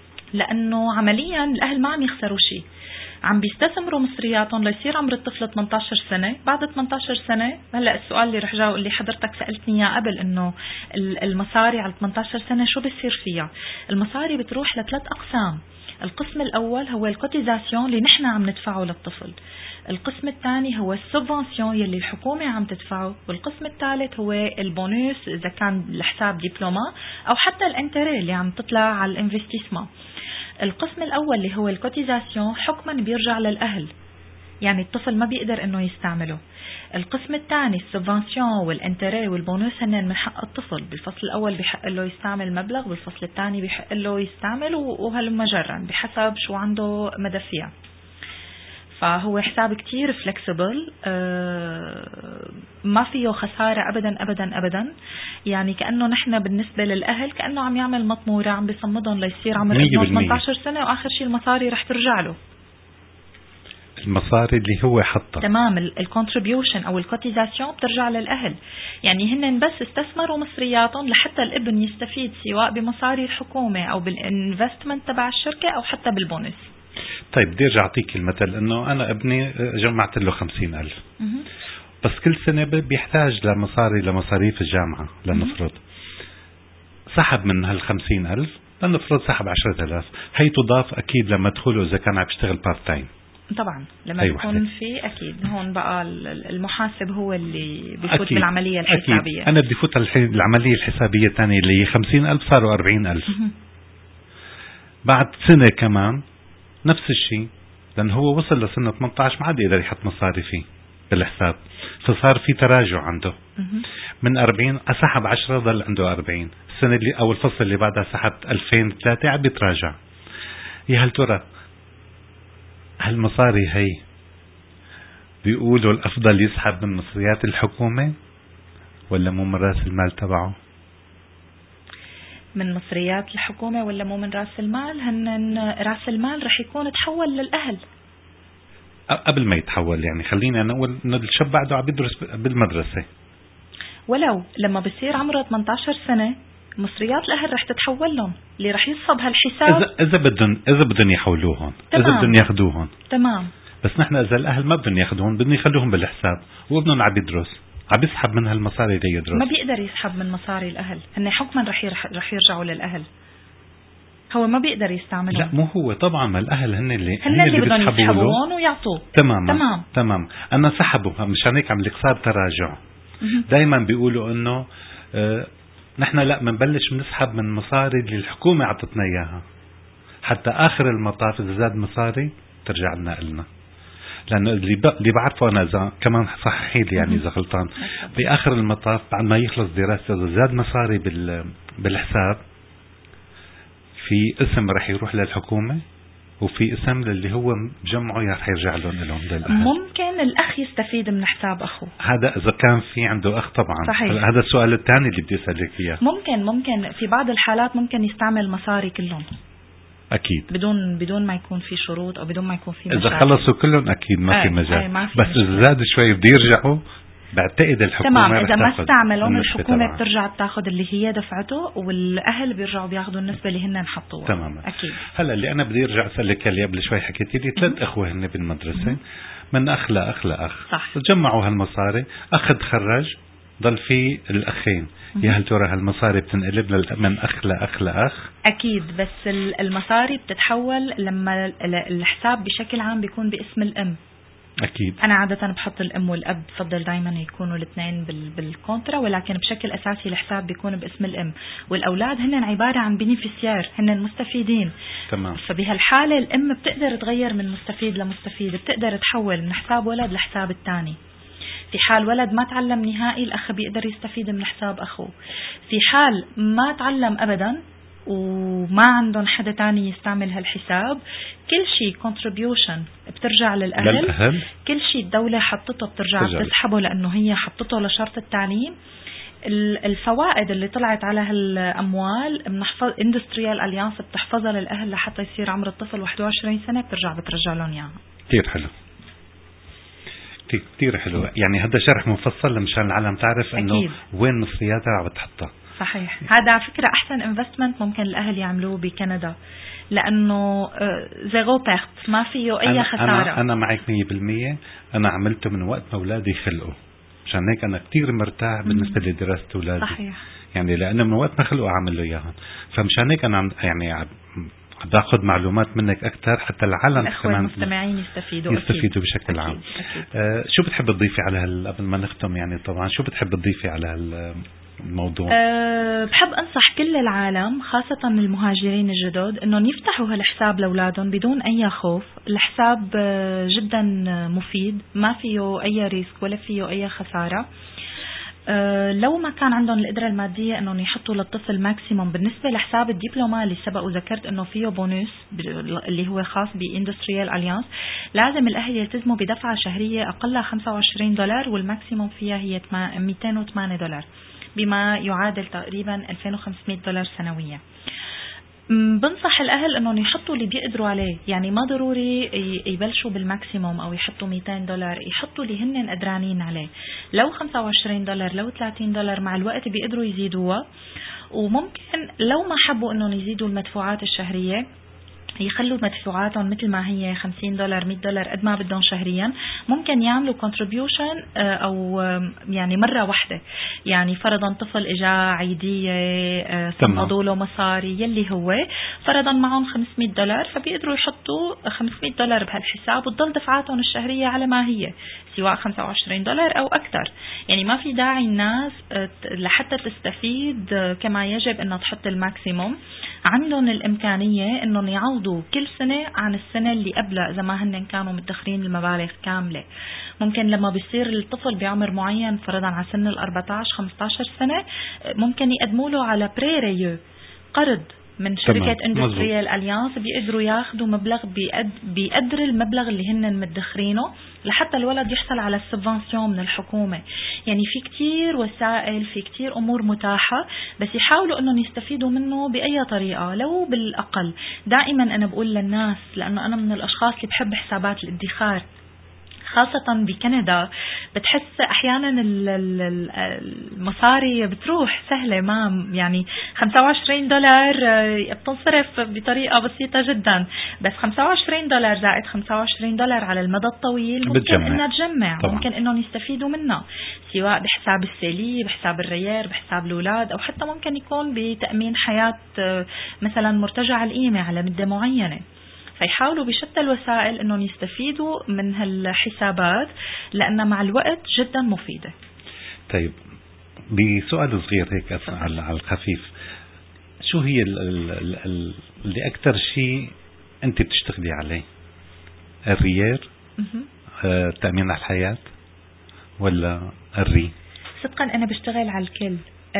لانه عمليا الاهل ما عم يخسروا شيء، عم بيستثمروا مصرياتهم ليصير عمر الطفل ثمانية عشر سنة. بعد ثمانية عشر سنة هلا السؤال اللي رح جاوب اللي حضرتك سألتني اياه قبل، انه المصاري على ثمانية عشر سنة شو بيصير فيها؟ المصاري بتروح لثلاث اقسام. القسم الاول هو الكوتيزاسيون اللي نحن عم ندفعه للطفل، القسم الثاني هو السبفنسيون يلي الحكومة عم تدفعه، والقسم الثالث هو البونوس اذا كان الحساب دبلوما او حتى الانتري اللي عم تطلع على الانفستيسمون. القسم الأول اللي هو الكوتيزاسيون حكما بيرجع للأهل، يعني الطفل ما بيقدر إنه يستعمله. القسم الثاني السبفنسيون والانتري والبونوس هن من حق الطفل. بالفصل الأول بيحق له يستعمل مبلغ، بالفصل الثاني بيحق له يستعمل وهلم جرا بحسب شو عنده مدفيع. فهو حساب كتير فلكسبل، ما فيه خسارة أبدا أبدا أبدا. يعني كأنه نحن بالنسبة للأهل كأنه عم يعمل مطمورة عم بيصمدهم ليصير عمر ابنه ثمانية عشر سنة وآخر شيء المصاري رح ترجع له، المصاري اللي هو حطها. تمام. الكونتريبيوشن أو الكوتيزاسيون بترجع للأهل، يعني هن بس استثمروا مصرياتهم لحتى الابن يستفيد سواء بمصاري الحكومة أو بالانفستمنت تبع الشركة أو حتى بالبونس. طيب بدي ارجع اعطيك المثل، انه انا ابني جمعت له خمسين ألف بس كل سنة بيحتاج لمصاري لمصاريف الجامعة، لنفرض سحب من هالخمسين ألف، لنفرض سحب عشرة آلاف، هي تضاف أكيد لما تدخله إذا كان عم يشتغل بارت تايم. طبعا لما يكون في أكيد هون بقى المحاسب هو اللي بيفوت أكيد بالعملية الحسابية. أكيد. أنا بدي فوت العملية الحسابية الثانية اللي هي خمسين ألف صاروا أربعين ألف بعد سنة كمان نفس الشيء، لأن هو وصل لسنة ثمانية عشر ما عاد يقدر يحط مصاري فيه بالحساب، فصار في تراجع عنده من أربعين أسحب عشرة ضل عنده أربعين. السنة اللي أو الفصل اللي بعدها سحبت ألفين ثلاثة عم بيتراجع. يا هل ترى هالمصاري هي بيقولوا الأفضل يسحب من مصريات الحكومة ولا مو من رأس المال تبعه؟ من مصريات الحكومة ولا مو من رأس المال؟ هن رأس المال رح يكون تحول للأهل قبل ما يتحول. يعني خليني نقول إنه الشاب بعده عم يدرس بالمدرسة، ولو لما بصير عمره ثمانية عشر سنة مصريات الأهل رح تتحول لهم، اللي رح يصب هالحساب إذا إذا بدهم إذا بدهم يحولوهم، إذا بدهم ياخذوهم. تمام. بس نحن إذا الأهل ما بدهم ياخذوهم بدهم يخلوهم بالحساب وابنهم عم يدرس عم يسحب من هالمصاري اللي يدرس. ما بيقدر يسحب من مصاري الأهل، هن حكما رح رح يرجعوا للأهل، هو ما بيقدر يستعملهم. لا مو هو طبعا، ما الأهل هن اللي هن اللي, اللي بدهم يسحبوهم ويعطوه. تمام تمام تمام. أنا سحبوا مشان هيك عم لك صار تراجع. دائما بيقولوا إنه اه نحن لا بنبلش بنسحب من مصاري اللي الحكومة عطتنا إياها، حتى آخر المطاف إذا زاد مصاري ترجع لنا إلنا. لأنه اللي اللي بعرفه أنا إذا كمان صححي لي يعني إذا غلطان، بآخر المطاف بعد ما يخلص دراسة إذا زاد مصاري بال بالحساب في اسم رح يروح للحكومة وفي اسم اللي هو جمعه رح يرجع لهم لهم للأهل. ممكن الأخ يستفيد من حساب أخوه، هذا إذا كان في عنده أخ طبعا. صحيح. هذا السؤال الثاني اللي بدي أسألك إياه. ممكن ممكن في بعض الحالات ممكن يستعمل مصاري كلهم أكيد بدون بدون ما يكون في شروط أو بدون ما يكون في مشاكل. إذا خلصوا كلهم أكيد ما في مجال، بس إذا زاد شوي بده يرجعوا بعتقد الحكومة. تمام، إذا ما استعملون الحكومة بترجع تاخذ اللي هي دفعته والأهل بيرجعوا بياخذوا النسبة اللي هن حطوها. تماما. أكيد. هلا اللي أنا بدي أرجع أسألك اللي قبل شوي حكيتي لي ثلاث أخوة هن بالمدرسة من أخ لأخ لأخ. صح. جمعوا هالمصاري، أخ تخرج ضل في الأخين، يا هل ترى هالمصاري بتنقلب من أخ لأخ لأخ؟ أكيد، بس المصاري بتتحول لما الحساب بشكل عام بيكون باسم الأم. أكيد. أنا عادة بحط الأم والأب، بفضل دايما يكونوا الاثنين بالكونترا، ولكن بشكل أساسي الحساب بيكون باسم الأم، والأولاد هن عبارة عن بينيفيسيار، هن المستفيدين. تمام. فبهالحالة الأم بتقدر تغير من مستفيد لمستفيد، بتقدر تحول من حساب ولد لحساب الثاني. في حال ولد ما تعلم نهائي الأخ بيقدر يستفيد من حساب أخوه. في حال ما تعلم أبدا وما عندهم حدا تاني يستعمل هالحساب، كل شيء contribution بترجع للأهل, للأهل. كل شيء الدولة حطته بترجع بتسحبه لأنه هي حطته لشرط التعليم. الفوائد اللي طلعت على هالأموال بنحفظ Industrial Alliance بتحفظها للأهل لحتى يصير عمر الطفل واحد وعشرين سنة، بترجع بترجع لهم إياها. كتير حلو، كتير حلو. يعني هذا شرح مفصل مشان العالم تعرف انه وين مصرياتها عم بتحطها. صحيح. هذا على فكرة احسن انفستمنت ممكن الاهل يعملوه بكندا، لانه زيرو بيرت، ما فيه اي أنا خسارة. انا انا معك مية بالمية. انا عملته من وقت ما اولادي خلقوا، مشان هيك انا كتير مرتاح بالنسبة لدراسة اولادي. صحيح. يعني لانه من وقت ما خلقوا عامل له اياهم، فمشان هيك انا يعني باخذ معلومات منك أكثر حتى العالم كمان المستمعين يستفيدوا يستفيدوا أكيد. بشكل أكيد. عام. أكيد. آه شو بتحب تضيفي على هال قبل ما نختم؟ يعني طبعا شو بتحب تضيفي على هالموضوع؟ أه بحب أنصح كل العالم خاصة المهاجرين الجدد إنهم يفتحوا هالحساب لأولادهم بدون أي خوف. الحساب جدا مفيد، ما فيه أي ريسك ولا فيه أي خسارة. أه لو ما كان عندهم القدرة المادية انهم يحطوا للطفل ماكسيموم، بالنسبة لحساب الدبلومة اللي سبق وذكرت انه فيه بونus اللي هو خاص باندستريال اليانس، لازم الاهل يلتزموا بدفعة شهرية اقلها خمسة وعشرين دولار والماكسيموم فيها هي مئتين وثمانية دولار، بما يعادل تقريبا ألفين وخمسمئة دولار سنويا. بنصح الأهل أنهم يحطوا اللي بيقدروا عليه، يعني ما ضروري يبلشوا بالماكسيموم أو يحطوا مئتين دولار، يحطوا اللي هن قدرانين عليه. لو خمسة وعشرين دولار، لو ثلاثين دولار، مع الوقت بيقدروا يزيدوها. وممكن لو ما حبوا أنهم يزيدوا المدفوعات الشهرية يخلوا مدفوعاتهم مثل ما هي خمسين دولار مئة دولار قد ما بدهم شهريا. ممكن يعملوا contribution او يعني مرة واحدة، يعني فرضا طفل اجا عيدية صمدوا له مصاري يلي هو فرضا معهم خمسمئة دولار، فبيقدروا يحطوا خمسمئة دولار بهالحساب وتضل دفعاتهم الشهرية على ما هي، سواء خمسة وعشرين دولار او اكثر. يعني ما في داعي الناس لحتى تستفيد كما يجب انها تحط الماكسيموم. عندهم الامكانية انهم يعوضوا كل سنة عن السنة اللي قبلها إذا ما هن كانوا مدخرين المبالغ كاملة. ممكن لما بيصير الطفل بعمر معين فرضا على سن الأربعة عشر خمسة عشر سنة ممكن يقدموا له على بريريو قرض من شركة اندستريال اليانس، بيقدروا ياخذوا مبلغ بيقدر المبلغ اللي هن مدخرينه لحتى الولد يحصل على السبفنسيون من الحكومة. يعني في كتير وسائل، في كتير أمور متاحة، بس يحاولوا أنهم يستفيدوا منه بأي طريقة لو بالأقل. دائما أنا بقول للناس، لأنه أنا من الأشخاص اللي بحب حسابات الادخار خاصة بكندا، بتحس أحيانا المصاري بتروح سهلة، ما يعني خمسة وعشرين دولار بتنصرف بطريقة بسيطة جدا، بس خمسة وعشرين دولار زائد خمسة وعشرين دولار على المدى الطويل ممكن إنها تجمع، طبعا. ممكن إنهم يستفيدوا منها سواء بحساب السيلي، بحساب الريير، بحساب الأولاد، أو حتى ممكن يكون بتأمين حياة مثلا مرتجع القيمة على مدة معينة. فيحاولوا بشتى الوسائل انهم يستفيدوا من هالحسابات لأنها مع الوقت جدا مفيدة. طيب بسؤال صغير هيك على الخفيف، شو هي اللي أكثر شيء أنت بتشتغلي عليه؟ الريير، تأمين الحياة ولا الري؟ صدقا أنا بشتغل على الكل،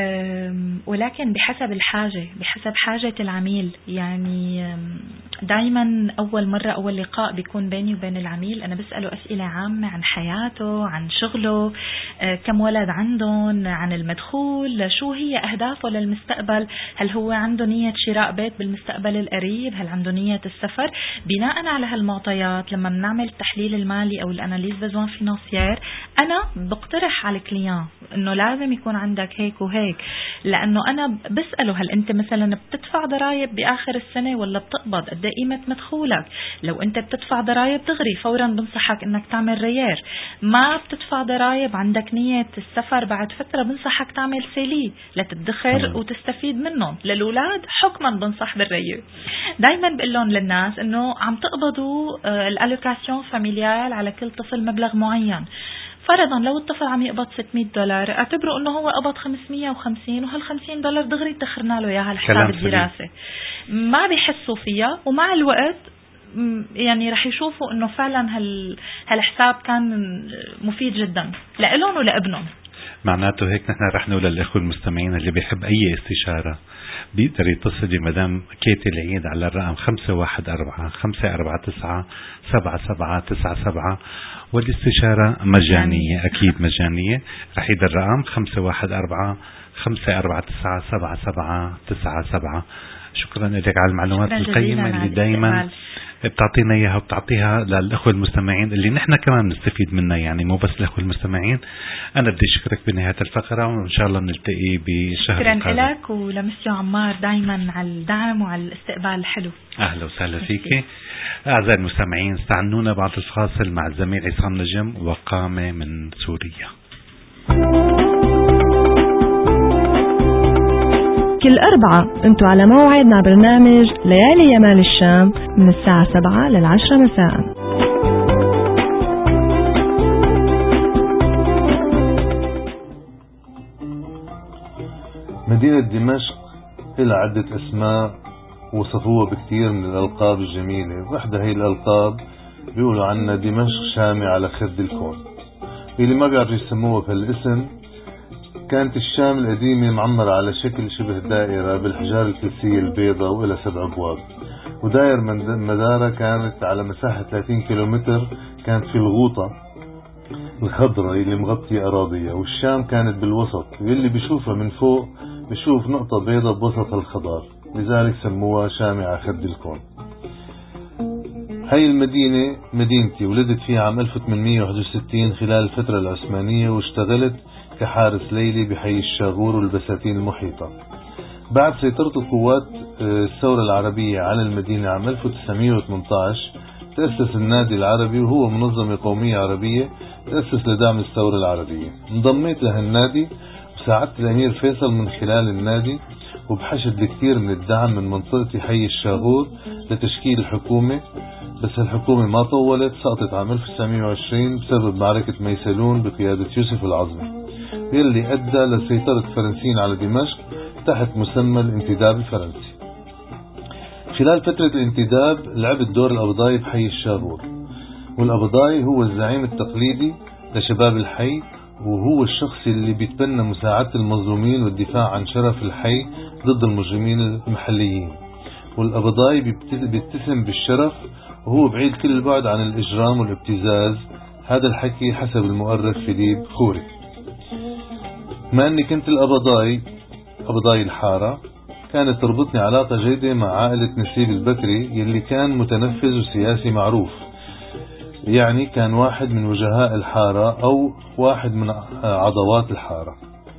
ولكن بحسب الحاجة، بحسب حاجة العميل. يعني دايما أول مرة أول لقاء بيكون بيني وبين العميل أنا بسأله أسئلة عامة عن حياته، عن شغله، كم ولد عندهم، عن المدخول، شو هي أهدافه للمستقبل، هل هو عنده نية شراء بيت بالمستقبل القريب، هل عنده نية السفر. بناء على هالمعطيات لما بنعمل التحليل المالي أو الأناليز بزوان فينانسيير أنا بقترح على الكليان إنه لازم يكون عندك هيك وهيك، لأنه أنا بسأله هل أنت مثلا بتدفع ضرائب بآخر السنة ولا بتقبض، قد ايه قيمة مدخولك. لو أنت بتدفع ضرائب دغري فورا بنصحك إنك تعمل ريير، ما بتدفع ضرائب عندك نية السفر بعد فترة بنصحك تعمل سيلي لتدخر وتستفيد منهم. للأولاد حكما بنصح بالريير. دايما بقول لهم للناس إنه عم تقبضوا الالوكاسيون فاميليال على كل طفل مبلغ معين. فرضا لو الطفل عم يقبض ستمية دولار اعتبروا انه هو قبض خمسمية وخمسين، وهال خمسين دولار دغري دخرنا له اياها لحساب الدراسة. ما بيحسوا فيها، ومع الوقت يعني رح يشوفوا انه فعلا هال هالحساب كان مفيد جدا لإلهم ولابنهم. معناته هيك نحن رح نقول للإخوة المستمعين اللي بيحب أي استشارة بيقدر يتصل بمدام كيتي العيد على الرقم خمسة واحد أربعة خمسة أربعة تسعة سبعة سبعة تسعة سبعة، والاستشارة مجانية، أكيد مجانية. رح يد الرقم خمسة واحد أربعة خمسة أربعة تسعة سبعة سبعة تسعة سبعة. شكرا لك على المعلومات القيمة اللي دايما بتعطينا إياها وبتعطيها للأخوة المستمعين اللي نحن كمان نستفيد منها، يعني مو بس الأخوة المستمعين. أنا بدي أشكرك بنهاية الفقرة، وإن شاء الله نلتقي بشهر شكرا القادم. شكرا لك ولمسيو عمار دايما على الدعم وعلى الاستقبال الحلو. أهلا وسهلا فيك. أعزائي المستمعين استعنونا بعد الفاصل مع الزميل عصام نجم وقامة من سوريا. كل أربعة أنتوا على موعد مع برنامج ليالي يمال الشام من الساعة سبعة للعشرة مساء. مدينة دمشق لها عدة أسماء وصفوها بكثير من الألقاب الجميلة. واحدة هي الألقاب بيقولوا عنها دمشق شامي على خد الكون. اللي ما بيعرف يسموها بهالاسم، كانت الشام القديمة معمرة على شكل شبه دائرة بالحجار الكلسية البيضاء وإلى سبع أبواب، ودائر مدارها كانت على مساحة ثلاثين كيلومتر. كانت في الغوطة الخضراء اللي مغطية أراضية، والشام كانت بالوسط، واللي بيشوفها من فوق بيشوف نقطة بيضاء بوسط الخضار، لذلك سموها شامي على خد الكون. هاي المدينة مدينتي، ولدت فيها عام ألف وثمانمية وواحد وستين خلال الفترة العثمانية، واشتغلت كحارس ليلي بحي الشاغور والبساتين المحيطة. بعد سيطرة القوات الثورة العربية على المدينة عام ألف وتسعمية وثمانية عشر تأسس النادي العربي، وهو منظمة قومية عربية تأسس لدعم الثورة العربية. انضميت لهالنادي وساعدت الأمير فيصل من خلال النادي، وبحشد الكثير من الدعم من منطقة حي الشاغور لتشكيل الحكومة. بس الحكومة ما طولت، سقطت عام ألف وتسعمية وعشرين بسبب معركة ميسلون بقيادة يوسف العظمي، يلي أدى لسيطرة الفرنسيين على دمشق تحت مسمى الانتداب الفرنسي. خلال فترة الانتداب لعبت دور الأبضاي بحي الشاغور، والأبضاي هو الزعيم التقليدي لشباب الحي، وهو الشخص اللي بيتبنى مساعدة المظلومين والدفاع عن شرف الحي ضد المجرمين المحليين. والأبضاي بيتسم بالشرف، وهو بعيد كل البعد عن الإجرام والابتزاز. هذا الحكي حسب المؤرخ فيليب خوري. ما أني كنت الأبضاي أبضاي الحارة، كانت تربطني علاقة جيدة مع عائلة نسيب البكري، يلي كان متنفذ وسياسي معروف، يعني كان واحد من وجهاء الحارة أو واحد من عضوات الحارة،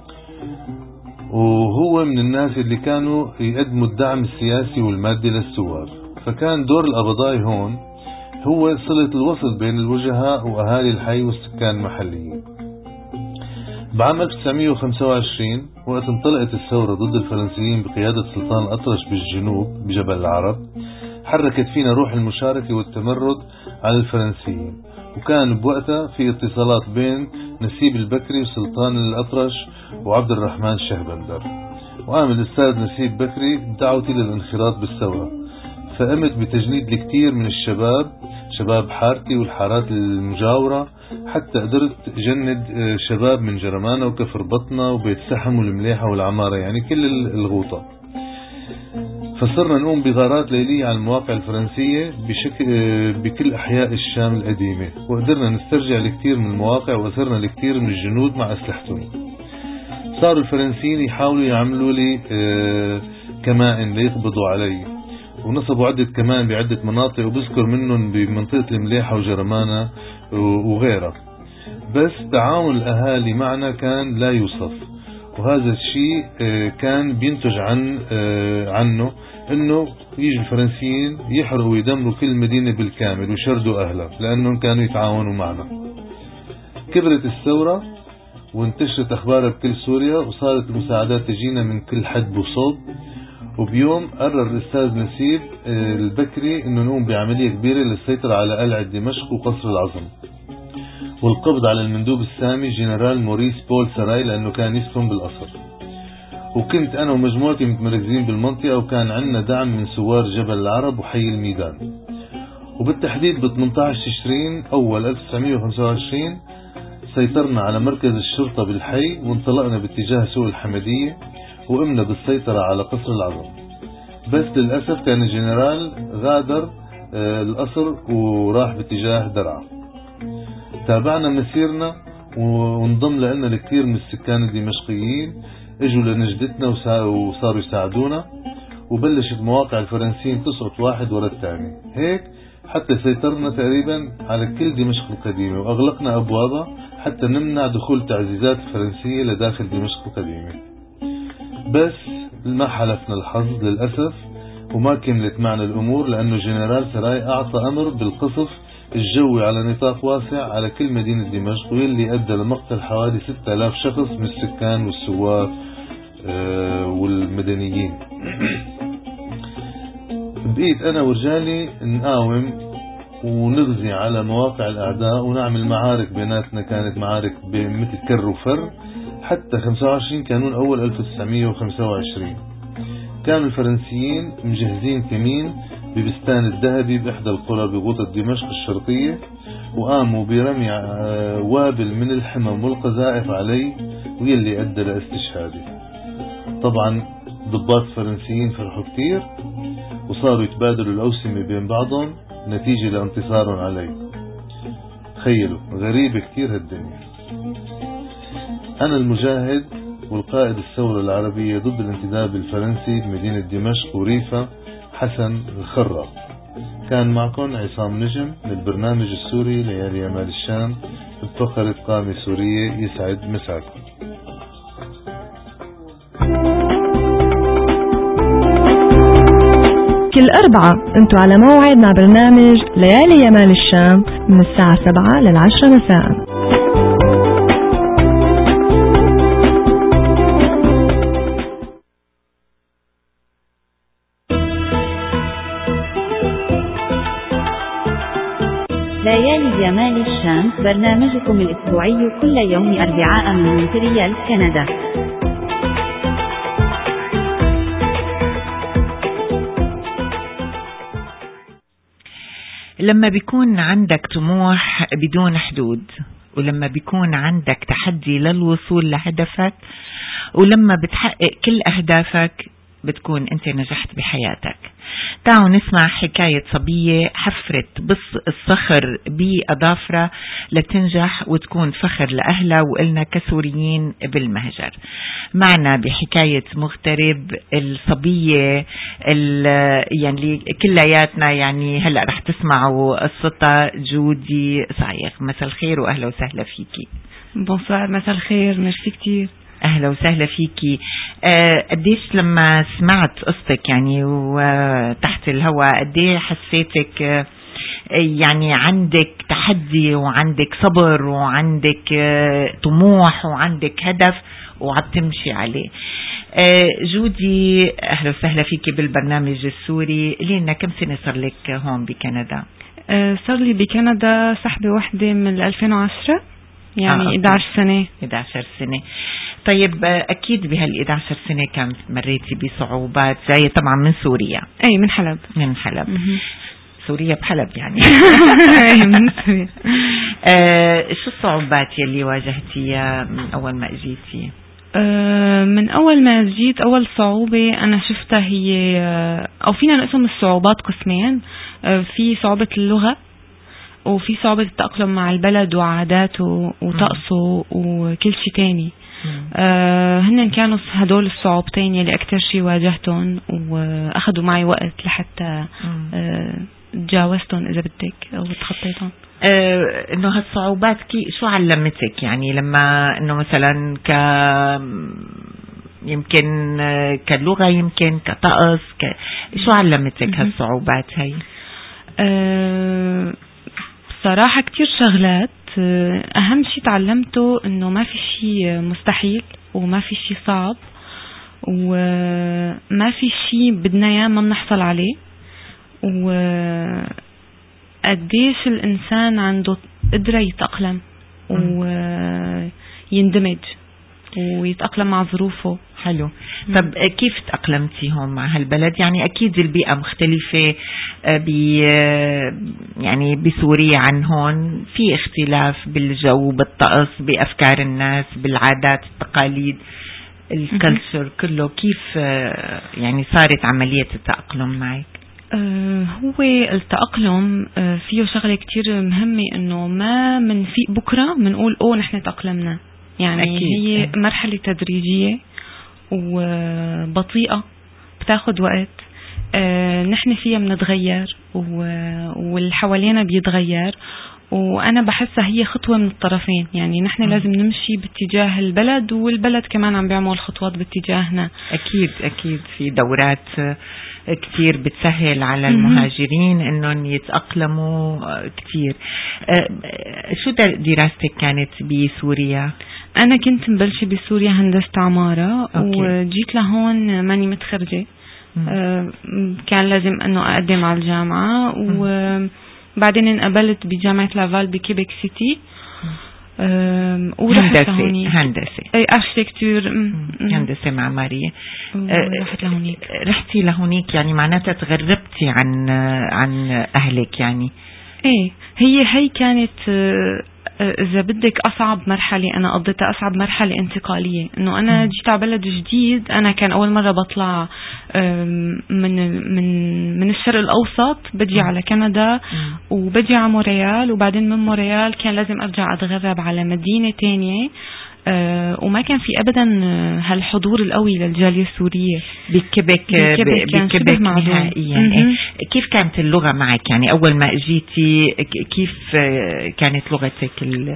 وهو من الناس اللي كانوا يقدموا الدعم السياسي والمادي للثوار. فكان دور الأبضاي هون هو صلة الوصل بين الوجهاء وأهالي الحي والسكان المحليين. بعام ألف وتسعمية وخمسة وعشرين وقت انطلقت الثورة ضد الفرنسيين بقيادة سلطان الأطرش بالجنوب بجبل العرب، حركت فينا روح المشاركة والتمرد على الفرنسيين، وكان بوقتها في اتصالات بين نسيب البكري وسلطان الأطرش وعبد الرحمن الشهبندر. وقام الأستاذ نسيب بكري بدعوتي للانخراط بالثورة، فقمت بتجنيد الكثير من الشباب شباب حارتي والحارات المجاورة، حتى قدرت جند شباب من جرمانة وكفر بطنة وبيت سحم والمليحة والعمارة، يعني كل الغوطة. فصرنا نقوم بغارات ليلية على المواقع الفرنسية بشكل بكل أحياء الشام القديمة، وقدرنا نسترجع الكثير من المواقع وأسرنا الكثير من الجنود مع أسلحتهم. صاروا الفرنسيين يحاولوا يعملوا لي كمائن ليقبضوا علي، ونصبوا عدة كمان بعدة مناطق، وبذكر منهم بمنطقة المليحة وجرمانة وغيرها. بس تعاون الأهالي معنا كان لا يوصف، وهذا الشيء كان بينتج عن عنه انه يجي الفرنسيين يحرقوا ويدمروا كل مدينة بالكامل ويشردوا اهلها، لانهم كانوا يتعاونوا معنا. كبرت الثورة وانتشرت اخبارها بكل سوريا، وصارت المساعدات تجينا من كل حد وصوب. وبيوم قرر الاستاذ نسيب البكري انه نقوم بعملية كبيرة للسيطرة على قلعة دمشق وقصر العظم، والقبض على المندوب السامي جنرال موريس بول سراي، لأنه كان يسكن بالقصر. وكنت أنا ومجموعتي متمركزين بالمنطقة، وكان عندنا دعم من سوار جبل العرب وحي الميدان. وبالتحديد ب ثمانية عشر تشرين أول ألف وتسعمئة وخمسة وعشرين سيطرنا على مركز الشرطة بالحي، وانطلقنا باتجاه سوق الحمدية، وقمنا بالسيطرة على قصر العظم. بس للأسف كان الجنرال غادر القصر وراح باتجاه درعا. تابعنا مسيرنا وانضم لنا الكثير من السكان الدمشقيين، اجوا لنجدتنا وصاروا يساعدونا، وبلشت مواقع الفرنسيين تسقط واحد ورا الثاني، هيك حتى سيطرنا تقريبا على كل دمشق القديمة، واغلقنا ابوابها حتى نمنع دخول التعزيزات الفرنسية لداخل دمشق القديمة. بس ما حلفنا الحظ للأسف، وما كملت معنا الامور، لانه جنرال سراي اعطى امر بالقصف الجوي على نطاق واسع على كل مدينة دمشق، واللي أدى لمقتل حوالي ستة آلاف شخص من السكان والسوار والمدنيين. بقيت أنا ورجالي نقاوم ونغزي على مواقع الأعداء ونعمل معارك بيناتنا، كانت معارك مثل كر وفر، حتى خمسة وعشرين كانون أول ألف وتسعمئة وخمسة وعشرين كانوا الفرنسيين مجهزين كمين ببستان الذهبي بإحدى القرى بغوطة دمشق الشرقية، وقاموا برمي وابل من الحمم والقذائف علي، واللي أدى لاستشهادي. طبعا ضباط فرنسيين فرحوا كتير، وصاروا يتبادلوا الأوسمة بين بعضهم نتيجة لانتصارهم علي. تخيلوا، غريبة كتير هالدنيا. أنا المجاهد والقائد الثورة العربية ضد الانتداب الفرنسي بمدينة دمشق وريفة، حسن الخراب. كان معكم عصام نجم من البرنامج السوري ليالي يمال الشام بفقرة قامة سورية. يسعد مساكم. كل أربعة انتوا على موعد مع برنامج ليالي يمال الشام من الساعة سبعة للعشرة مساء. ليالي جمال الشام برنامجكم الأسبوعي كل يوم أربعاء من مونتريال كندا. لما بيكون عندك طموح بدون حدود، ولما بيكون عندك تحدي للوصول لهدفك، ولما بتحقق كل أهدافك، بتكون أنت نجحت بحياتك. تعالوا نسمع حكاية صبية حفرت بص الصخر بأظافرها لتنجح وتكون فخر لأهلها وإلنا كسوريين بالمهجر. معنا بحكاية مغترب الصبية يعني كلياتنا، يعني هلأ رح تسمعوا قصتها، جودي صايغ. مساء الخير وأهلا وسهلا فيكي. بونسوار. مساء الخير، ميرسي كتير. أهلا وسهلا فيكي. أه قديش لما سمعت قصتك يعني وتحت الهواء، قديش حسيتك أه يعني عندك تحدي وعندك صبر وعندك أه طموح وعندك هدف وعم تمشي عليه. أه جودي، أهلا وسهلا فيكي بالبرنامج السوري. لينا كم سنة صار لك هون بكندا؟ أه صار لي بكندا سحبة واحدة من ألفين وعشرة، يعني آه إحدى عشرة سنة. إحدى عشرة سنة. طيب أكيد بهال إحدى عشرة سنة كانت مريتي بصعوبات، جاية طبعا من سوريا. أي من حلب. من حلب. سوريا بحلب يعني. آه شو الصعوبات يلي واجهتيها من أول ما أجيتي؟ آه من أول ما جيت أول صعوبة أنا شفتها هي آه أو فينا نقسم الصعوبات قسمين. آه في صعوبة اللغة وفي صعوبة التأقلم مع البلد وعاداته وطقسه وكل شيء تاني. آه هن كانوا هدول الصعوبتين يلي أكتر شيء واجهتهم وأخذوا معي وقت لحتى آه تجاوزتهم إذا بدك أو تخطيتهم. آه إنه هالصعوبات كي شو علمتك يعني لما إنه مثلا ك يمكن كلغة يمكن كطقس ك... شو علمتك هالصعوبات هاي؟ آه صراحة كتير شغلات. أهم شيء تعلمته إنه ما في شيء مستحيل وما في شيء صعب وما في شيء بدنا إياه ما بنحصل عليه، وقديش الإنسان عنده قدرة يتأقلم ويندمج ويتأقلم مع ظروفه. حلو. طب كيف تأقلمتي هون مع هالبلد؟ يعني أكيد البيئة مختلفة ب يعني بسوريا عن هون، في اختلاف بالجو بالطقس بأفكار الناس بالعادات التقاليد الكلتشر كله. كيف يعني صارت عملية التأقلم معك؟ أه هو التأقلم أه فيه شغلة كتير مهمة، إنه ما منفيق بكرة منقول أوه نحن تأقلمنا. يعني أكيد. هي مرحلة تدريجية وبطيئة بتاخد وقت. آه نحن فيها بنتغير واللي حوالينا بيتغير، وأنا بحسها هي خطوة من الطرفين. يعني نحن م. لازم نمشي باتجاه البلد والبلد كمان عم بيعمل خطوات باتجاهنا. أكيد أكيد في دورات كتير بتسهل على المهاجرين إنهم يتأقلموا كتير. آه شو دراستك كانت بسوريا؟ أنا كنت مبلشة بسوريا هندسة عمارة. أوكي. وجيت لهون ماني متخرجة. آه كان لازم أنه أقدم على الجامعة، وبعدين انقبلت بجامعة لافال بكيبك سيتي. آه ورحت لهونيك. هندسة أي أرشيتكتور هندسة معمارية. آه رحت لهونيك. رحتي لهونيك يعني معناتها تغربتي عن عن أهلك يعني. إيه هي هي كانت آه إذا بدك أصعب مرحلة أنا قضيتها، أصعب مرحلة انتقالية. إنه أنا جيت على بلد جديد. أنا كان أول مرة بطلع من من من الشرق الأوسط بجي على كندا وبجي على مونريال، وبعدين من مونريال كان لازم أرجع أتغرب على مدينة تانية. أه وما كان في أبدا هالحضور القوي للجالية السورية بكبك بكبك نهائيا. كيف كانت اللغة معك يعني أول ما اجيتي؟ كيف كانت لغتك؟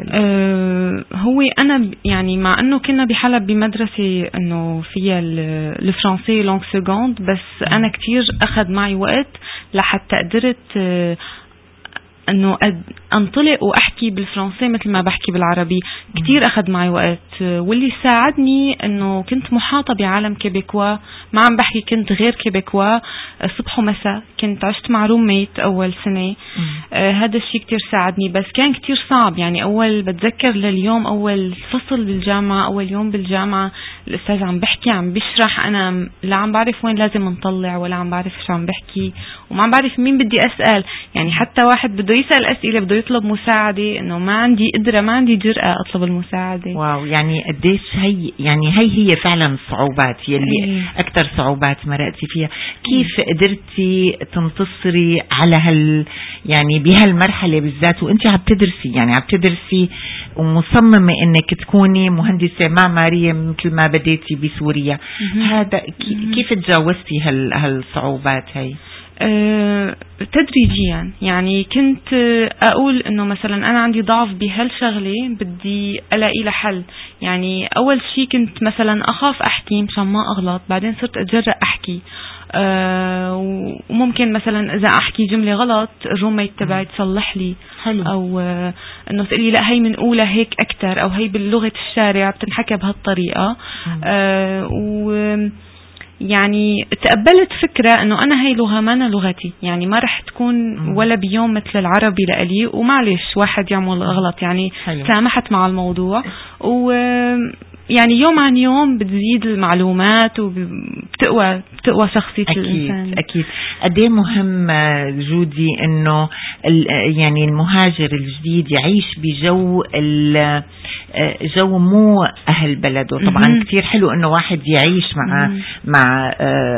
أه هو أنا يعني مع أنه كنا بحلب بمدرسة أنه فيها الفرنسي لونغ سيكوند، بس أنا كتير أخذ معي وقت لحتى قدرت أه انه انطلق واحكي بالفرنسي مثل ما بحكي بالعربي. كتير اخذ معي وقت، واللي ساعدني انه كنت محاطة بعالم كيبيكوا. ما عم بحكي كنت غير كيبيكوا صبح ومساء. كنت عشت مع روميت اول سنة. آه هذا الشيء كتير ساعدني، بس كان كتير صعب. يعني اول بتذكر لليوم اول فصل بالجامعة، اول يوم بالجامعة الاستاذ عم بحكي عم بشرح، انا لا عم بعرف وين لازم نطلع ولا عم بعرف شو عم بحكي وما عم بعرف مين بدي اسأل. يعني حتى واحد بده يسأل أسئلة بده يطلب مساعدة، إنه ما عندي قدرة ما عندي جرأة أطلب المساعدة. واو يعني قديش هي يعني هي هي فعلا الصعوبات يلي إيه. أكتر صعوبات مرقتي فيها. كيف إيه. قدرتي تنتصري على هال يعني بهالمرحلة بالذات وأنت عم تدرسي يعني عم تدرسي ومصممة إنك تكوني مهندسة معمارية مثل ما بديتي بسوريا؟ هذا كيف تجاوزتي هال هالصعوبات هاي؟ أه تدريجيا. يعني كنت أقول إنه مثلا أنا عندي ضعف بهالشغلة بدي ألاقي له حل. يعني أول شيء كنت مثلا أخاف أحكي مشان ما أغلط، بعدين صرت أتجرأ أحكي. أه وممكن مثلا إذا أحكي جملة غلط الروميت تبعي تصلح لي. حلو. أو أه إنه تقولي لا هي منقولة هيك أكتر، أو هي باللغة الشارع بتنحكى بهالطريقة. أه و يعني تقبلت فكرة انه انا هاي لغة ما أنا لغتي، يعني ما رح تكون ولا بيوم مثل العربي لألي، ومعلش واحد يعمل غلط يعني. حلو. سامحت مع الموضوع، و يعني يوم عن يوم بتزيد المعلومات وبتقوى بتقوى شخصية أكيد الإنسان. أكيد. قديه مهم جودي إنه يعني المهاجر الجديد يعيش بجو جو مو أهل بلده. طبعا كتير حلو إنه واحد يعيش مع مم. مع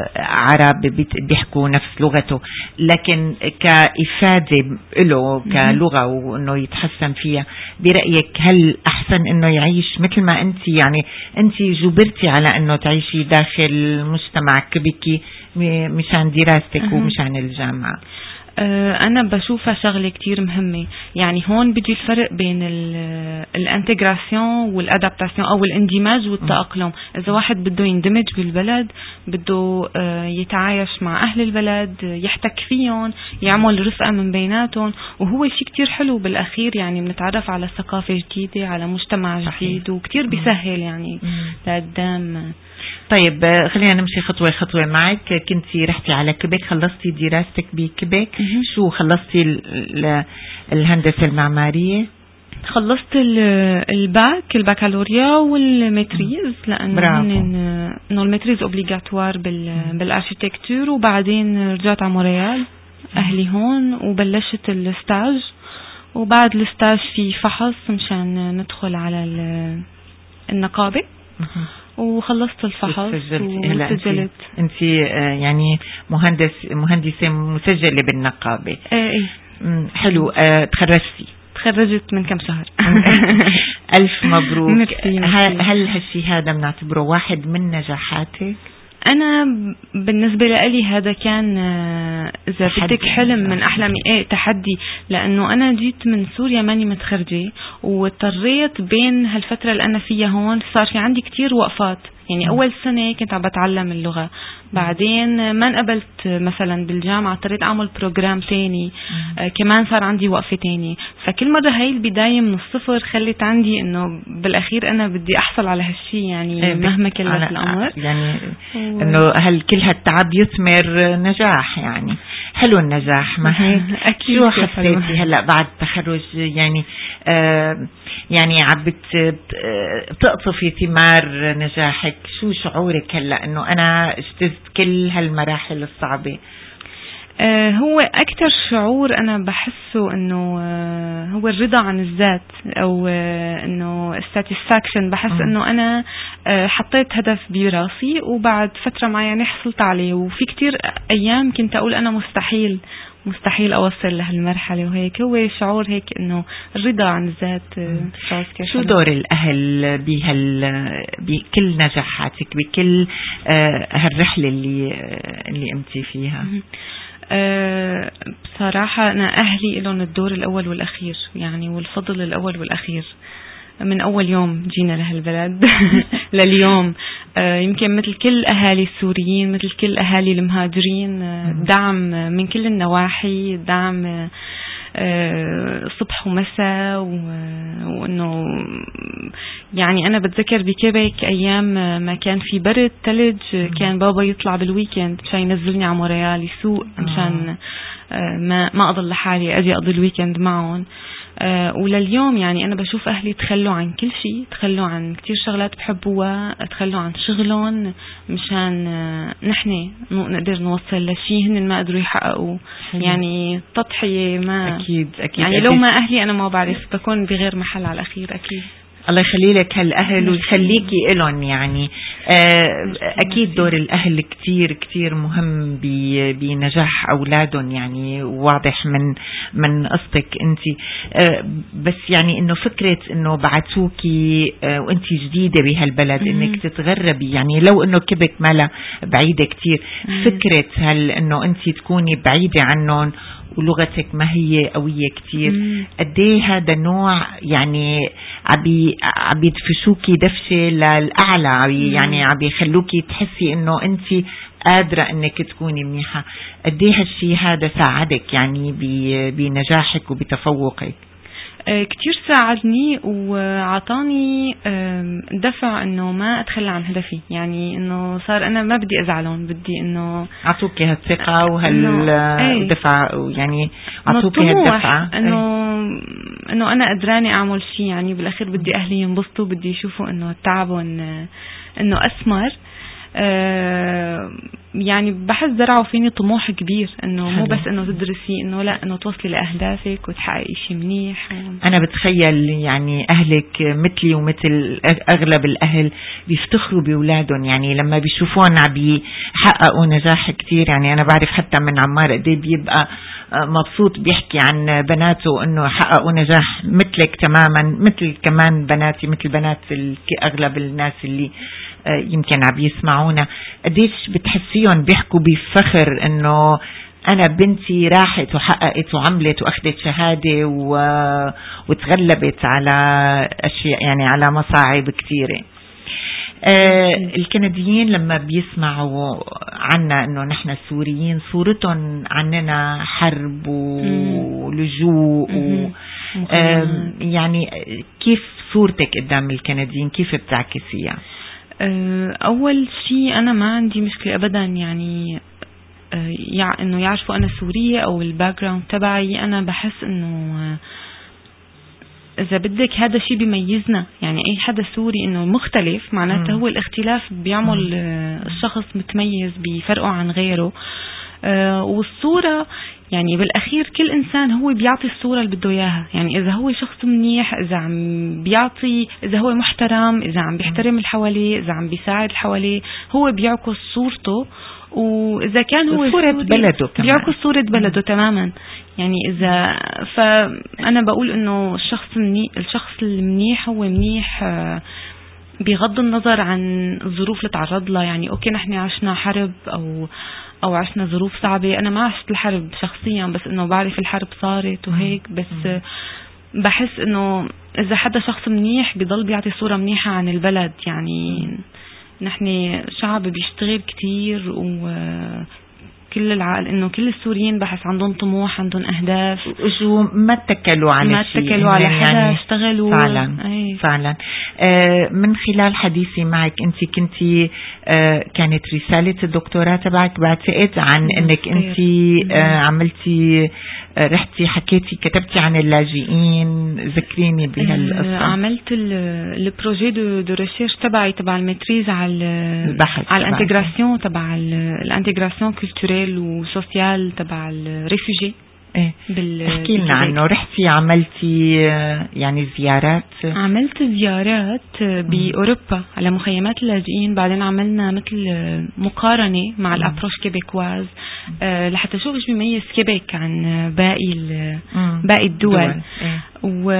عرب بيحكوا نفس لغته، لكن كإفادة له كلغة وإنه يتحسن فيها، برأيك هل أحسن إنه يعيش مثل ما أنت يعني أنت جبرتي على أنه تعيشي داخل مجتمع كبكي مشان دراستك ومشان الجامعة؟ أنا بشوفها شغلة كتير مهمة. يعني هون بيجي الفرق بين الانتجراسيون والادابتاسيون أو الاندماج والتأقلم. إذا واحد بده يندمج بالبلد، بده يتعايش مع أهل البلد، يحتك فيهم، يعمل رفقة من بيناتهم، وهو شيء كتير حلو بالأخير. يعني بنتعرف على ثقافة جديدة، على مجتمع جديد، وكتير بيسهل يعني لقدام. طيب خلينا نمشي خطوة خطوة معك. كنتي رحتي على كيبيك، خلصتي دراستك بكيبيك، شو خلصتي الهندسة المعمارية؟ خلصت الباك البكالوريا والماتريز، لأنه إنه الماتريز أوبليغاتوار بالأرشيتكتور، وبعدين رجعت على مونريال أهلي هون وبلشت الستاج، وبعد الستاج في فحص مشان ندخل على النقابة، وخلصت الفحص وسجلت. انت يعني مهندس مهندسة مسجلة بالنقابة. ايه حلو. اه تخرجتي؟ تخرجت من كم شهر. ألف مبروك. هل هالشي هذا بنعتبره واحد من نجاحاتك؟ أنا بالنسبة لي هذا كان إذا بدك حلم من أحلامي. إيه تحدي، لأنه أنا جيت من سوريا ماني متخرجة، واضطريت بين هالفترة اللي أنا فيها هون صار في عندي كتير وقفات. يعني أول سنة كنت عم بتعلم اللغة، بعدين ما انقبلت مثلا بالجامعة، اضطريت أعمل بروجرام تاني، آه كمان صار عندي وقفة تاني. فكل مرة هاي البداية من الصفر خلت عندي إنه بالأخير أنا بدي أحصل على هالشي يعني. إيه مهما كلف الأمر يعني و... إنه هل كل هالتعب يثمر نجاح يعني. حلو النجاح. ما هي أكيد. شو حسيتي هلأ بعد التخرج يعني آه يعني عبت بتقطفي ثمار نجاحك؟ شو شعورك هلأ إنه أنا اجتزت كل هالمراحل الصعبة؟ آه هو أكتر شعور أنا بحسه إنه آه هو الرضا عن الذات، أو آه إنه satisfaction. بحس م. إنه أنا آه حطيت هدف براسي، وبعد فترة معينة حصلت عليه. وفي كتير أيام كنت أقول أنا مستحيل مستحيل أوصل لهالمرحلة، وهيك هو شعور هيك إنه الرضا عن الذات. شو دور الأهل بهال بكل نجاحاتك، بكل آه هالرحلة اللي آه اللي قمتي فيها؟ أه بصراحة أنا أهلي لهم الدور الأول والأخير يعني، والفضل الأول والأخير. من أول يوم جينا لهالبلد لليوم أه يمكن مثل كل أهالي السوريين، مثل كل أهالي المهاجرين، أه دعم من كل النواحي، دعم أه صبح ومساء، وأنه يعني أنا بتذكر بكيبيك أيام ما كان في برد ثلج، كان بابا يطلع بالويكند مشان ينزلني على مونريال يسوق مشان ما ما أضل لحالي أجي أقضي الويكند معهم. أه ولليوم يعني أنا بشوف أهلي تخلوا عن كل شيء، تخلوا عن كتير شغلات بحبوها، تخلوا عن شغلهم مشان نحن نقدر نوصل لشيء هن ما قدروا يحققوا. يعني تضحية ما أكيد أكيد يعني أكيد. لو ما أهلي أنا ما بعرف بكون بغير محل على الأخير. أكيد الله يخلي لك هالأهل ويخليكي إلهم يعني. أكيد دور الأهل كتير كتير مهم بنجاح أولادهم يعني، واضح من من قصتك أنت. بس يعني إنه فكرة إنه بعتوكي وأنت جديدة بهالبلد إنك تتغربي، يعني لو إنه كبك ملا بعيدة كتير، فكرة هل إنه أنت تكوني بعيدة عنهم ولغتك ما هي قوية كتير، قديه هذا نوع يعني عبي عبي يدفشوكي دفشة للأعلى، عبي يعني عبي يخلوكي تحسي إنه أنت قادرة إنك تكوني منيحة. قديه هالشي هذا ساعدك يعني بنجاحك وبتفوقك؟ كتير ساعدني وعطاني دفع انه ما اتخلى عن هدفي، يعني انه صار انا ما بدي ازعلهم، بدي انه اعطوك هالثقة وهالدفع، يعني اعطوك هالدفعة انه انه انا قدراني اعمل شيء، يعني بالاخير بدي اهلي ينبسطوا، بدي يشوفوا انه تعبهم انه اثمر. أه يعني بحس زرعوا فيني طموح كبير، انه مو بس انه تدرسي، انه لا، انه توصلي لاهدافك وتحققي شيء منيح. انا بتخيل يعني اهلك مثلي ومثل اغلب الاهل بيفتخروا باولادهم، يعني لما بيشوفون عم بيحققوا نجاح كتير. يعني انا بعرف حتى من عمار قد ايه بيبقى مبسوط، بيحكي عن بناته انه حققوا نجاح مثلك تماما، مثل كمان بناتي، مثل بنات اغلب الناس اللي يمكن عم يسمعونا. قديش بتحسيهم بيحكوا بفخر انه انا بنتي راحت وحققت وعملت واخذت شهادة و... وتغلبت على اشياء، يعني على مصاعب كثيرة. آه الكنديين لما بيسمعوا عنا انه نحن السوريين صورتهم عننا حرب ولجوء و... آه يعني كيف صورتك قدام الكنديين، كيف بتعكسيها؟ أول شيء أنا ما عندي مشكلة أبدا، يعني يع إنه يعرفوا أنا سورية أو الباك جراوند تبعي. أنا بحس إنه إذا بدك هذا شيء بيميزنا، يعني أي حدا سوري إنه مختلف معناته هو الاختلاف بيعمل الشخص متميز، بيفرقه عن غيره. والصورة يعني بالأخير كل إنسان هو بيعطي الصورة اللي بده إياها، يعني إذا هو شخص منيح، إذا عم بيعطي، إذا هو محترم، إذا عم بيحترم اللي حواليه، إذا عم بيساعد اللي حواليه، هو بيعكس صورته. وإذا كان هو صورة بلده كمان بيعكس صورة بلده تماما. يعني إذا فأنا بقول إنه الشخص منيح، الشخص المنيح هو منيح بغض النظر عن الظروف اللي تعرض لها. يعني أوكي نحن عشنا حرب أو أو عشنا ظروف صعبة، أنا ما عشت الحرب شخصيا بس إنه بعرف الحرب صارت وهيك، بس بحس إنه إذا حدا شخص منيح بيضل بيعطي صورة منيحة عن البلد. يعني نحن شعب بيشتغل كتير، وكل العقل إنه كل السوريين بحس عندهم طموح، عندهم أهداف، وإجوا ما اتكلوا على ما شيء، اتكلوا على حدا، يعني اشتغلوا فعلا. أي. فعلا. آه من خلال حديثي معك أنت كنتي آه كانت رسالة الدكتوراه تبعك بعتقد عن أنك أنت آه عملتي آه رحتي حكيتي كتبتي عن اللاجئين، ذكريني بهالقصة. عملت البروجي دو دو ريشيرش تبعي تبع الماتريز على البحث على الانتجراسيون تبع الانتجراسيون كولتوريل وسوسيال تبع الريفوجي. ايه احكي لنا عنه. رحتي عملتي يعني زيارات؟ عملت زيارات بأوروبا على مخيمات اللاجئين، بعدين عملنا مثل مقارنة مع الأبروش كيبيكواز أه لحتى نشوف ايش بيميز كيبيك عن باقي باقي الدول. ايه. و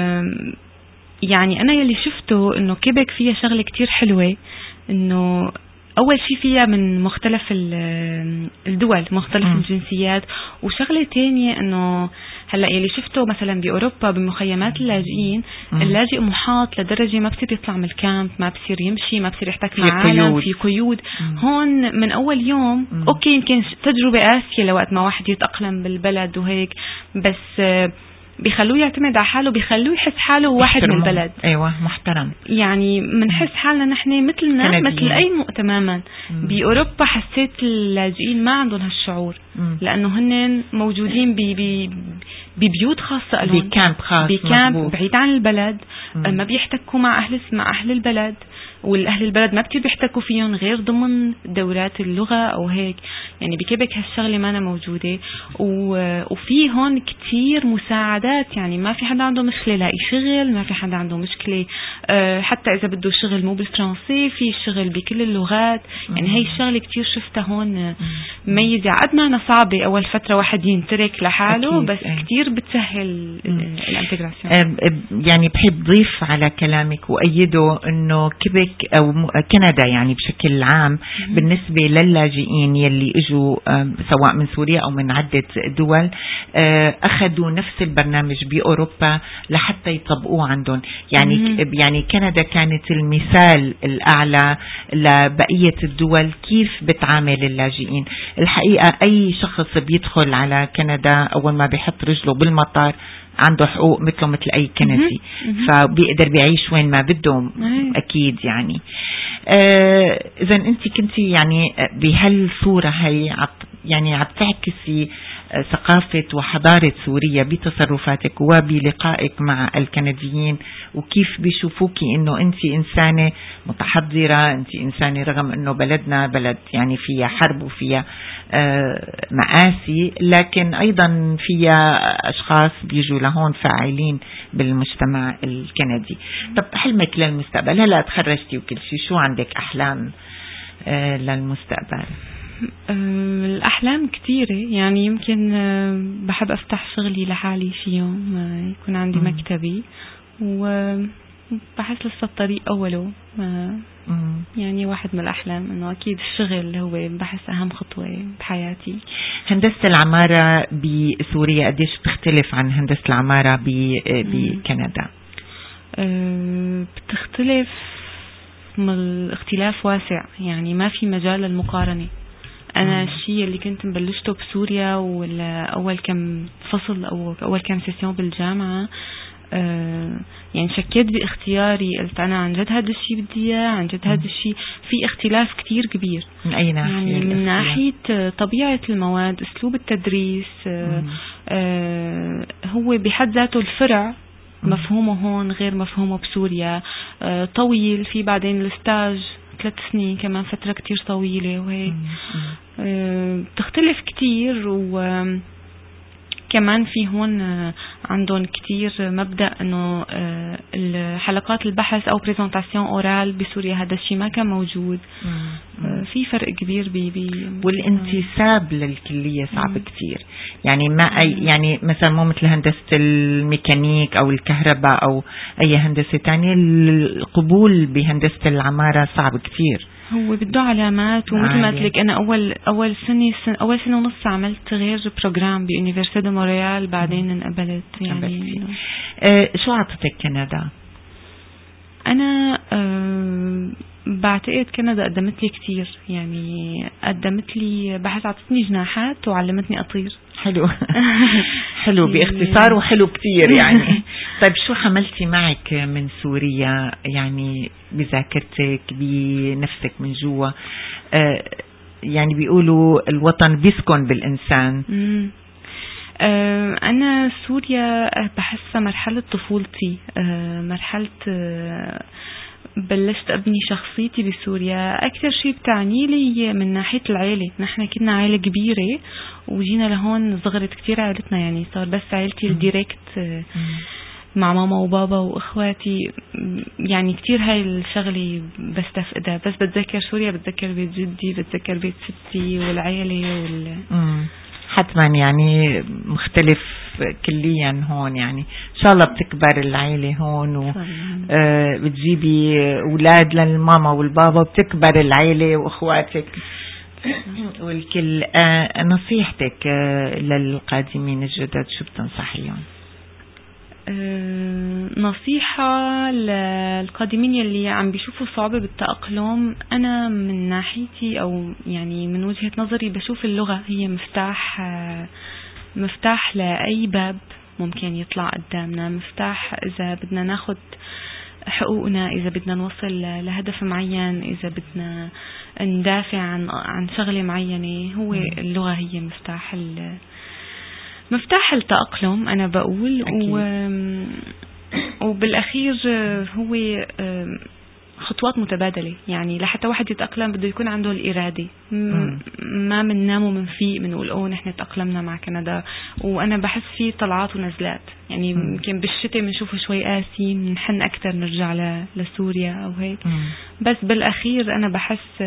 يعني أنا يلي شفته إنه كيبيك فيها شغلة كتير حلوة، إنه أول شيء فيها من مختلف الدول، مختلف م. الجنسيات. وشغلة تانية إنه هلأ يلي شفته مثلا بأوروبا بمخيمات اللاجئين، م. اللاجئ محاط لدرجة ما بصير يطلع من الكامب، ما بصير يمشي، ما بصير يحتك مع عالم، في قيود. م. هون من أول يوم م. أوكي يمكن تجربة قاسية لوقت ما واحد يتأقلم بالبلد وهيك، بس بيخلوه يعتمد على حاله، بيخلوه يحس حاله واحد من البلد. ايوه محترم. يعني منحس حالنا نحن مثلنا مثل اي م... تماما. مم. باوروبا حسيت اللاجئين ما عندهم هالشعور، مم. لانه هن موجودين ب ب ببيوت خاصه لهم، بكامب خاص، بكامب بعيد عن البلد. مم. ما بيحتكوا مع اهل مع اهل البلد، والأهل البلد ما كتير بيحتكوا فيهم غير ضمن دورات اللغة أو هيك. يعني بكيبك هالشغلة ما أنا موجودة. وفي هون كتير مساعدات، يعني ما في حدا عنده مشكلة لاقي شغل، ما في حدا عنده مشكلة أه حتى إذا بده شغل مو بالفرنسي في شغل بكل اللغات. يعني هاي الشغلة كتير شفتها هون مميزة. عقد ما أنا صعبة أول فترة واحد ينترك لحاله، بس أكيد. كتير بتسهل الانتجراسيون. يعني بحب ضيف على كلامك وأيده إنه كيبك أو كندا يعني بشكل عام بالنسبة للاجئين يلي اجوا سواء من سوريا أو من عدة دول أخذوا نفس البرنامج بأوروبا لحتى يطبقوه عندهم. يعني مم. يعني كندا كانت المثال الأعلى لبقية الدول كيف بتعامل اللاجئين. الحقيقة أي شخص بيدخل على كندا أول ما بيحط رجله بالمطار عنده حقوق مثله مثل أي كندي، فبيقدر بيعيش وين ما بده أكيد يعني. آه إذا أنت كنتي يعني بهالصورة هي يعني عم تعكسي ثقافة وحضارة سوريا بتصرفاتك وبلقائك مع الكنديين، وكيف بيشوفوك إنه أنت إنسانة متحضرة، أنت إنسانة رغم إنه بلدنا بلد يعني فيها حرب وفيها مآسي، لكن أيضا فيها أشخاص بيجوا لهون فاعلين بالمجتمع الكندي. طب حلمك للمستقبل، هلا تخرجتي وكل شيء، شو عندك أحلام للمستقبل؟ الأحلام كتيرة يعني، يمكن بحب أفتح شغلي لحالي في يوم، يكون عندي م. مكتبي، وبحس لسه الطريق أوله يعني. واحد من الأحلام إنه أكيد الشغل هو بحس أهم خطوة بحياتي. هندسة العمارة بسوريا قديش بتختلف عن هندسة العمارة بكندا؟ أه بتختلف، من الاختلاف واسع يعني، ما في مجال للمقارنة. أنا الشيء اللي كنت مبلشته بسوريا ولا أول كم فصل أو أول كم سيسيون بالجامعة، أه يعني شكيت باختياري، قلت أنا عن جد هذا الشيء بدي إياه، عن جد هذا الشيء. في اختلاف كتير كبير. من أي ناحية؟ يعني من ناحية طبيعة المواد، أسلوب التدريس، أه أه هو بحد ذاته الفرع مفهومه هون غير مفهومه بسوريا. أه طويل، في بعدين الستاج ثلاث سنين كمان فترة كتير طويلة وهيك. أه بتختلف كتير. وكمان في هون عندهم كتير مبدأ انه أه الحلقات البحث او بريزنتاسيون اورال بسوريا هذا الشيء ما كان موجود. أه في فرق كبير بي بي والانتساب للكلية صعب كتير يعني. ما أي يعني مثلا مو مثل هندسة الميكانيك او الكهرباء او اي هندسة تانية، القبول بهندسة العمارة صعب كتير. هو بده علامات، ومثل ما قلت لك انا اول اول سنه سن اول سنه ونص عملت غير بروجرام بيونيفرسيتي دو مونريال، بعدين انقبلت يعني. أه شو عطتك كندا؟ انا أه بعتقد كندا قدمت لي كتير يعني. قدمت لي بحث، عطتني جناحات وعلمتني اطير. حلو حلو باختصار وحلو كتير يعني. طيب شو حملتي معك من سوريا يعني بذاكرتك بنفسك من جوا؟ آه يعني بيقولوا الوطن بيسكن بالإنسان. آه أنا سوريا بحسها مرحلة طفولتي، آه مرحلة آه بلشت أبني شخصيتي بسوريا. أكثر شيء بتعني لي من ناحية العائلة، نحن كنا عائلة كبيرة وجينا لهون صغرت كتير عائلتنا يعني، صار بس عائلتي الديريكت مع ماما وبابا وإخواتي يعني. كتير هاي الشغلة بستفقدها، بس بتذكر سوريا بتذكر بيت جدي، بتذكر بيت ستي والعائلة وال حتما يعني مختلف كليا هون يعني. إن شاء الله بتكبر العائلة هون وبتجيبي أولاد للماما والبابا، بتكبر العائلة وأخواتك والكل. آه نصيحتك آه للقادمين الجدد شو بتنصحيهم؟ أه نصيحة للقادمين يلي عم بيشوفوا صعوبة بالتأقلم، أنا من ناحيتي أو يعني من وجهة نظري بشوف اللغة هي مفتاح، مفتاح لأي باب ممكن يطلع قدامنا، مفتاح إذا بدنا ناخد حقوقنا، إذا بدنا نوصل لهدف معين، إذا بدنا ندافع عن عن شغلة معينة. هو اللغة هي مفتاح ال مفتاح التأقلم أنا بقول. و... وبالأخير هو خطوات متبادلة يعني. لحتى واحد يتأقلم بده يكون عنده الإرادة. م... ما مننام ومنفيق منقول أوه نحن تأقلمنا مع كندا. وأنا بحس فيه طلعات ونزلات يعني. يمكن بالشتاء بنشوفه شوي قاسي، بنحن أكتر نرجع ل... لسوريا أو هيك. بس بالأخير أنا بحس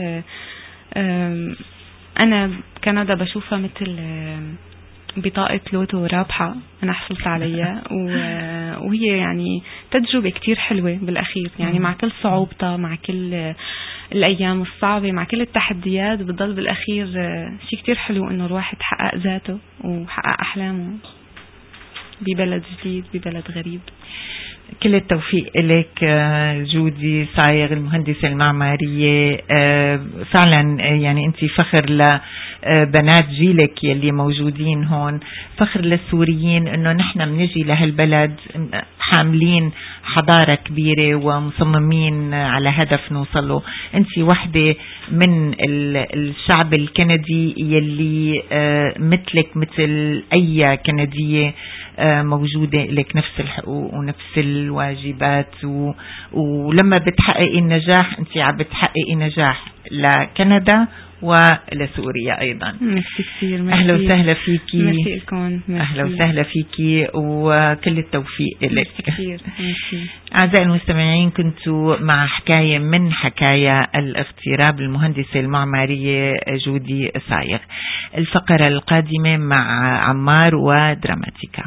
أنا كندا بشوفها مثل بطاقة لوتو رابحة أنا حصلت عليها، وهي يعني تجربة كتير حلوة بالأخير يعني. مع كل صعوبتها، مع كل الأيام الصعبة، مع كل التحديات، بضل بالأخير شيء كتير حلو إنه الواحد حقق ذاته وحقق أحلامه ببلد جديد، ببلد غريب. كل التوفيق لك جودي صايغ المهندسة المعمارية. فعلا يعني أنت فخر بنات جيلك يلي موجودين هون، فخر للسوريين انه نحن بنجي لهالبلد حاملين حضارة كبيرة ومصممين على هدف نوصله. انت وحدة من الشعب الكندي يلي مثلك مثل اي كندية موجودة لك نفس الحقوق ونفس الواجبات، ولما بتحققي النجاح انت عم بتحققي نجاح لكندا ولسوريا أيضا. ميرسي كثير. أهلا وسهلا فيكي. ميرسي لكم. أهلا وسهلا فيكي وكل التوفيق لك. ميرسي كثير. أعزائي المستمعين، كنتوا مع حكاية من حكايا الاغتراب المهندسة المعمارية جودي صايغ. الفقرة القادمة مع عمار ودراماتيكا.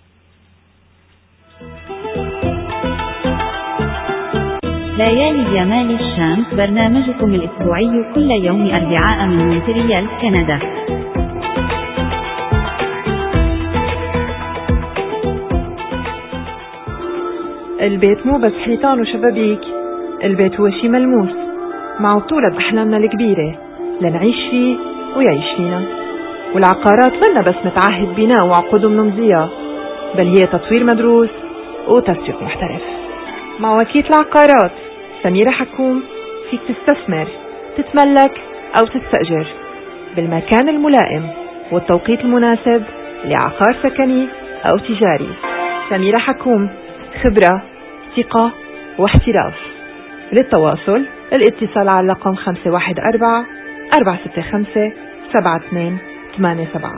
ليالي جمال الشمس، برنامجكم الأسبوعي كل يوم أربعاء من مونتريال كندا. البيت مو بس حيطان وشبابيك، البيت هو شي ملموس مع بطولة بأحلامنا الكبيرة لنعيش فيه ويعيش فينا. والعقارات منا بس متعهد بناء وعقود منمضية، بل هي تطوير مدروس وتسويق محترف. مع وكيل العقارات سميرة حكوم فيك تستثمر، تتملك أو تستأجر بالمكان الملائم والتوقيت المناسب لعقار سكني أو تجاري. سميرة حكوم، خبرة، ثقة واحتراف. للتواصل الاتصال على رقم خمسة واحد أربعة أربعة ستة خمسة سبعة اثنين ثمانية سبعة.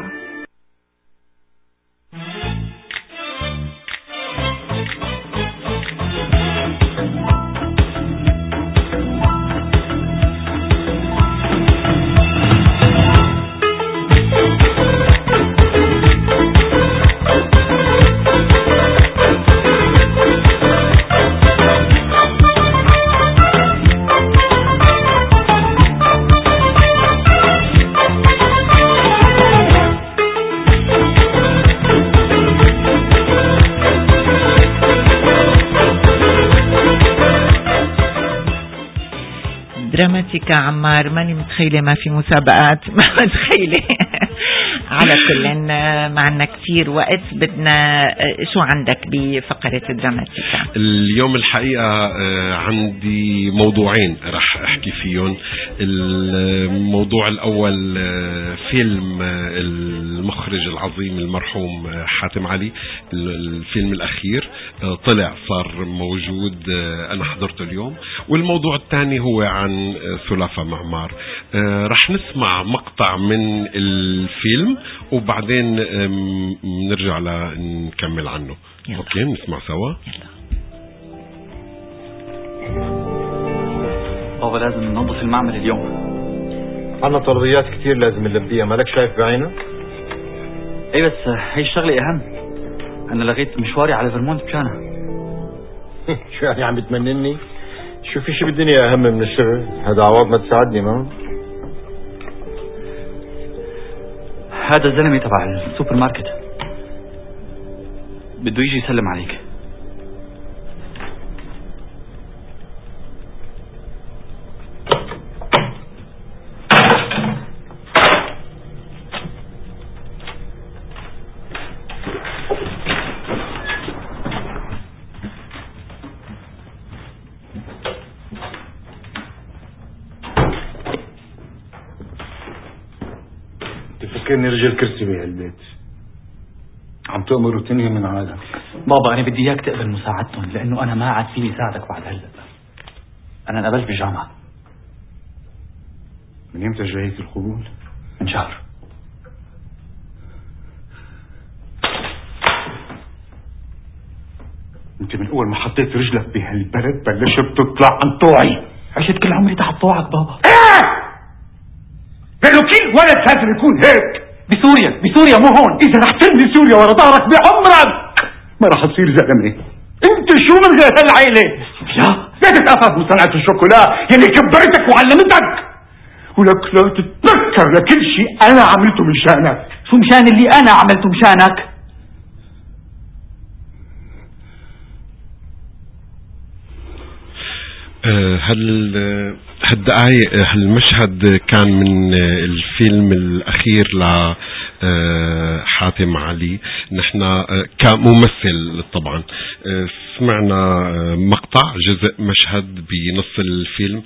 دراماتيكا عمار، ماني متخيلة ما في مسابقات، ما متخيلة. على كل معنا كتير وقت، بدنا شو عندك بفقرة الدراماتيكا اليوم؟ الحقيقة عندي موضوعين رح أحكي فيهم. الموضوع الأول فيلم المخرج العظيم المرحوم حاتم علي، الفيلم الأخير طلع صار موجود، أنا حضرته اليوم. والموضوع الثاني هو عن سلافة معمار. رح نسمع مقطع من الفيلم وبعدين نرجع لنكمل عنه. يلا. أوكي، نسمع سوا. يلا. بابا لازم ننظف المعمل اليوم، عنا طلبيات كتير لازم نلبيها، مالك شايف بعينك؟ اي بس هي الشغلة اهم، انا لغيت مشواري على فيرمونت مشانها. شو يعني عم بتمنني؟ شو في شي بالدنيا اهم من الشغل؟ هذا عوض ما تساعدني. ما هذا الزلمة تبع السوبر ماركت بده يجي يسلم عليك. تفكرني رجل كرسي بهالبيت، عم تأمر وتنهي من عالم. بابا أنا بدي إياك تقبل مساعدتهم، لأنه أنا ما عاد فيني ساعدك بعد هلا. أنا انقبلت بالجامعة. من يمتى جايك القبول؟ من شهر. أنت من أول ما حطيت رجلك بهالبلد بلشت تطلع عن طوعي. عشت كل عمري تحت طوعك بابا. إيه؟ لأنه كل ولد لازم يكون هيك. بسوريا بسوريا مو هون. إذا رح ترمي سوريا ورا ظهرك بعمرك ما رح تصير زلمة. أنت شو من غير هالعيلة؟ لا لا تتأثر بصنعة الشوكولا يلي كبرتك وعلمتك، ولك لا تتذكر لكل شيء أنا عملته مشانك. شو مشان اللي أنا عملته مشانك؟ هل هالدقايق هالمشهد كان من الفيلم الأخير ل حاتم علي. نحن كممثل طبعا سمعنا مقطع جزء مشهد بنص الفيلم،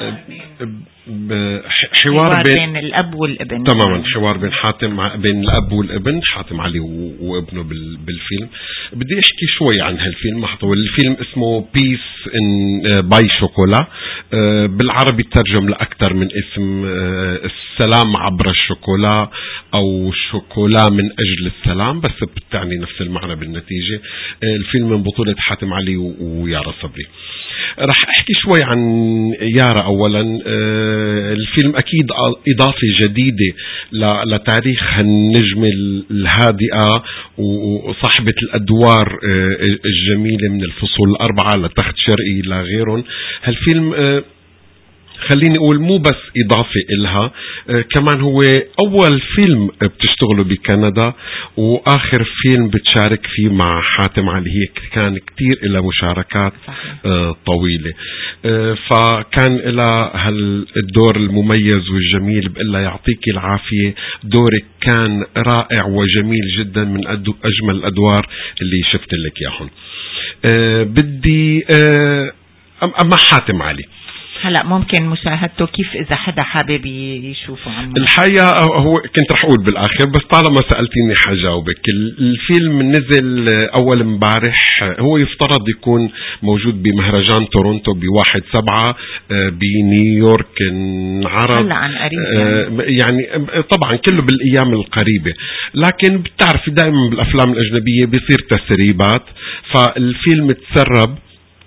حوار بين, بين الأب والابن. تماما، حوار بين حاتم بين الأب والابن، حاتم علي وابنه بالفيلم. بدي أحكي شوي عن هالفيلم. محطول الفيلم اسمه بيس إن باي شوكولا، بالعربي ترجم لأكثر من اسم، السلام عبر الشوكولا أو شوكولا من أجل السلام، بس بتعني نفس المعنى بالنتيجة. الفيلم من بطولة حاتم علي ويارا صبري. رح أحكي شوي عن يارا. أولا الفيلم أكيد إضافة جديدة لتاريخ النجمة الهادئة وصاحبة الأدوار الجميلة من الفصول الأربعة لتخت شرقي لغيرهم. هالفيلم خليني أقول مو بس إضافة إلها، آه كمان هو أول فيلم بتشتغله بكندا وآخر فيلم بتشارك فيه مع حاتم علي. هي كان كتير إلى مشاركات آه طويلة، آه فكان إلى هالدور المميز والجميل. بقلها يعطيك العافية، دورك كان رائع وجميل جدا، من أجمل الأدوار اللي شفت لك إياهم. آه بدي آه أما حاتم علي هلا ممكن مشاهدته كيف إذا حدا حابب يشوفه عمو؟ الحقيقة هو كنت رح أقول بالآخر، بس طالما سألتيني حجاوبك. الفيلم نزل أول مبارح، هو يفترض يكون موجود بمهرجان تورونتو بواحد سبعة بنيويورك، انعرض هلا عن قريب يعني. يعني طبعا كله بالأيام القريبة، لكن بتعرفي دائما بالأفلام الأجنبية بيصير تسريبات، فالفيلم تسرب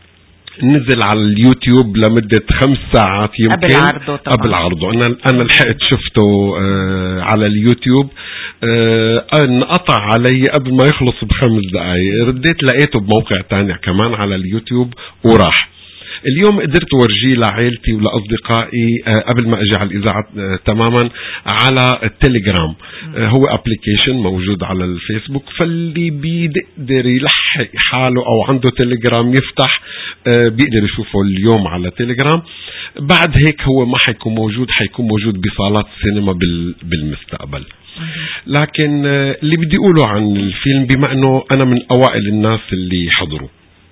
نزل على اليوتيوب لمدة خمس ساعات يمكن قبل عرضه. طبعا قبل عرضه أنا أنا لحقت شفته آه على اليوتيوب، آه انقطع علي قبل ما يخلص بخمس دقايق. رديت لقيته بموقع تاني كمان على اليوتيوب وراح. اليوم قدرت ورجيه لعائلتي ولأصدقائي آه قبل ما أجي على الإذاعة آه تماما على التليجرام. آه هو أبليكيشن موجود على الفيسبوك، فاللي بيقدر يلحق حاله أو عنده تليجرام يفتح آه بيقدر يشوفه اليوم على تليجرام. بعد هيك هو ما حيكون موجود، حيكون موجود بصالات السينما بالمستقبل. لكن آه اللي بدي أقوله عن الفيلم، بما أنه أنا من أوائل الناس اللي حضروا،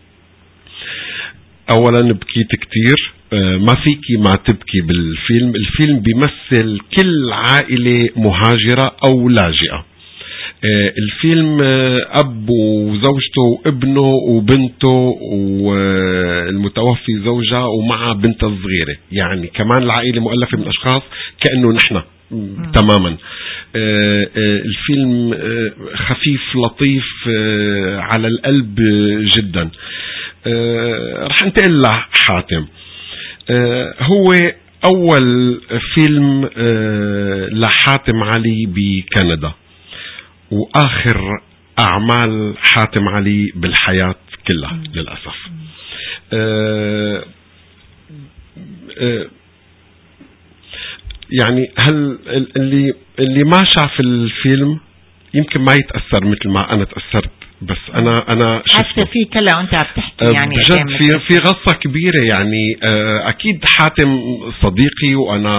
أولا بكيت كتير، ما فيكي ما تبكي بالفيلم. الفيلم بيمثل كل عائلة مهاجرة أو لاجئة. الفيلم أب وزوجته وابنه وبنته والمتوفي زوجها ومع بنته الصغيرة، يعني كمان العائلة مؤلفة من أشخاص كأنه نحن تماما. الفيلم خفيف لطيف على القلب جدا. رح انتقل لحاتم. هو أول فيلم لحاتم علي بكندا، وآخر أعمال حاتم علي بالحياة كلها للأسف. أه أه يعني هل اللي اللي ما شاف الفيلم يمكن ما يتأثر مثل ما أنا تأثرت، بس أنا أنا حتى في كلا وأنت عم تحكي يعني بجد في في غصة كبيرة. يعني أكيد حاتم صديقي وأنا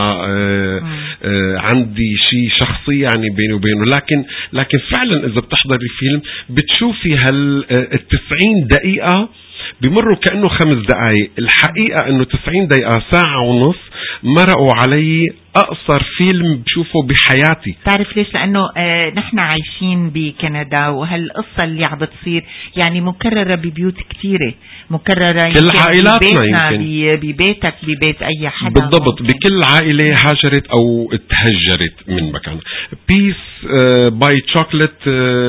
عندي شيء شخصي يعني بيني وبينه، لكن لكن فعلا إذا بتحضري فيلم بتشوفي هال التسعين دقيقة بمروا كأنه خمس دقائق. الحقيقة أنه تسعين دقيقة ساعة ونص مرقوا علي أقصر فيلم بشوفه بحياتي. تعرف ليش؟ لأنه آه نحن عايشين بكندا، وهالقصة اللي عم بتصير يعني مكررة ببيوت كتيرة، مكررة كل عائلاتنا، يمكن ببيتك ببيت أي حدا بالضبط. ممكن. بكل عائلة هاجرت أو اتهجرت من مكان. بيس باي تشوكلت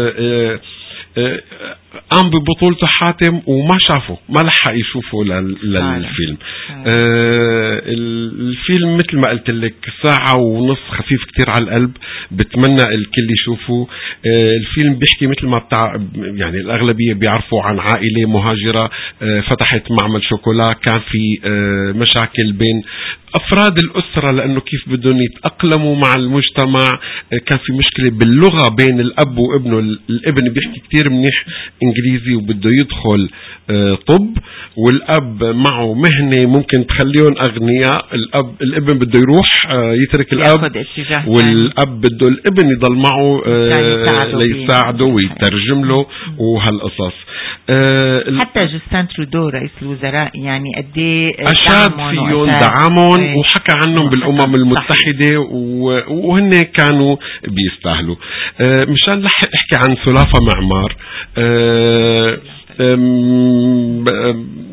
قام ببطولته حاتم وما شافه، ما لحق يشوفه للفيلم. آه الفيلم مثل ما قلت لك ساعة ونص، خفيف كتير على القلب، بتمنى الكل يشوفه. آه الفيلم بيحكي مثل ما بتاع يعني الأغلبية بيعرفوا عن عائلة مهاجرة آه فتحت معمل شوكولا، كان في آه مشاكل بين أفراد الأسرة لأنه كيف بدهم يتأقلموا مع المجتمع. آه كان في مشكلة باللغة بين الأب وابنه. الابن بيحكي كتير منيح إنجليزي وبده يدخل طب، والأب معه مهنة ممكن تخليهم أغنياء. الأب الابن بده يروح يترك الأب، والأب بده الابن يضل معه ليساعده ويترجم له وهالقصص. حتى جستان ترودو رئيس الوزراء يعني قديه أشاد فيهم دعمهم وحكى عنهم بالأمم المتحدة، وهن كانوا بيستاهلوا. مشان لحق احكي عن سلافة معمار. أم أم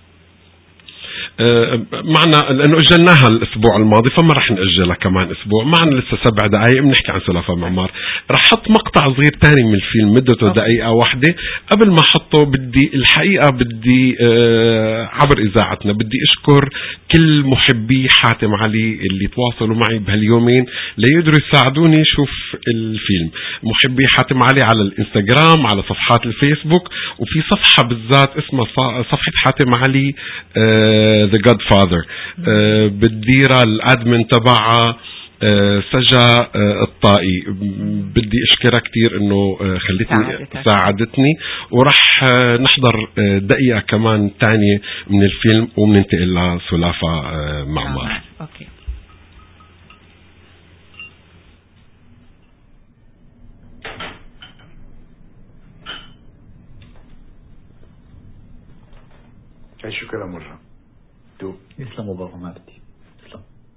معنا لأنه أجلناها الأسبوع الماضي فما رح نأجلها كمان أسبوع. معنا لسه سبع دقائق بنحكي عن سلافة معمار. رح حط مقطع صغير تاني من الفيلم مدته دقيقة واحدة. قبل ما حطه بدي الحقيقة بدي عبر إذاعتنا بدي أشكر كل محبي حاتم علي اللي تواصلوا معي بهاليومين ليقدروا يساعدوني شوف الفيلم. محبي حاتم علي على الانستغرام، على صفحات الفيسبوك، وفي صفحة بالذات اسمها صفحة حاتم علي The Godfather uh, بالديرة الادمن تبعها uh, سجا uh, الطائي. بدي اشكرها كتير انه uh, خلتني ساعدتني، ورح uh, نحضر uh, دقيقة كمان تانية من الفيلم ومننتقل لسلافة uh, معمار. اوكي. تعيشوا كده مرة. يسلموا بابا، ما بدي. يسلم.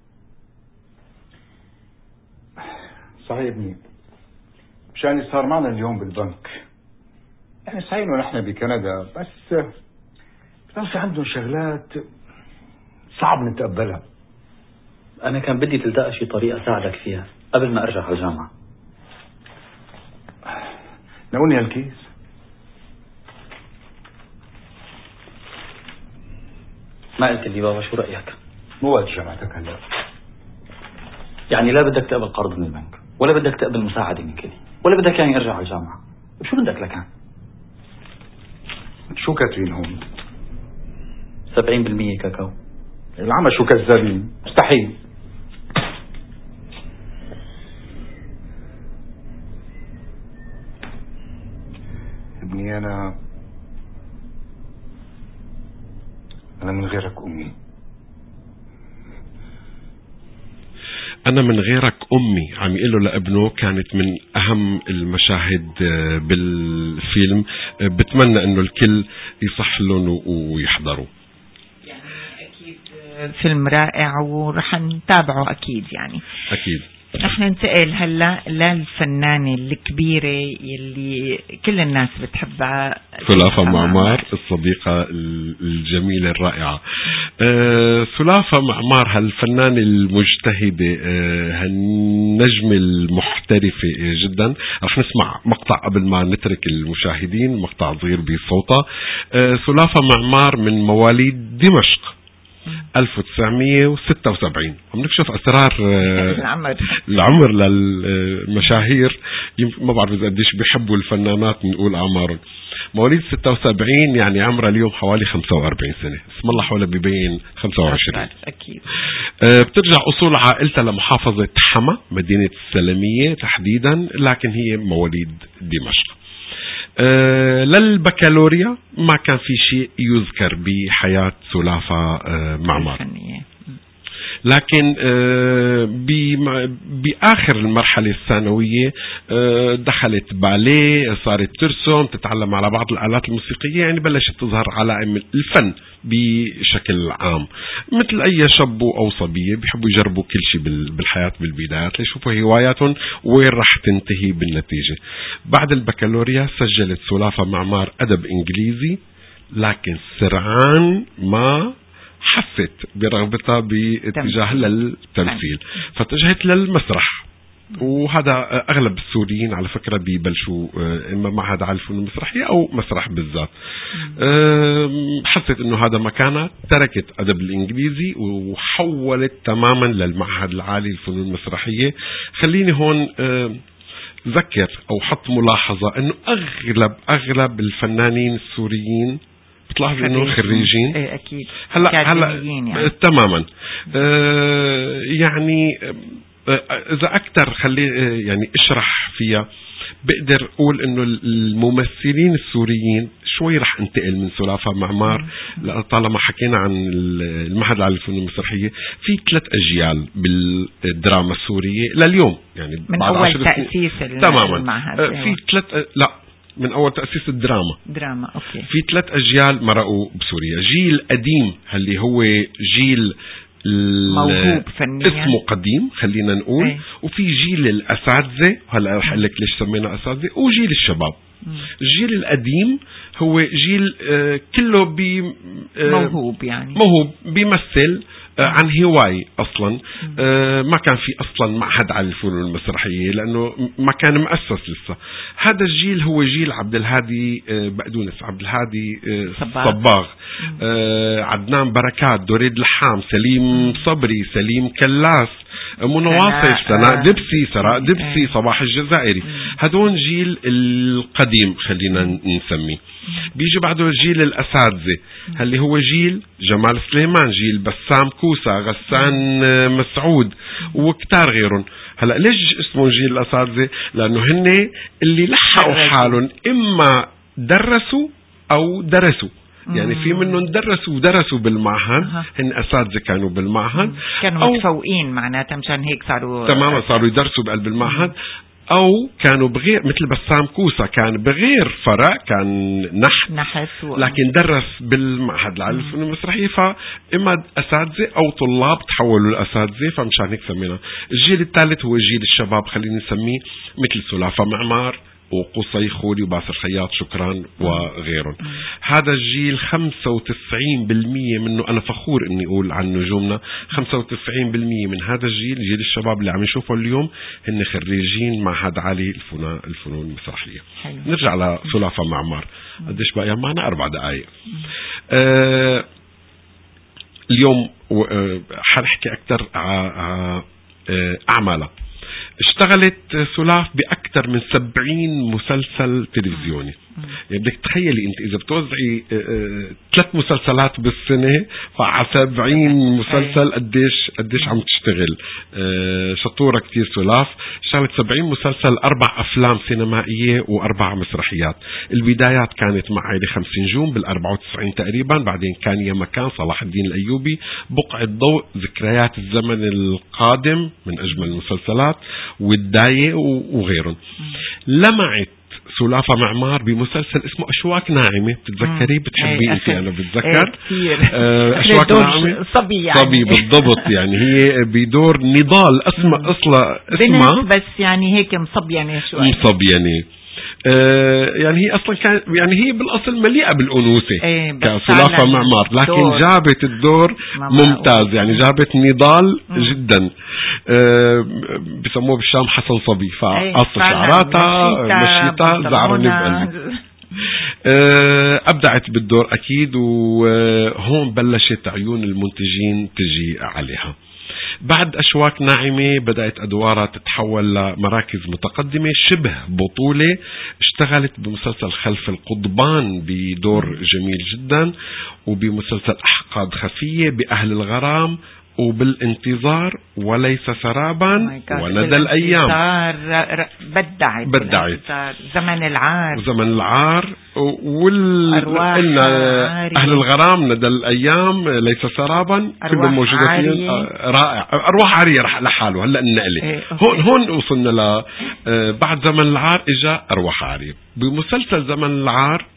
صحيح ابني، مشان صار معنا اليوم بالبنك، يعني صحيح انه نحن بكندا بس بس في عندهم شغلات صعب نتقبلها. انا كان بدي تلتقى شي طريقة اساعدك فيها قبل ما ارجع على الجامعة. نقولني هالكيس. ما قلت لي بابا شو رأيك؟ مو وقت جامعتك هلا. يعني لا بدك تقبل قرض من البنك، ولا بدك تقبل مساعدة من كلي، ولا بدك يعني ارجع على الجامعة. شو بدك لكان؟ شو كاتبين هون؟ سبعين بالمية كاكاو. العمى شو كذابين، مستحيل. ابني انا أنا من غيرك أمي. أنا من غيرك أمي عم يقوله لابنه، كانت من أهم المشاهد بالفيلم. بتمنى أنه الكل يصح لهم ويحضروا. يعني أكيد فيلم رائع ورح نتابعه أكيد. يعني أكيد. رح ننتقل هلا للفنانة الكبيرة يلي كل الناس بتحبها، سلافة معمار، الصديقة الجميلة الرائعة. أه سلافة معمار هالفنانة المجتهدة، أه هالنجمة المحترفة جدا. رح نسمع مقطع قبل ما نترك المشاهدين، مقطع صغير بصوتها. أه سلافة معمار من مواليد دمشق ألف وتسعمية وستة وسبعين. عم نكشف أسرار العمر العمر للمشاهير. ما بعرف إذا قديش بيحبوا الفنانات نقول أعمارهم. مواليد ستة وسبعين يعني عمرها اليوم حوالي خمسة وأربعين سنة. اسم الله حوالي ببين خمسة وعشرين. أكيد. أه بترجع أصول عائلتها لمحافظة حما، مدينة السلمية تحديدا، لكن هي مواليد دمشق. أه للبكالوريا ما كان في شيء يذكر بحياة سلافة أه معمار، لكن أه بآخر المرحلة الثانوية أه دخلت باليه، صارت ترسم، تتعلم على بعض الآلات الموسيقية، يعني بلشت تظهر علائم الفن بشكل عام. مثل أي شاب أو صبية بيحبوا يجربوا كل شيء بالحياة بالبدايات ليشوفوا هواياتهم وين راح تنتهي بالنتيجة. بعد البكالوريا سجلت سلافة معمار أدب إنجليزي، لكن سرعان ما حست برغبتها باتجاه للتمثيل فاتجهت للمسرح. وهذا أغلب السوريين على فكرة بيبلشوا إما معهد عالي الفنون المسرحية أو مسرح بالذات. حست إنه هذا مكانها، تركت أدب الإنجليزي وحولت تماما للمعهد العالي للفنون المسرحية. خليني هون ذكر أو حط ملاحظة إنه أغلب أغلب الفنانين السوريين بتلاحظ إنه خريجين. إيه أكيد. هلا هلا يعني. تماما. آه يعني إذا أكتر خلي يعني اشرح فيها، بقدر أقول إنه الممثلين السوريين شوي رح انتقل من سلافة معمار، طالما حكينا عن المعهد العالي للفنون المسرحية، في ثلاث أجيال بالدراما السورية لليوم، يعني من بعد أول عشر تأسيس تماما المعهد. في ثلاث لا من أول تأسيس الدراما دراما أوكي. في ثلاث أجيال مرقوا بسوريا. جيل قديم اللي هو جيل موهوب فنيا اسمه قديم خلينا نقول، ايه. وفي جيل الأساتذة، هلا رح أقول لك ليش سمينا أساتذة، وجيل الشباب. مم. الجيل القديم هو جيل آه كله بي آه موهوب، يعني موهوب بيمثل آه عن هواية أصلا. آه ما كان في أصلا معهد على الفنون المسرحية لأنه ما كان مؤسس لسه. هذا الجيل هو جيل عبد الهادي آه بقدونس، عبد الهادي آه صباغ, صباغ. آه عدنان بركات، دريد لحام، سليم صبري، سليم كلاس، منى واصف، سناء دبسي، سراء دبسي، صباح الجزائري. هذون جيل القديم خلينا نسميه. بيجي بعده جيل الأساتذة اللي هو جيل جمال سليمان، جيل بسام كوسا، غسان مسعود وكتار غيرهم. هلا ليش اسمه جيل الأساتذة؟ لأنه هن اللي لحقوا حالهم إما درسوا أو درسوا، يعني في منهم درسوا ودرسوا بالمعهد، هن أساتذة كانوا بالمعهد، كانوا متفوقين معناتها مشان هيك صاروا تماما صاروا يدرسوا بقلب المعهد، أو كانوا بغير مثل بسام كوسا كان بغير فرع، كان نحت, نحت و... لكن درس بالمعهد العالي للفنون المسرحية، فإما أساتذة أو طلاب تحولوا لأساتذة، فمشان هيك سمينا. الجيل الثالث هو جيل الشباب خلينا نسميه، مثل سلافة معمار وقصي خولي وباسل خياط شكرا وغيرهم. هذا الجيل خمسة وتسعين بالمية منه أنا فخور إني أقول عن نجومنا، خمسة وتسعين بالمية من هذا الجيل، جيل الشباب اللي عم يشوفوا اليوم، هن خريجين معهد عالي الفنون المسرحية. نرجع لسلافة معمار. قديش بقى معنا؟ أربع دقائق. آه اليوم آه حنحكي أكتر على آه أعمالها. اشتغلت سلاف بأكثر من سبعين مسلسل تلفزيوني. يعني بدك تخيلي انت اذا بتوزعي ثلاث مسلسلات بالسنة فعلى سبعين مسلسل قديش قديش عم تشتغل. اه شطورة كتير سلاف. اشتغلت سبعين مسلسل، اربع افلام سينمائية واربع مسرحيات. البدايات كانت مع عائلة خمس نجوم بالاربعة وتسعين تقريبا، بعدين كان يا مكان، صلاح الدين الايوبي، بقعة ضوء، ذكريات الزمن القادم من اجمل المسلسلات، والداية وغيرهم. لمعت سلافة معمار بمسلسل اسمه أشواك ناعمة، بتتذكري؟ بتحبيه انت؟ انا بتذكر اه أشواك ناعمة صبي، يعني صبي بالضبط. يعني هي بدور نضال، اسمها اصلا اسمها بس يعني هيك مصبينة شوي، مصبينة. آه يعني هي اصلا كان يعني هي بالاصل مليئه بالانوثه ايه كسلافة معمار، لكن دور. جابت الدور ممتاز، يعني جابت نضال مم. جدا. آه بسموه بالشام حسن صبي، فقص شعراتها، مشيتها، زعرني بقلبي. آه ابدعت بالدور اكيد، وهون بلشت عيون المنتجين تجي عليها. بعد أشواك ناعمة بدأت أدوارها تتحول لمراكز متقدمة شبه بطولة. اشتغلت بمسلسل خلف القضبان بدور جميل جدا، وبمسلسل أحقاد خفية، بأهل الغرام، وبالانتظار، وليس سرابا، وندى الأيام. بدعت بدعت زمن العار وزمن العار وال أهل الغرام، ندى الأيام، ليس سرابا، كلهم موجودين. رائع. أرواح عارية رح لحاله هلا النقلة. إيه هون هون وصلنا ل بعد زمن العار إجا أرواح عارية. بمسلسل زمن العار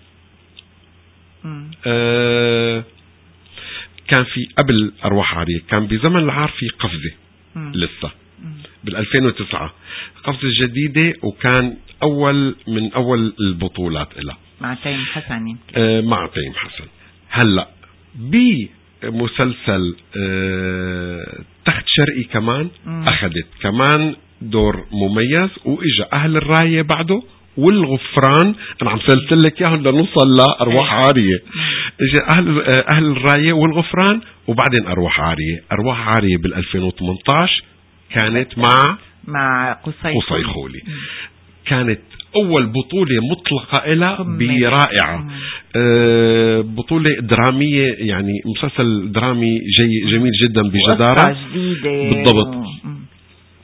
آه كان في قبل أرواح عارية، كان بزمن العار في قفزة مم. لسه بالألفين وتسعة قفزة جديدة، وكان أول من أول البطولات إلها مع تيم حسن. آه مع تيم حسن. هلأ بمسلسل آه تخت شرقي كمان مم. أخذت كمان دور مميز، وإجا أهل الراية بعده والغفران. أنا عم سألت لك إياهم لنوصل لأرواح عارية. إجا أهل أهل الراية والغفران، وبعدين أرواح عارية. أرواح عارية بالألفين وثمانتعش كانت مع مع قصي, قصي خولي. كانت أول بطولة مطلقة إلها برائعة. أه بطولة درامية، يعني مسلسل درامي جي جميل جدا بجدارة. جديدة بالضبط.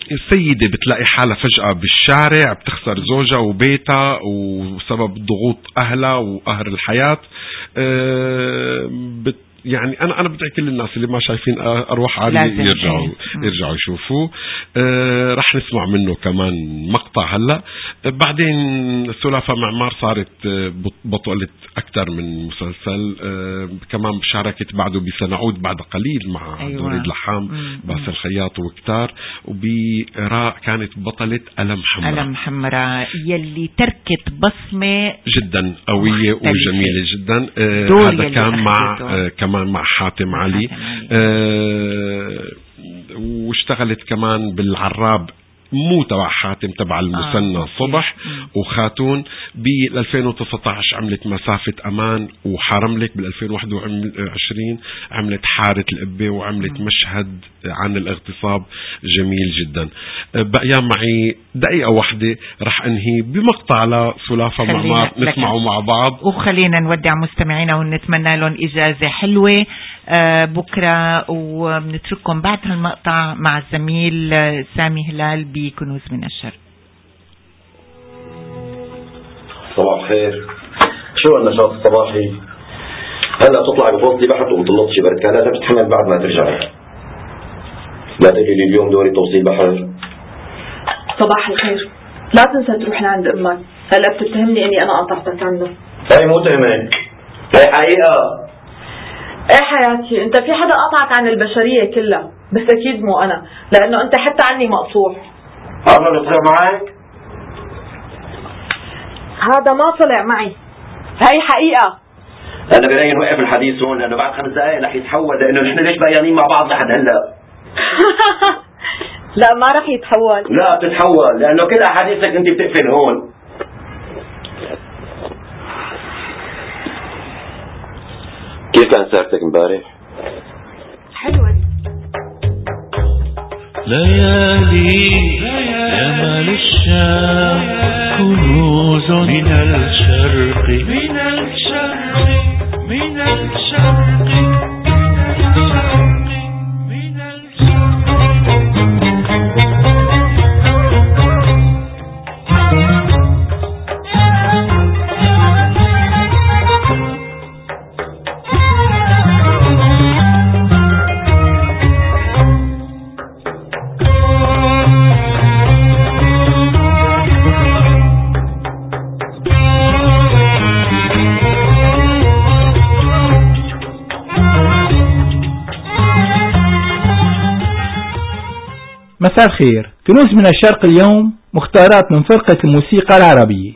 السيدة بتلاقي حالها فجأة بالشارع، بتخسر زوجها وبيتها وسبب ضغوط أهلها وقهر الحياة. أه بت يعني انا انا بدعي كل الناس اللي ما شايفين ارواح عاليه يرجعوا يرجعوا يشوفوا. آه رح نسمع منه كمان مقطع هلا. بعدين سلافة معمار صارت بطلة اكثر من مسلسل. آه كمان شاركت بعده بسنعود بعد قليل مع أيوة. دوريد لحام، باسل الخياط وكتار. وبراء كانت بطلة ألم حمراء. ألم حمراء يلي تركت بصمة جدا قوية وجميلة جدا. آه هذا كان مع آه كمان مع حاتم علي. آه واشتغلت كمان بالعراب، مو تبع حاتم، تبع المثنى آه. صبح وخاتون. بال ألفين وتسعة عشر عملت مسافة أمان وحرملك. بال ألفين وواحد وعشرين عملت حارة القبة، وعملت م. مشهد عن الاغتصاب جميل جدا. بقيان معي دقيقة واحدة رح أنهي بمقطع لسلافة معمار نسمعه مع بعض، وخلينا نودع مستمعينا ونتمنى لهم إجازة حلوة آه بكرة. وبنترككم بعد هالمقطع مع الزميل سامي هلال بكنوز من الشرق. صباح الخير. شو النشاط الصباحي؟ هلا تطلعي بفوزتي بحر وبتنطشي بركالات بتتحمل بعد ما ترجعي. لا تقولي لي اليوم دوري توصيل بحر. صباح الخير. لا تنسى تروح لعند امك. هلا بتتهمني اني انا قطعتك عنه. هاي مو تهمك، هاي حقيقة. ايه حياتي، انت في حدا قطعك عن البشرية كلها، بس اكيد مو انا، لانه انت حتى عني مقطوع. هذا اللي طلع معك؟ هذا ما طلع معي، هاي حقيقة. انا برايي نوقف الحديث هون، لانه بعد خمس دقائق رح يتحول، لانه نحن ليش بيانين مع بعض لحد هلا؟ لا ما رح يتحول. لا بتتحول، لانه كل احاديثك انت بتقفل هون. كيف كان سهرتك امبارح؟ حلوة. ليالي جمال الشام كنوز من الشرق من الشرق من الشرق من مساء الخير. كنوز من الشرق اليوم مختارات من فرقة الموسيقى العربية.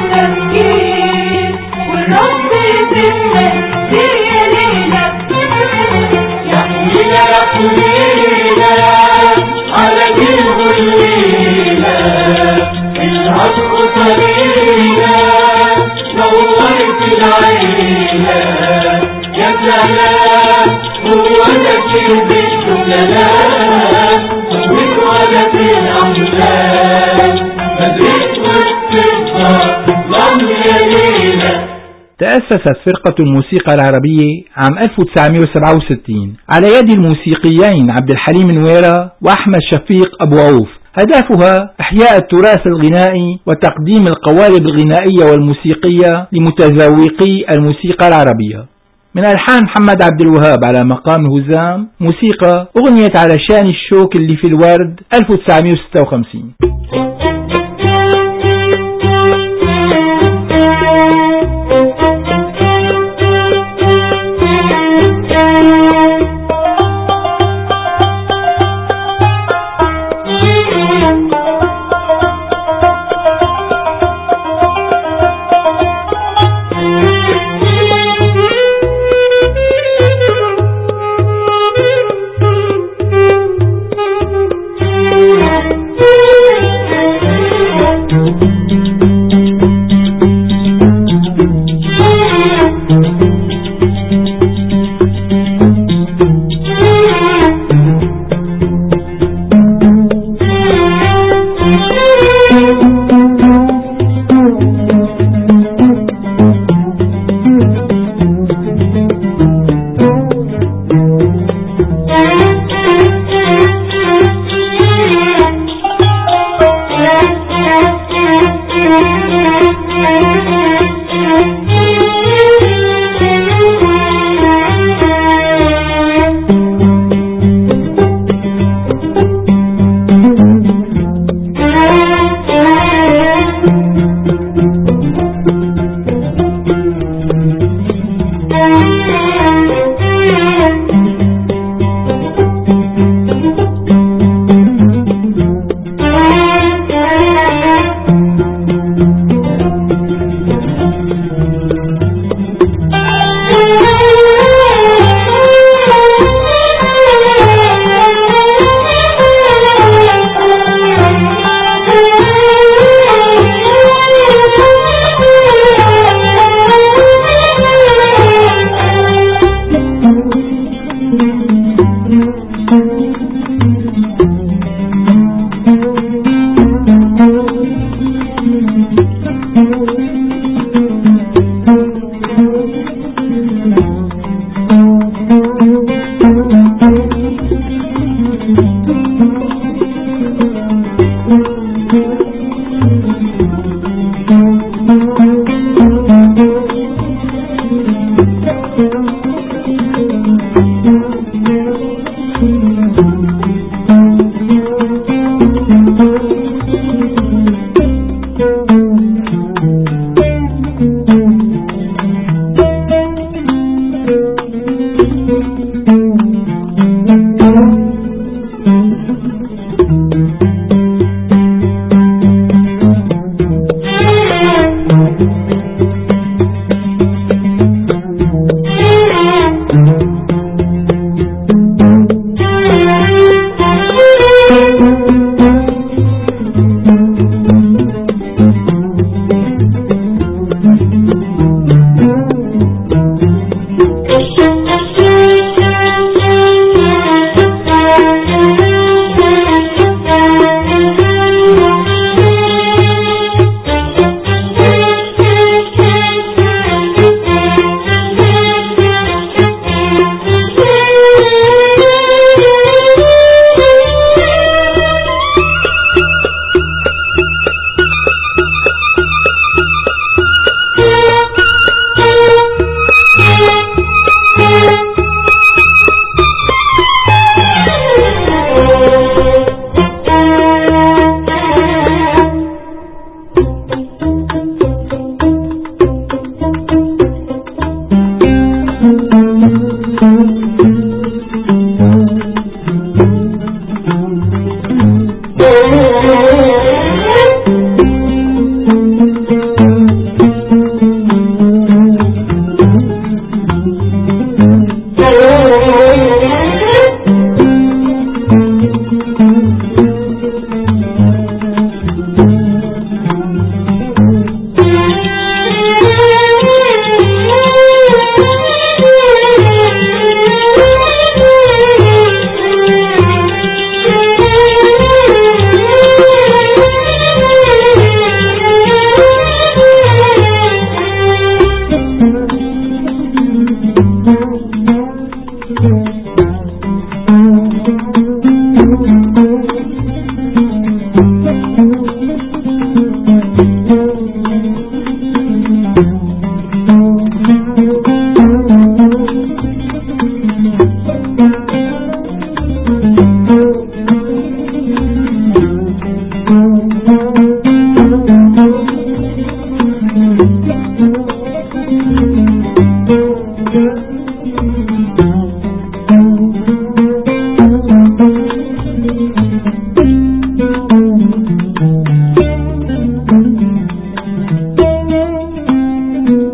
والرب في المسيح ليلة ورث العيلة يا سلام وولد البيت سلام واتولد الأمثال مدرسة والصفة ضم يا ليلة. تأسست فرقة الموسيقى العربية عام ألف وتسعمائة وسبعة وستين على يد الموسيقيين عبد الحليم نويرة وأحمد شفيق أبو عوف. هدفها إحياء التراث الغنائي وتقديم القوالب الغنائية والموسيقية لمتذوقي الموسيقى العربية. من ألحان محمد عبد الوهاب على مقام هزام موسيقى أغنية على شان الشوك اللي في الورد ألف وتسعمائة وستة وخمسين.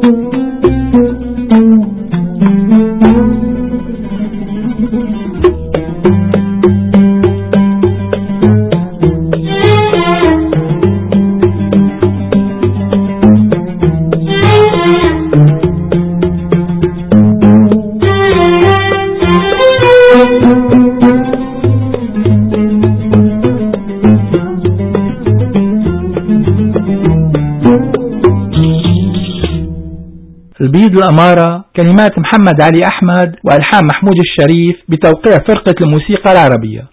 البيض الأمارة، كلمات محمد علي أحمد وألحان محمود الشريف بتوقيع فرقة الموسيقى العربية.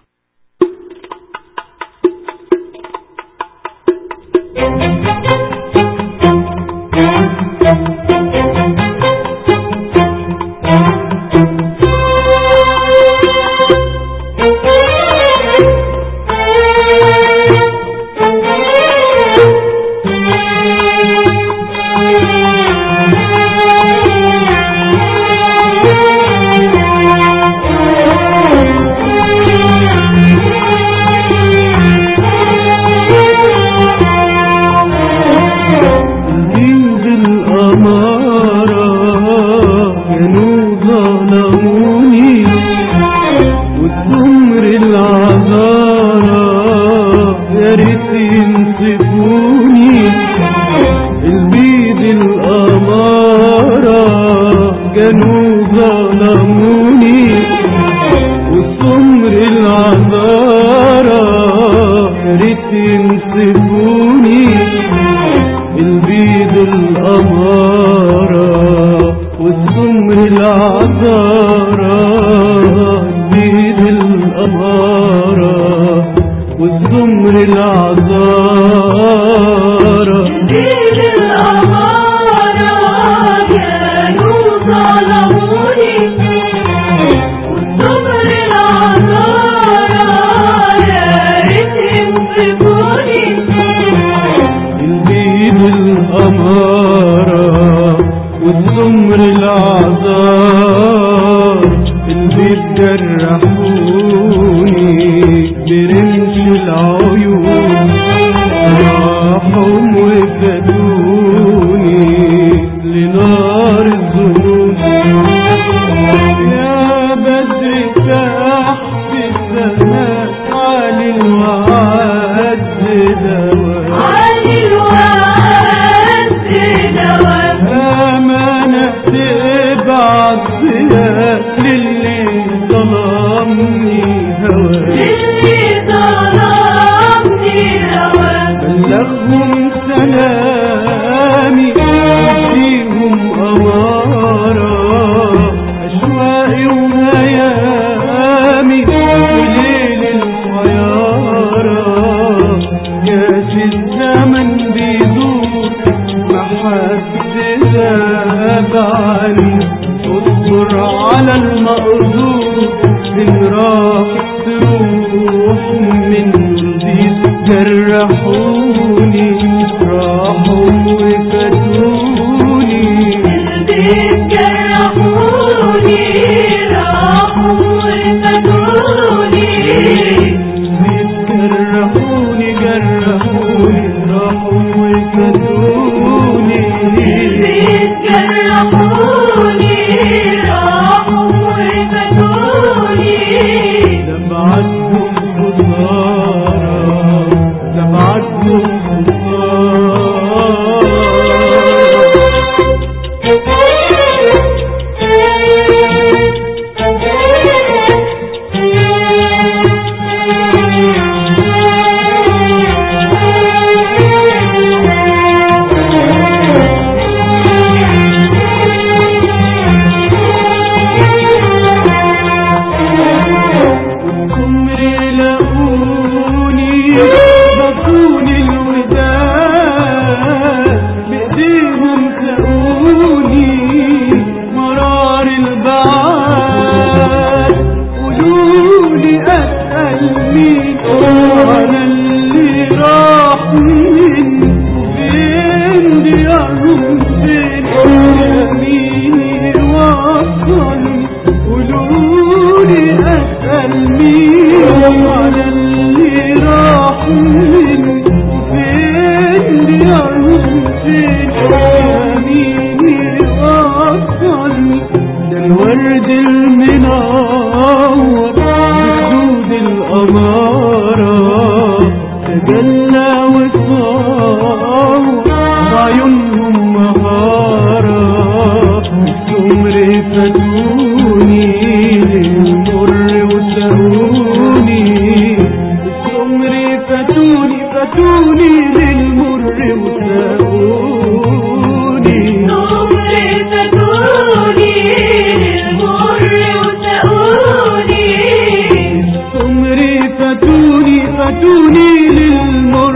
فين يا الورد المنور بخدود الأمارة تجلى وصار عيونهم مهارة السمر فتوني للمر وسهوني السمر فتوني فتوني للمر وسهوني السمر فتوني للمر وسهوني السمر فتوني فتوني للمر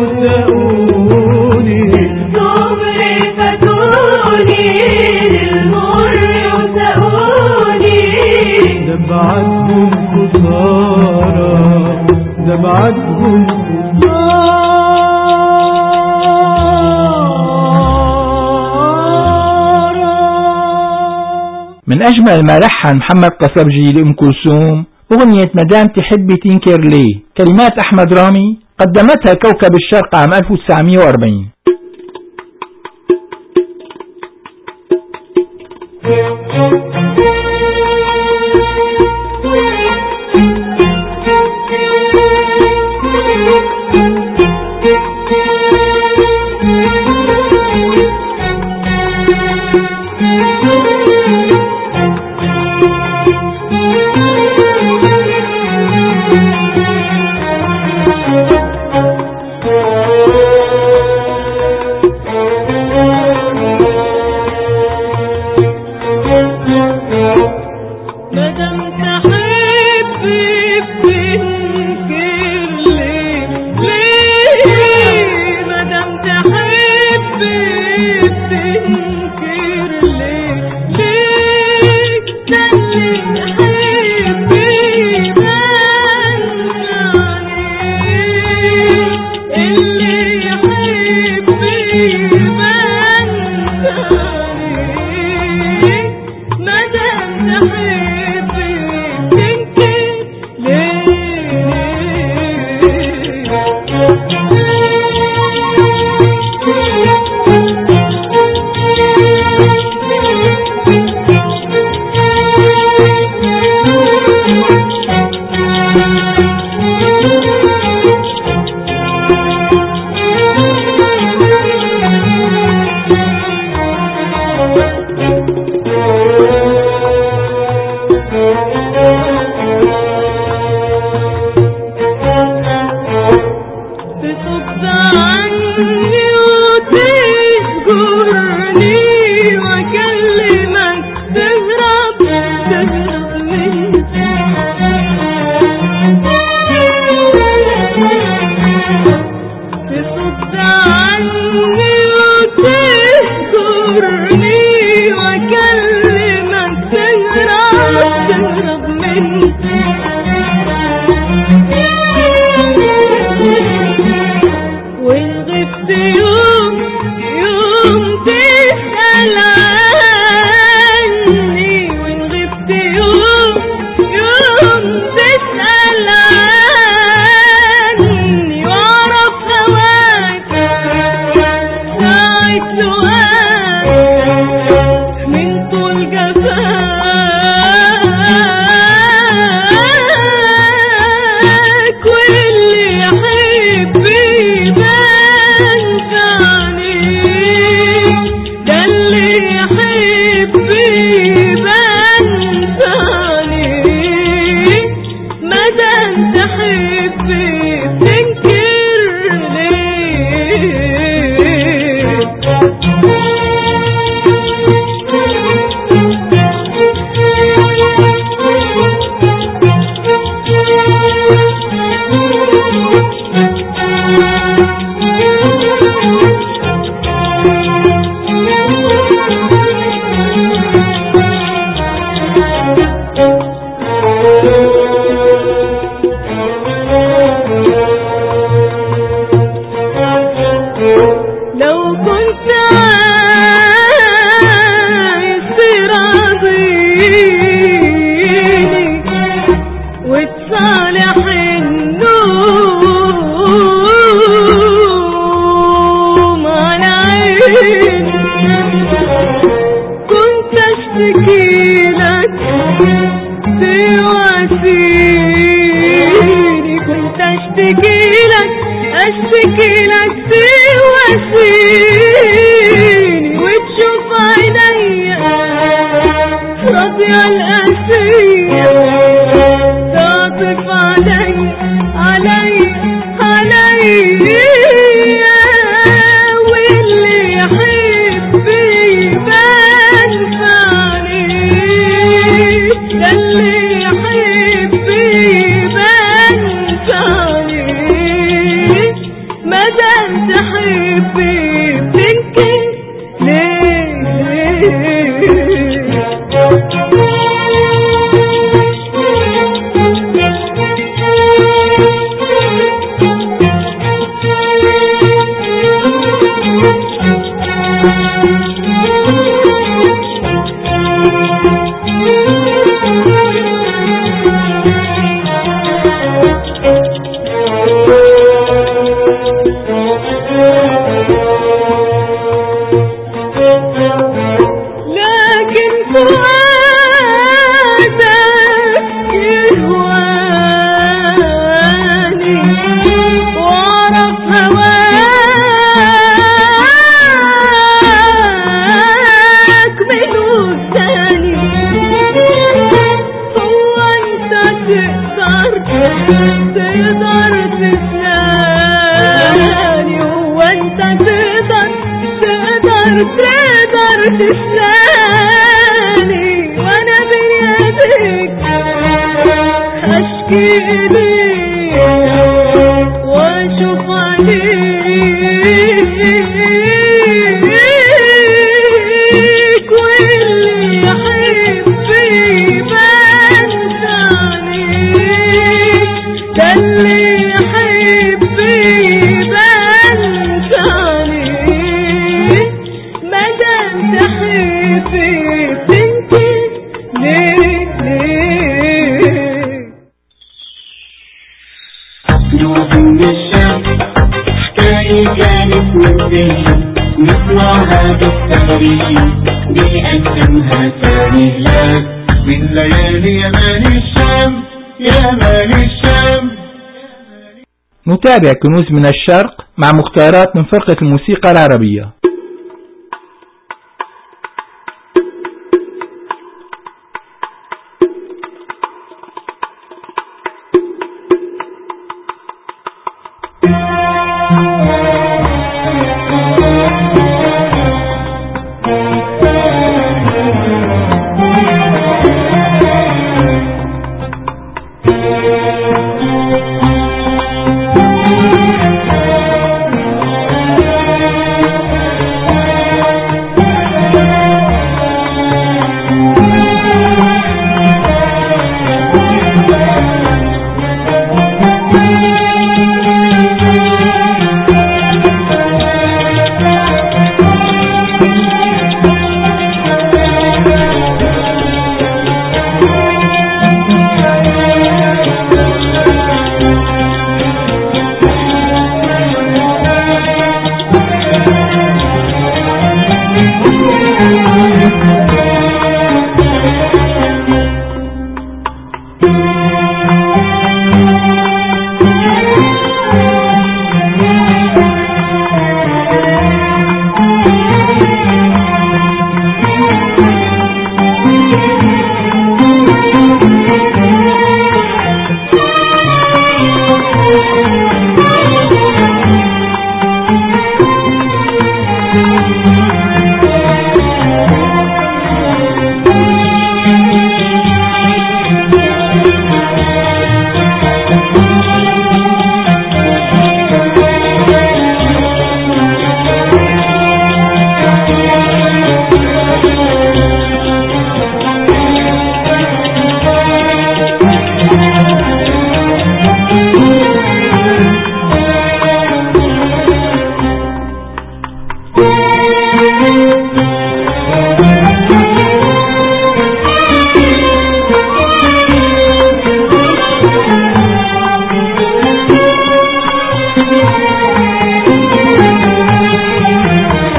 وسهوني السمر فتوني للمر وسهوني دبعتهم خسارة دبعتهم من أجمل ما لحن محمد قصبجي لأم كلثوم أغنية مدام تحبي تنكر ليه، كلمات أحمد رامي، قدمتها كوكب الشرق عام ألف وتسعمئة وأربعين. كنت اشتكي تواسيني كنت اشتكي لك اشتكي لك تواسيني وتشوف عينيا راضية القاسية تعطف علي علي علي واللي يحب يبان عليه ده اللي يحب يبان عليه مادام تحبي بتنكي لكن فؤادك يهواني وعرف هواك بدون ثاني هو انت تقدر تقدر تسلاني هو انت تقدر تقدر تقدر تسلاني وانا بيدك اشكي اليك واشوف عليك واللي يحب يبان عليك ده اللي يحب يبان عليك مادام تحبي بنتي ليه ليه يوم من الشام حكاية كانت مبدئية نسمعها بالتاريخ بيقدمها ثاني هلال من ليالي يمان الشام يمان الشام. نتابع كنوز من الشرق مع مختارات من فرقة الموسيقى العربية.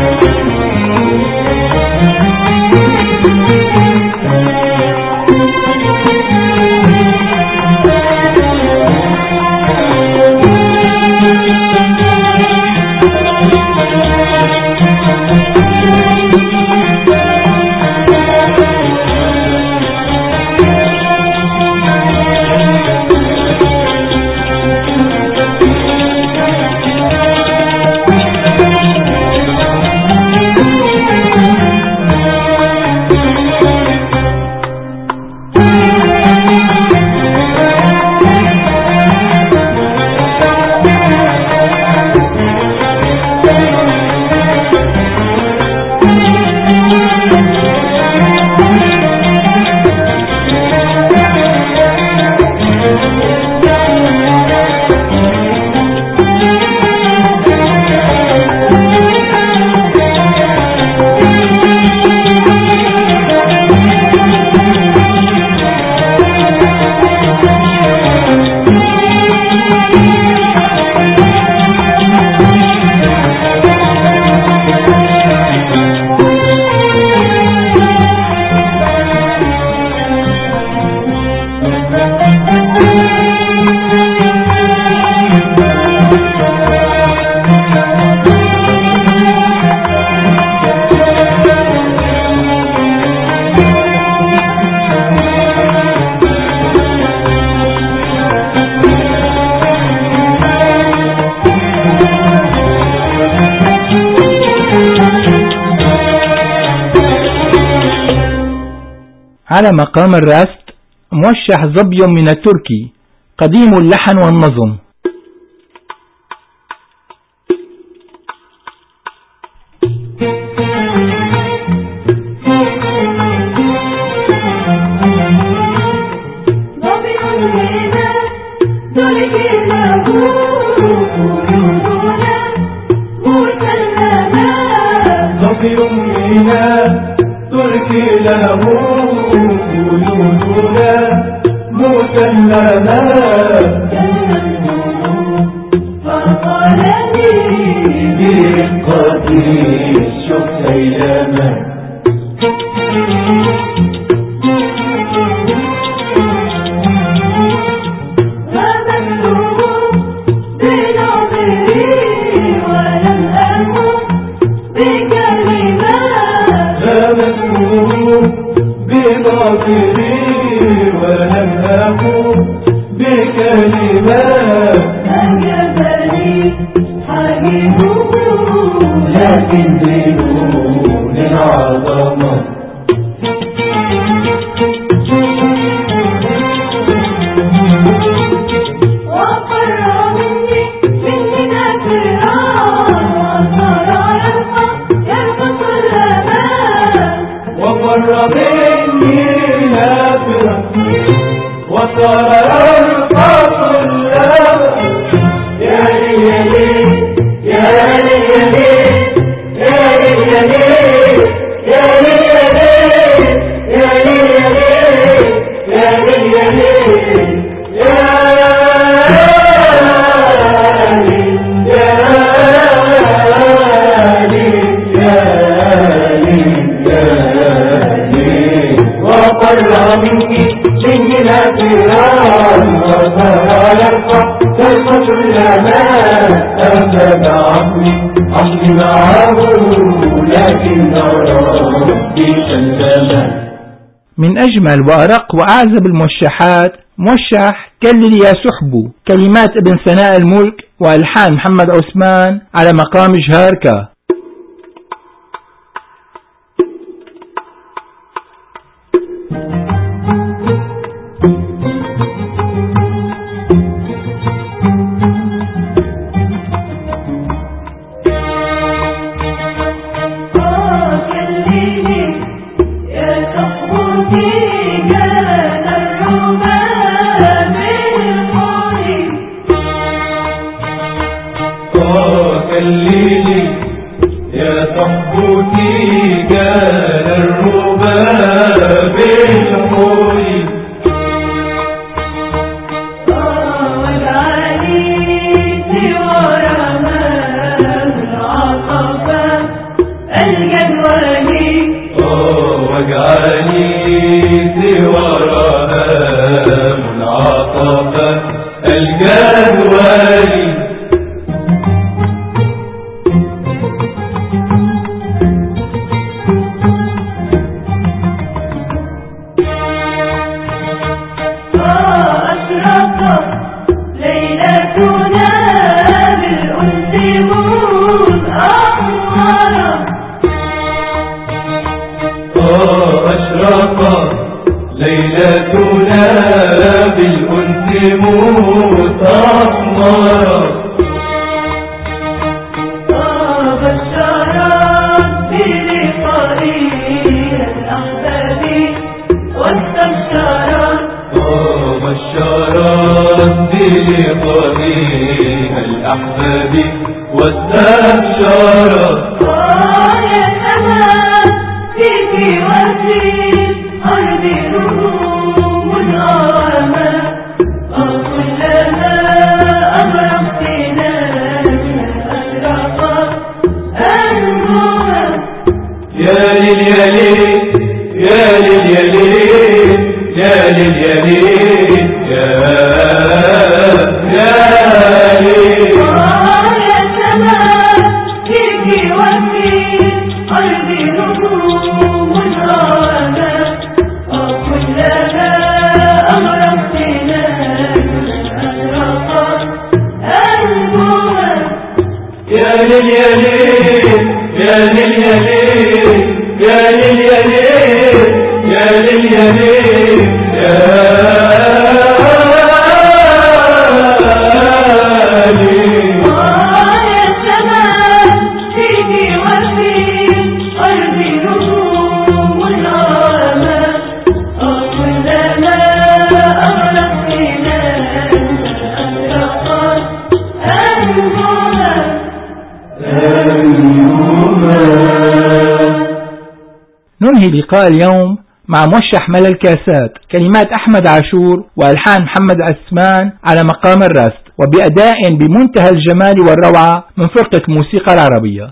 Thank you. على مقام الرست موشح ظبي من التركي قديم اللحن والنظم. تركي له قيودنا مسلما فقال لي برقتي شفت أياما بناظري ولم أكن بكلمات أنجبني حبيبه لكن بدون العظمة وقر مني مننا فرعون وصار يرقى يرقى كلما وقر مني نافرا وصار يرقى كلما يا ليلي يا ليلي يا ليلي يا ليلي يا ليلي يا ليلي يا وقر مني مننا فرعون وصار يرقى يرقى كلما أفاد عمي عمي معه لكن ربي سلما. من أجمل وأرق وأعزب الموشحات موشح كلل يا سحبو، كلمات ابن سناء الملك وألحان محمد عثمان على مقام جهاركا. كليلي يا صحبتي كان الربا بالحوري واجعلي سوار أمام العطفة الجدولي واجعلي سوار أمام العطفة الجدولي ليلتنا بالأنس مستثمرة طاب الشراب بلقائي الأحباب واستبشرت طاب الشراب بلقائي الأحباب واستبشرت يا سماء فيك وسيم أرض روم الأرمى وكلما أغرقتنا أشرقت النور يا ليل يا ليل يا ليل يا ليل يا ليل يا ليل يا يا ليل يا سماء فيكي وفيك قلبي نجوم الغابة كلما أغرقتنا أشرقت أنبوها يا ليل يا ليل يا ليل يا ليل يا ليل يا ليل يا ليل يا ليل يا ننهي لقاء اليوم مع موشح ملا الكاسات، كلمات أحمد عاشور وألحان محمد عثمان على مقام الرست، وبأداء بمنتهى الجمال والروعة من فرقة موسيقى العربية.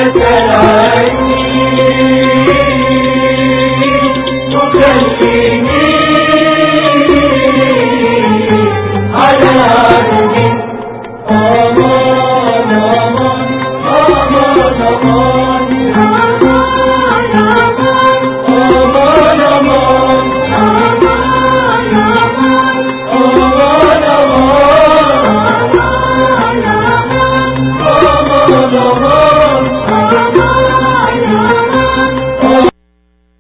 Thank you.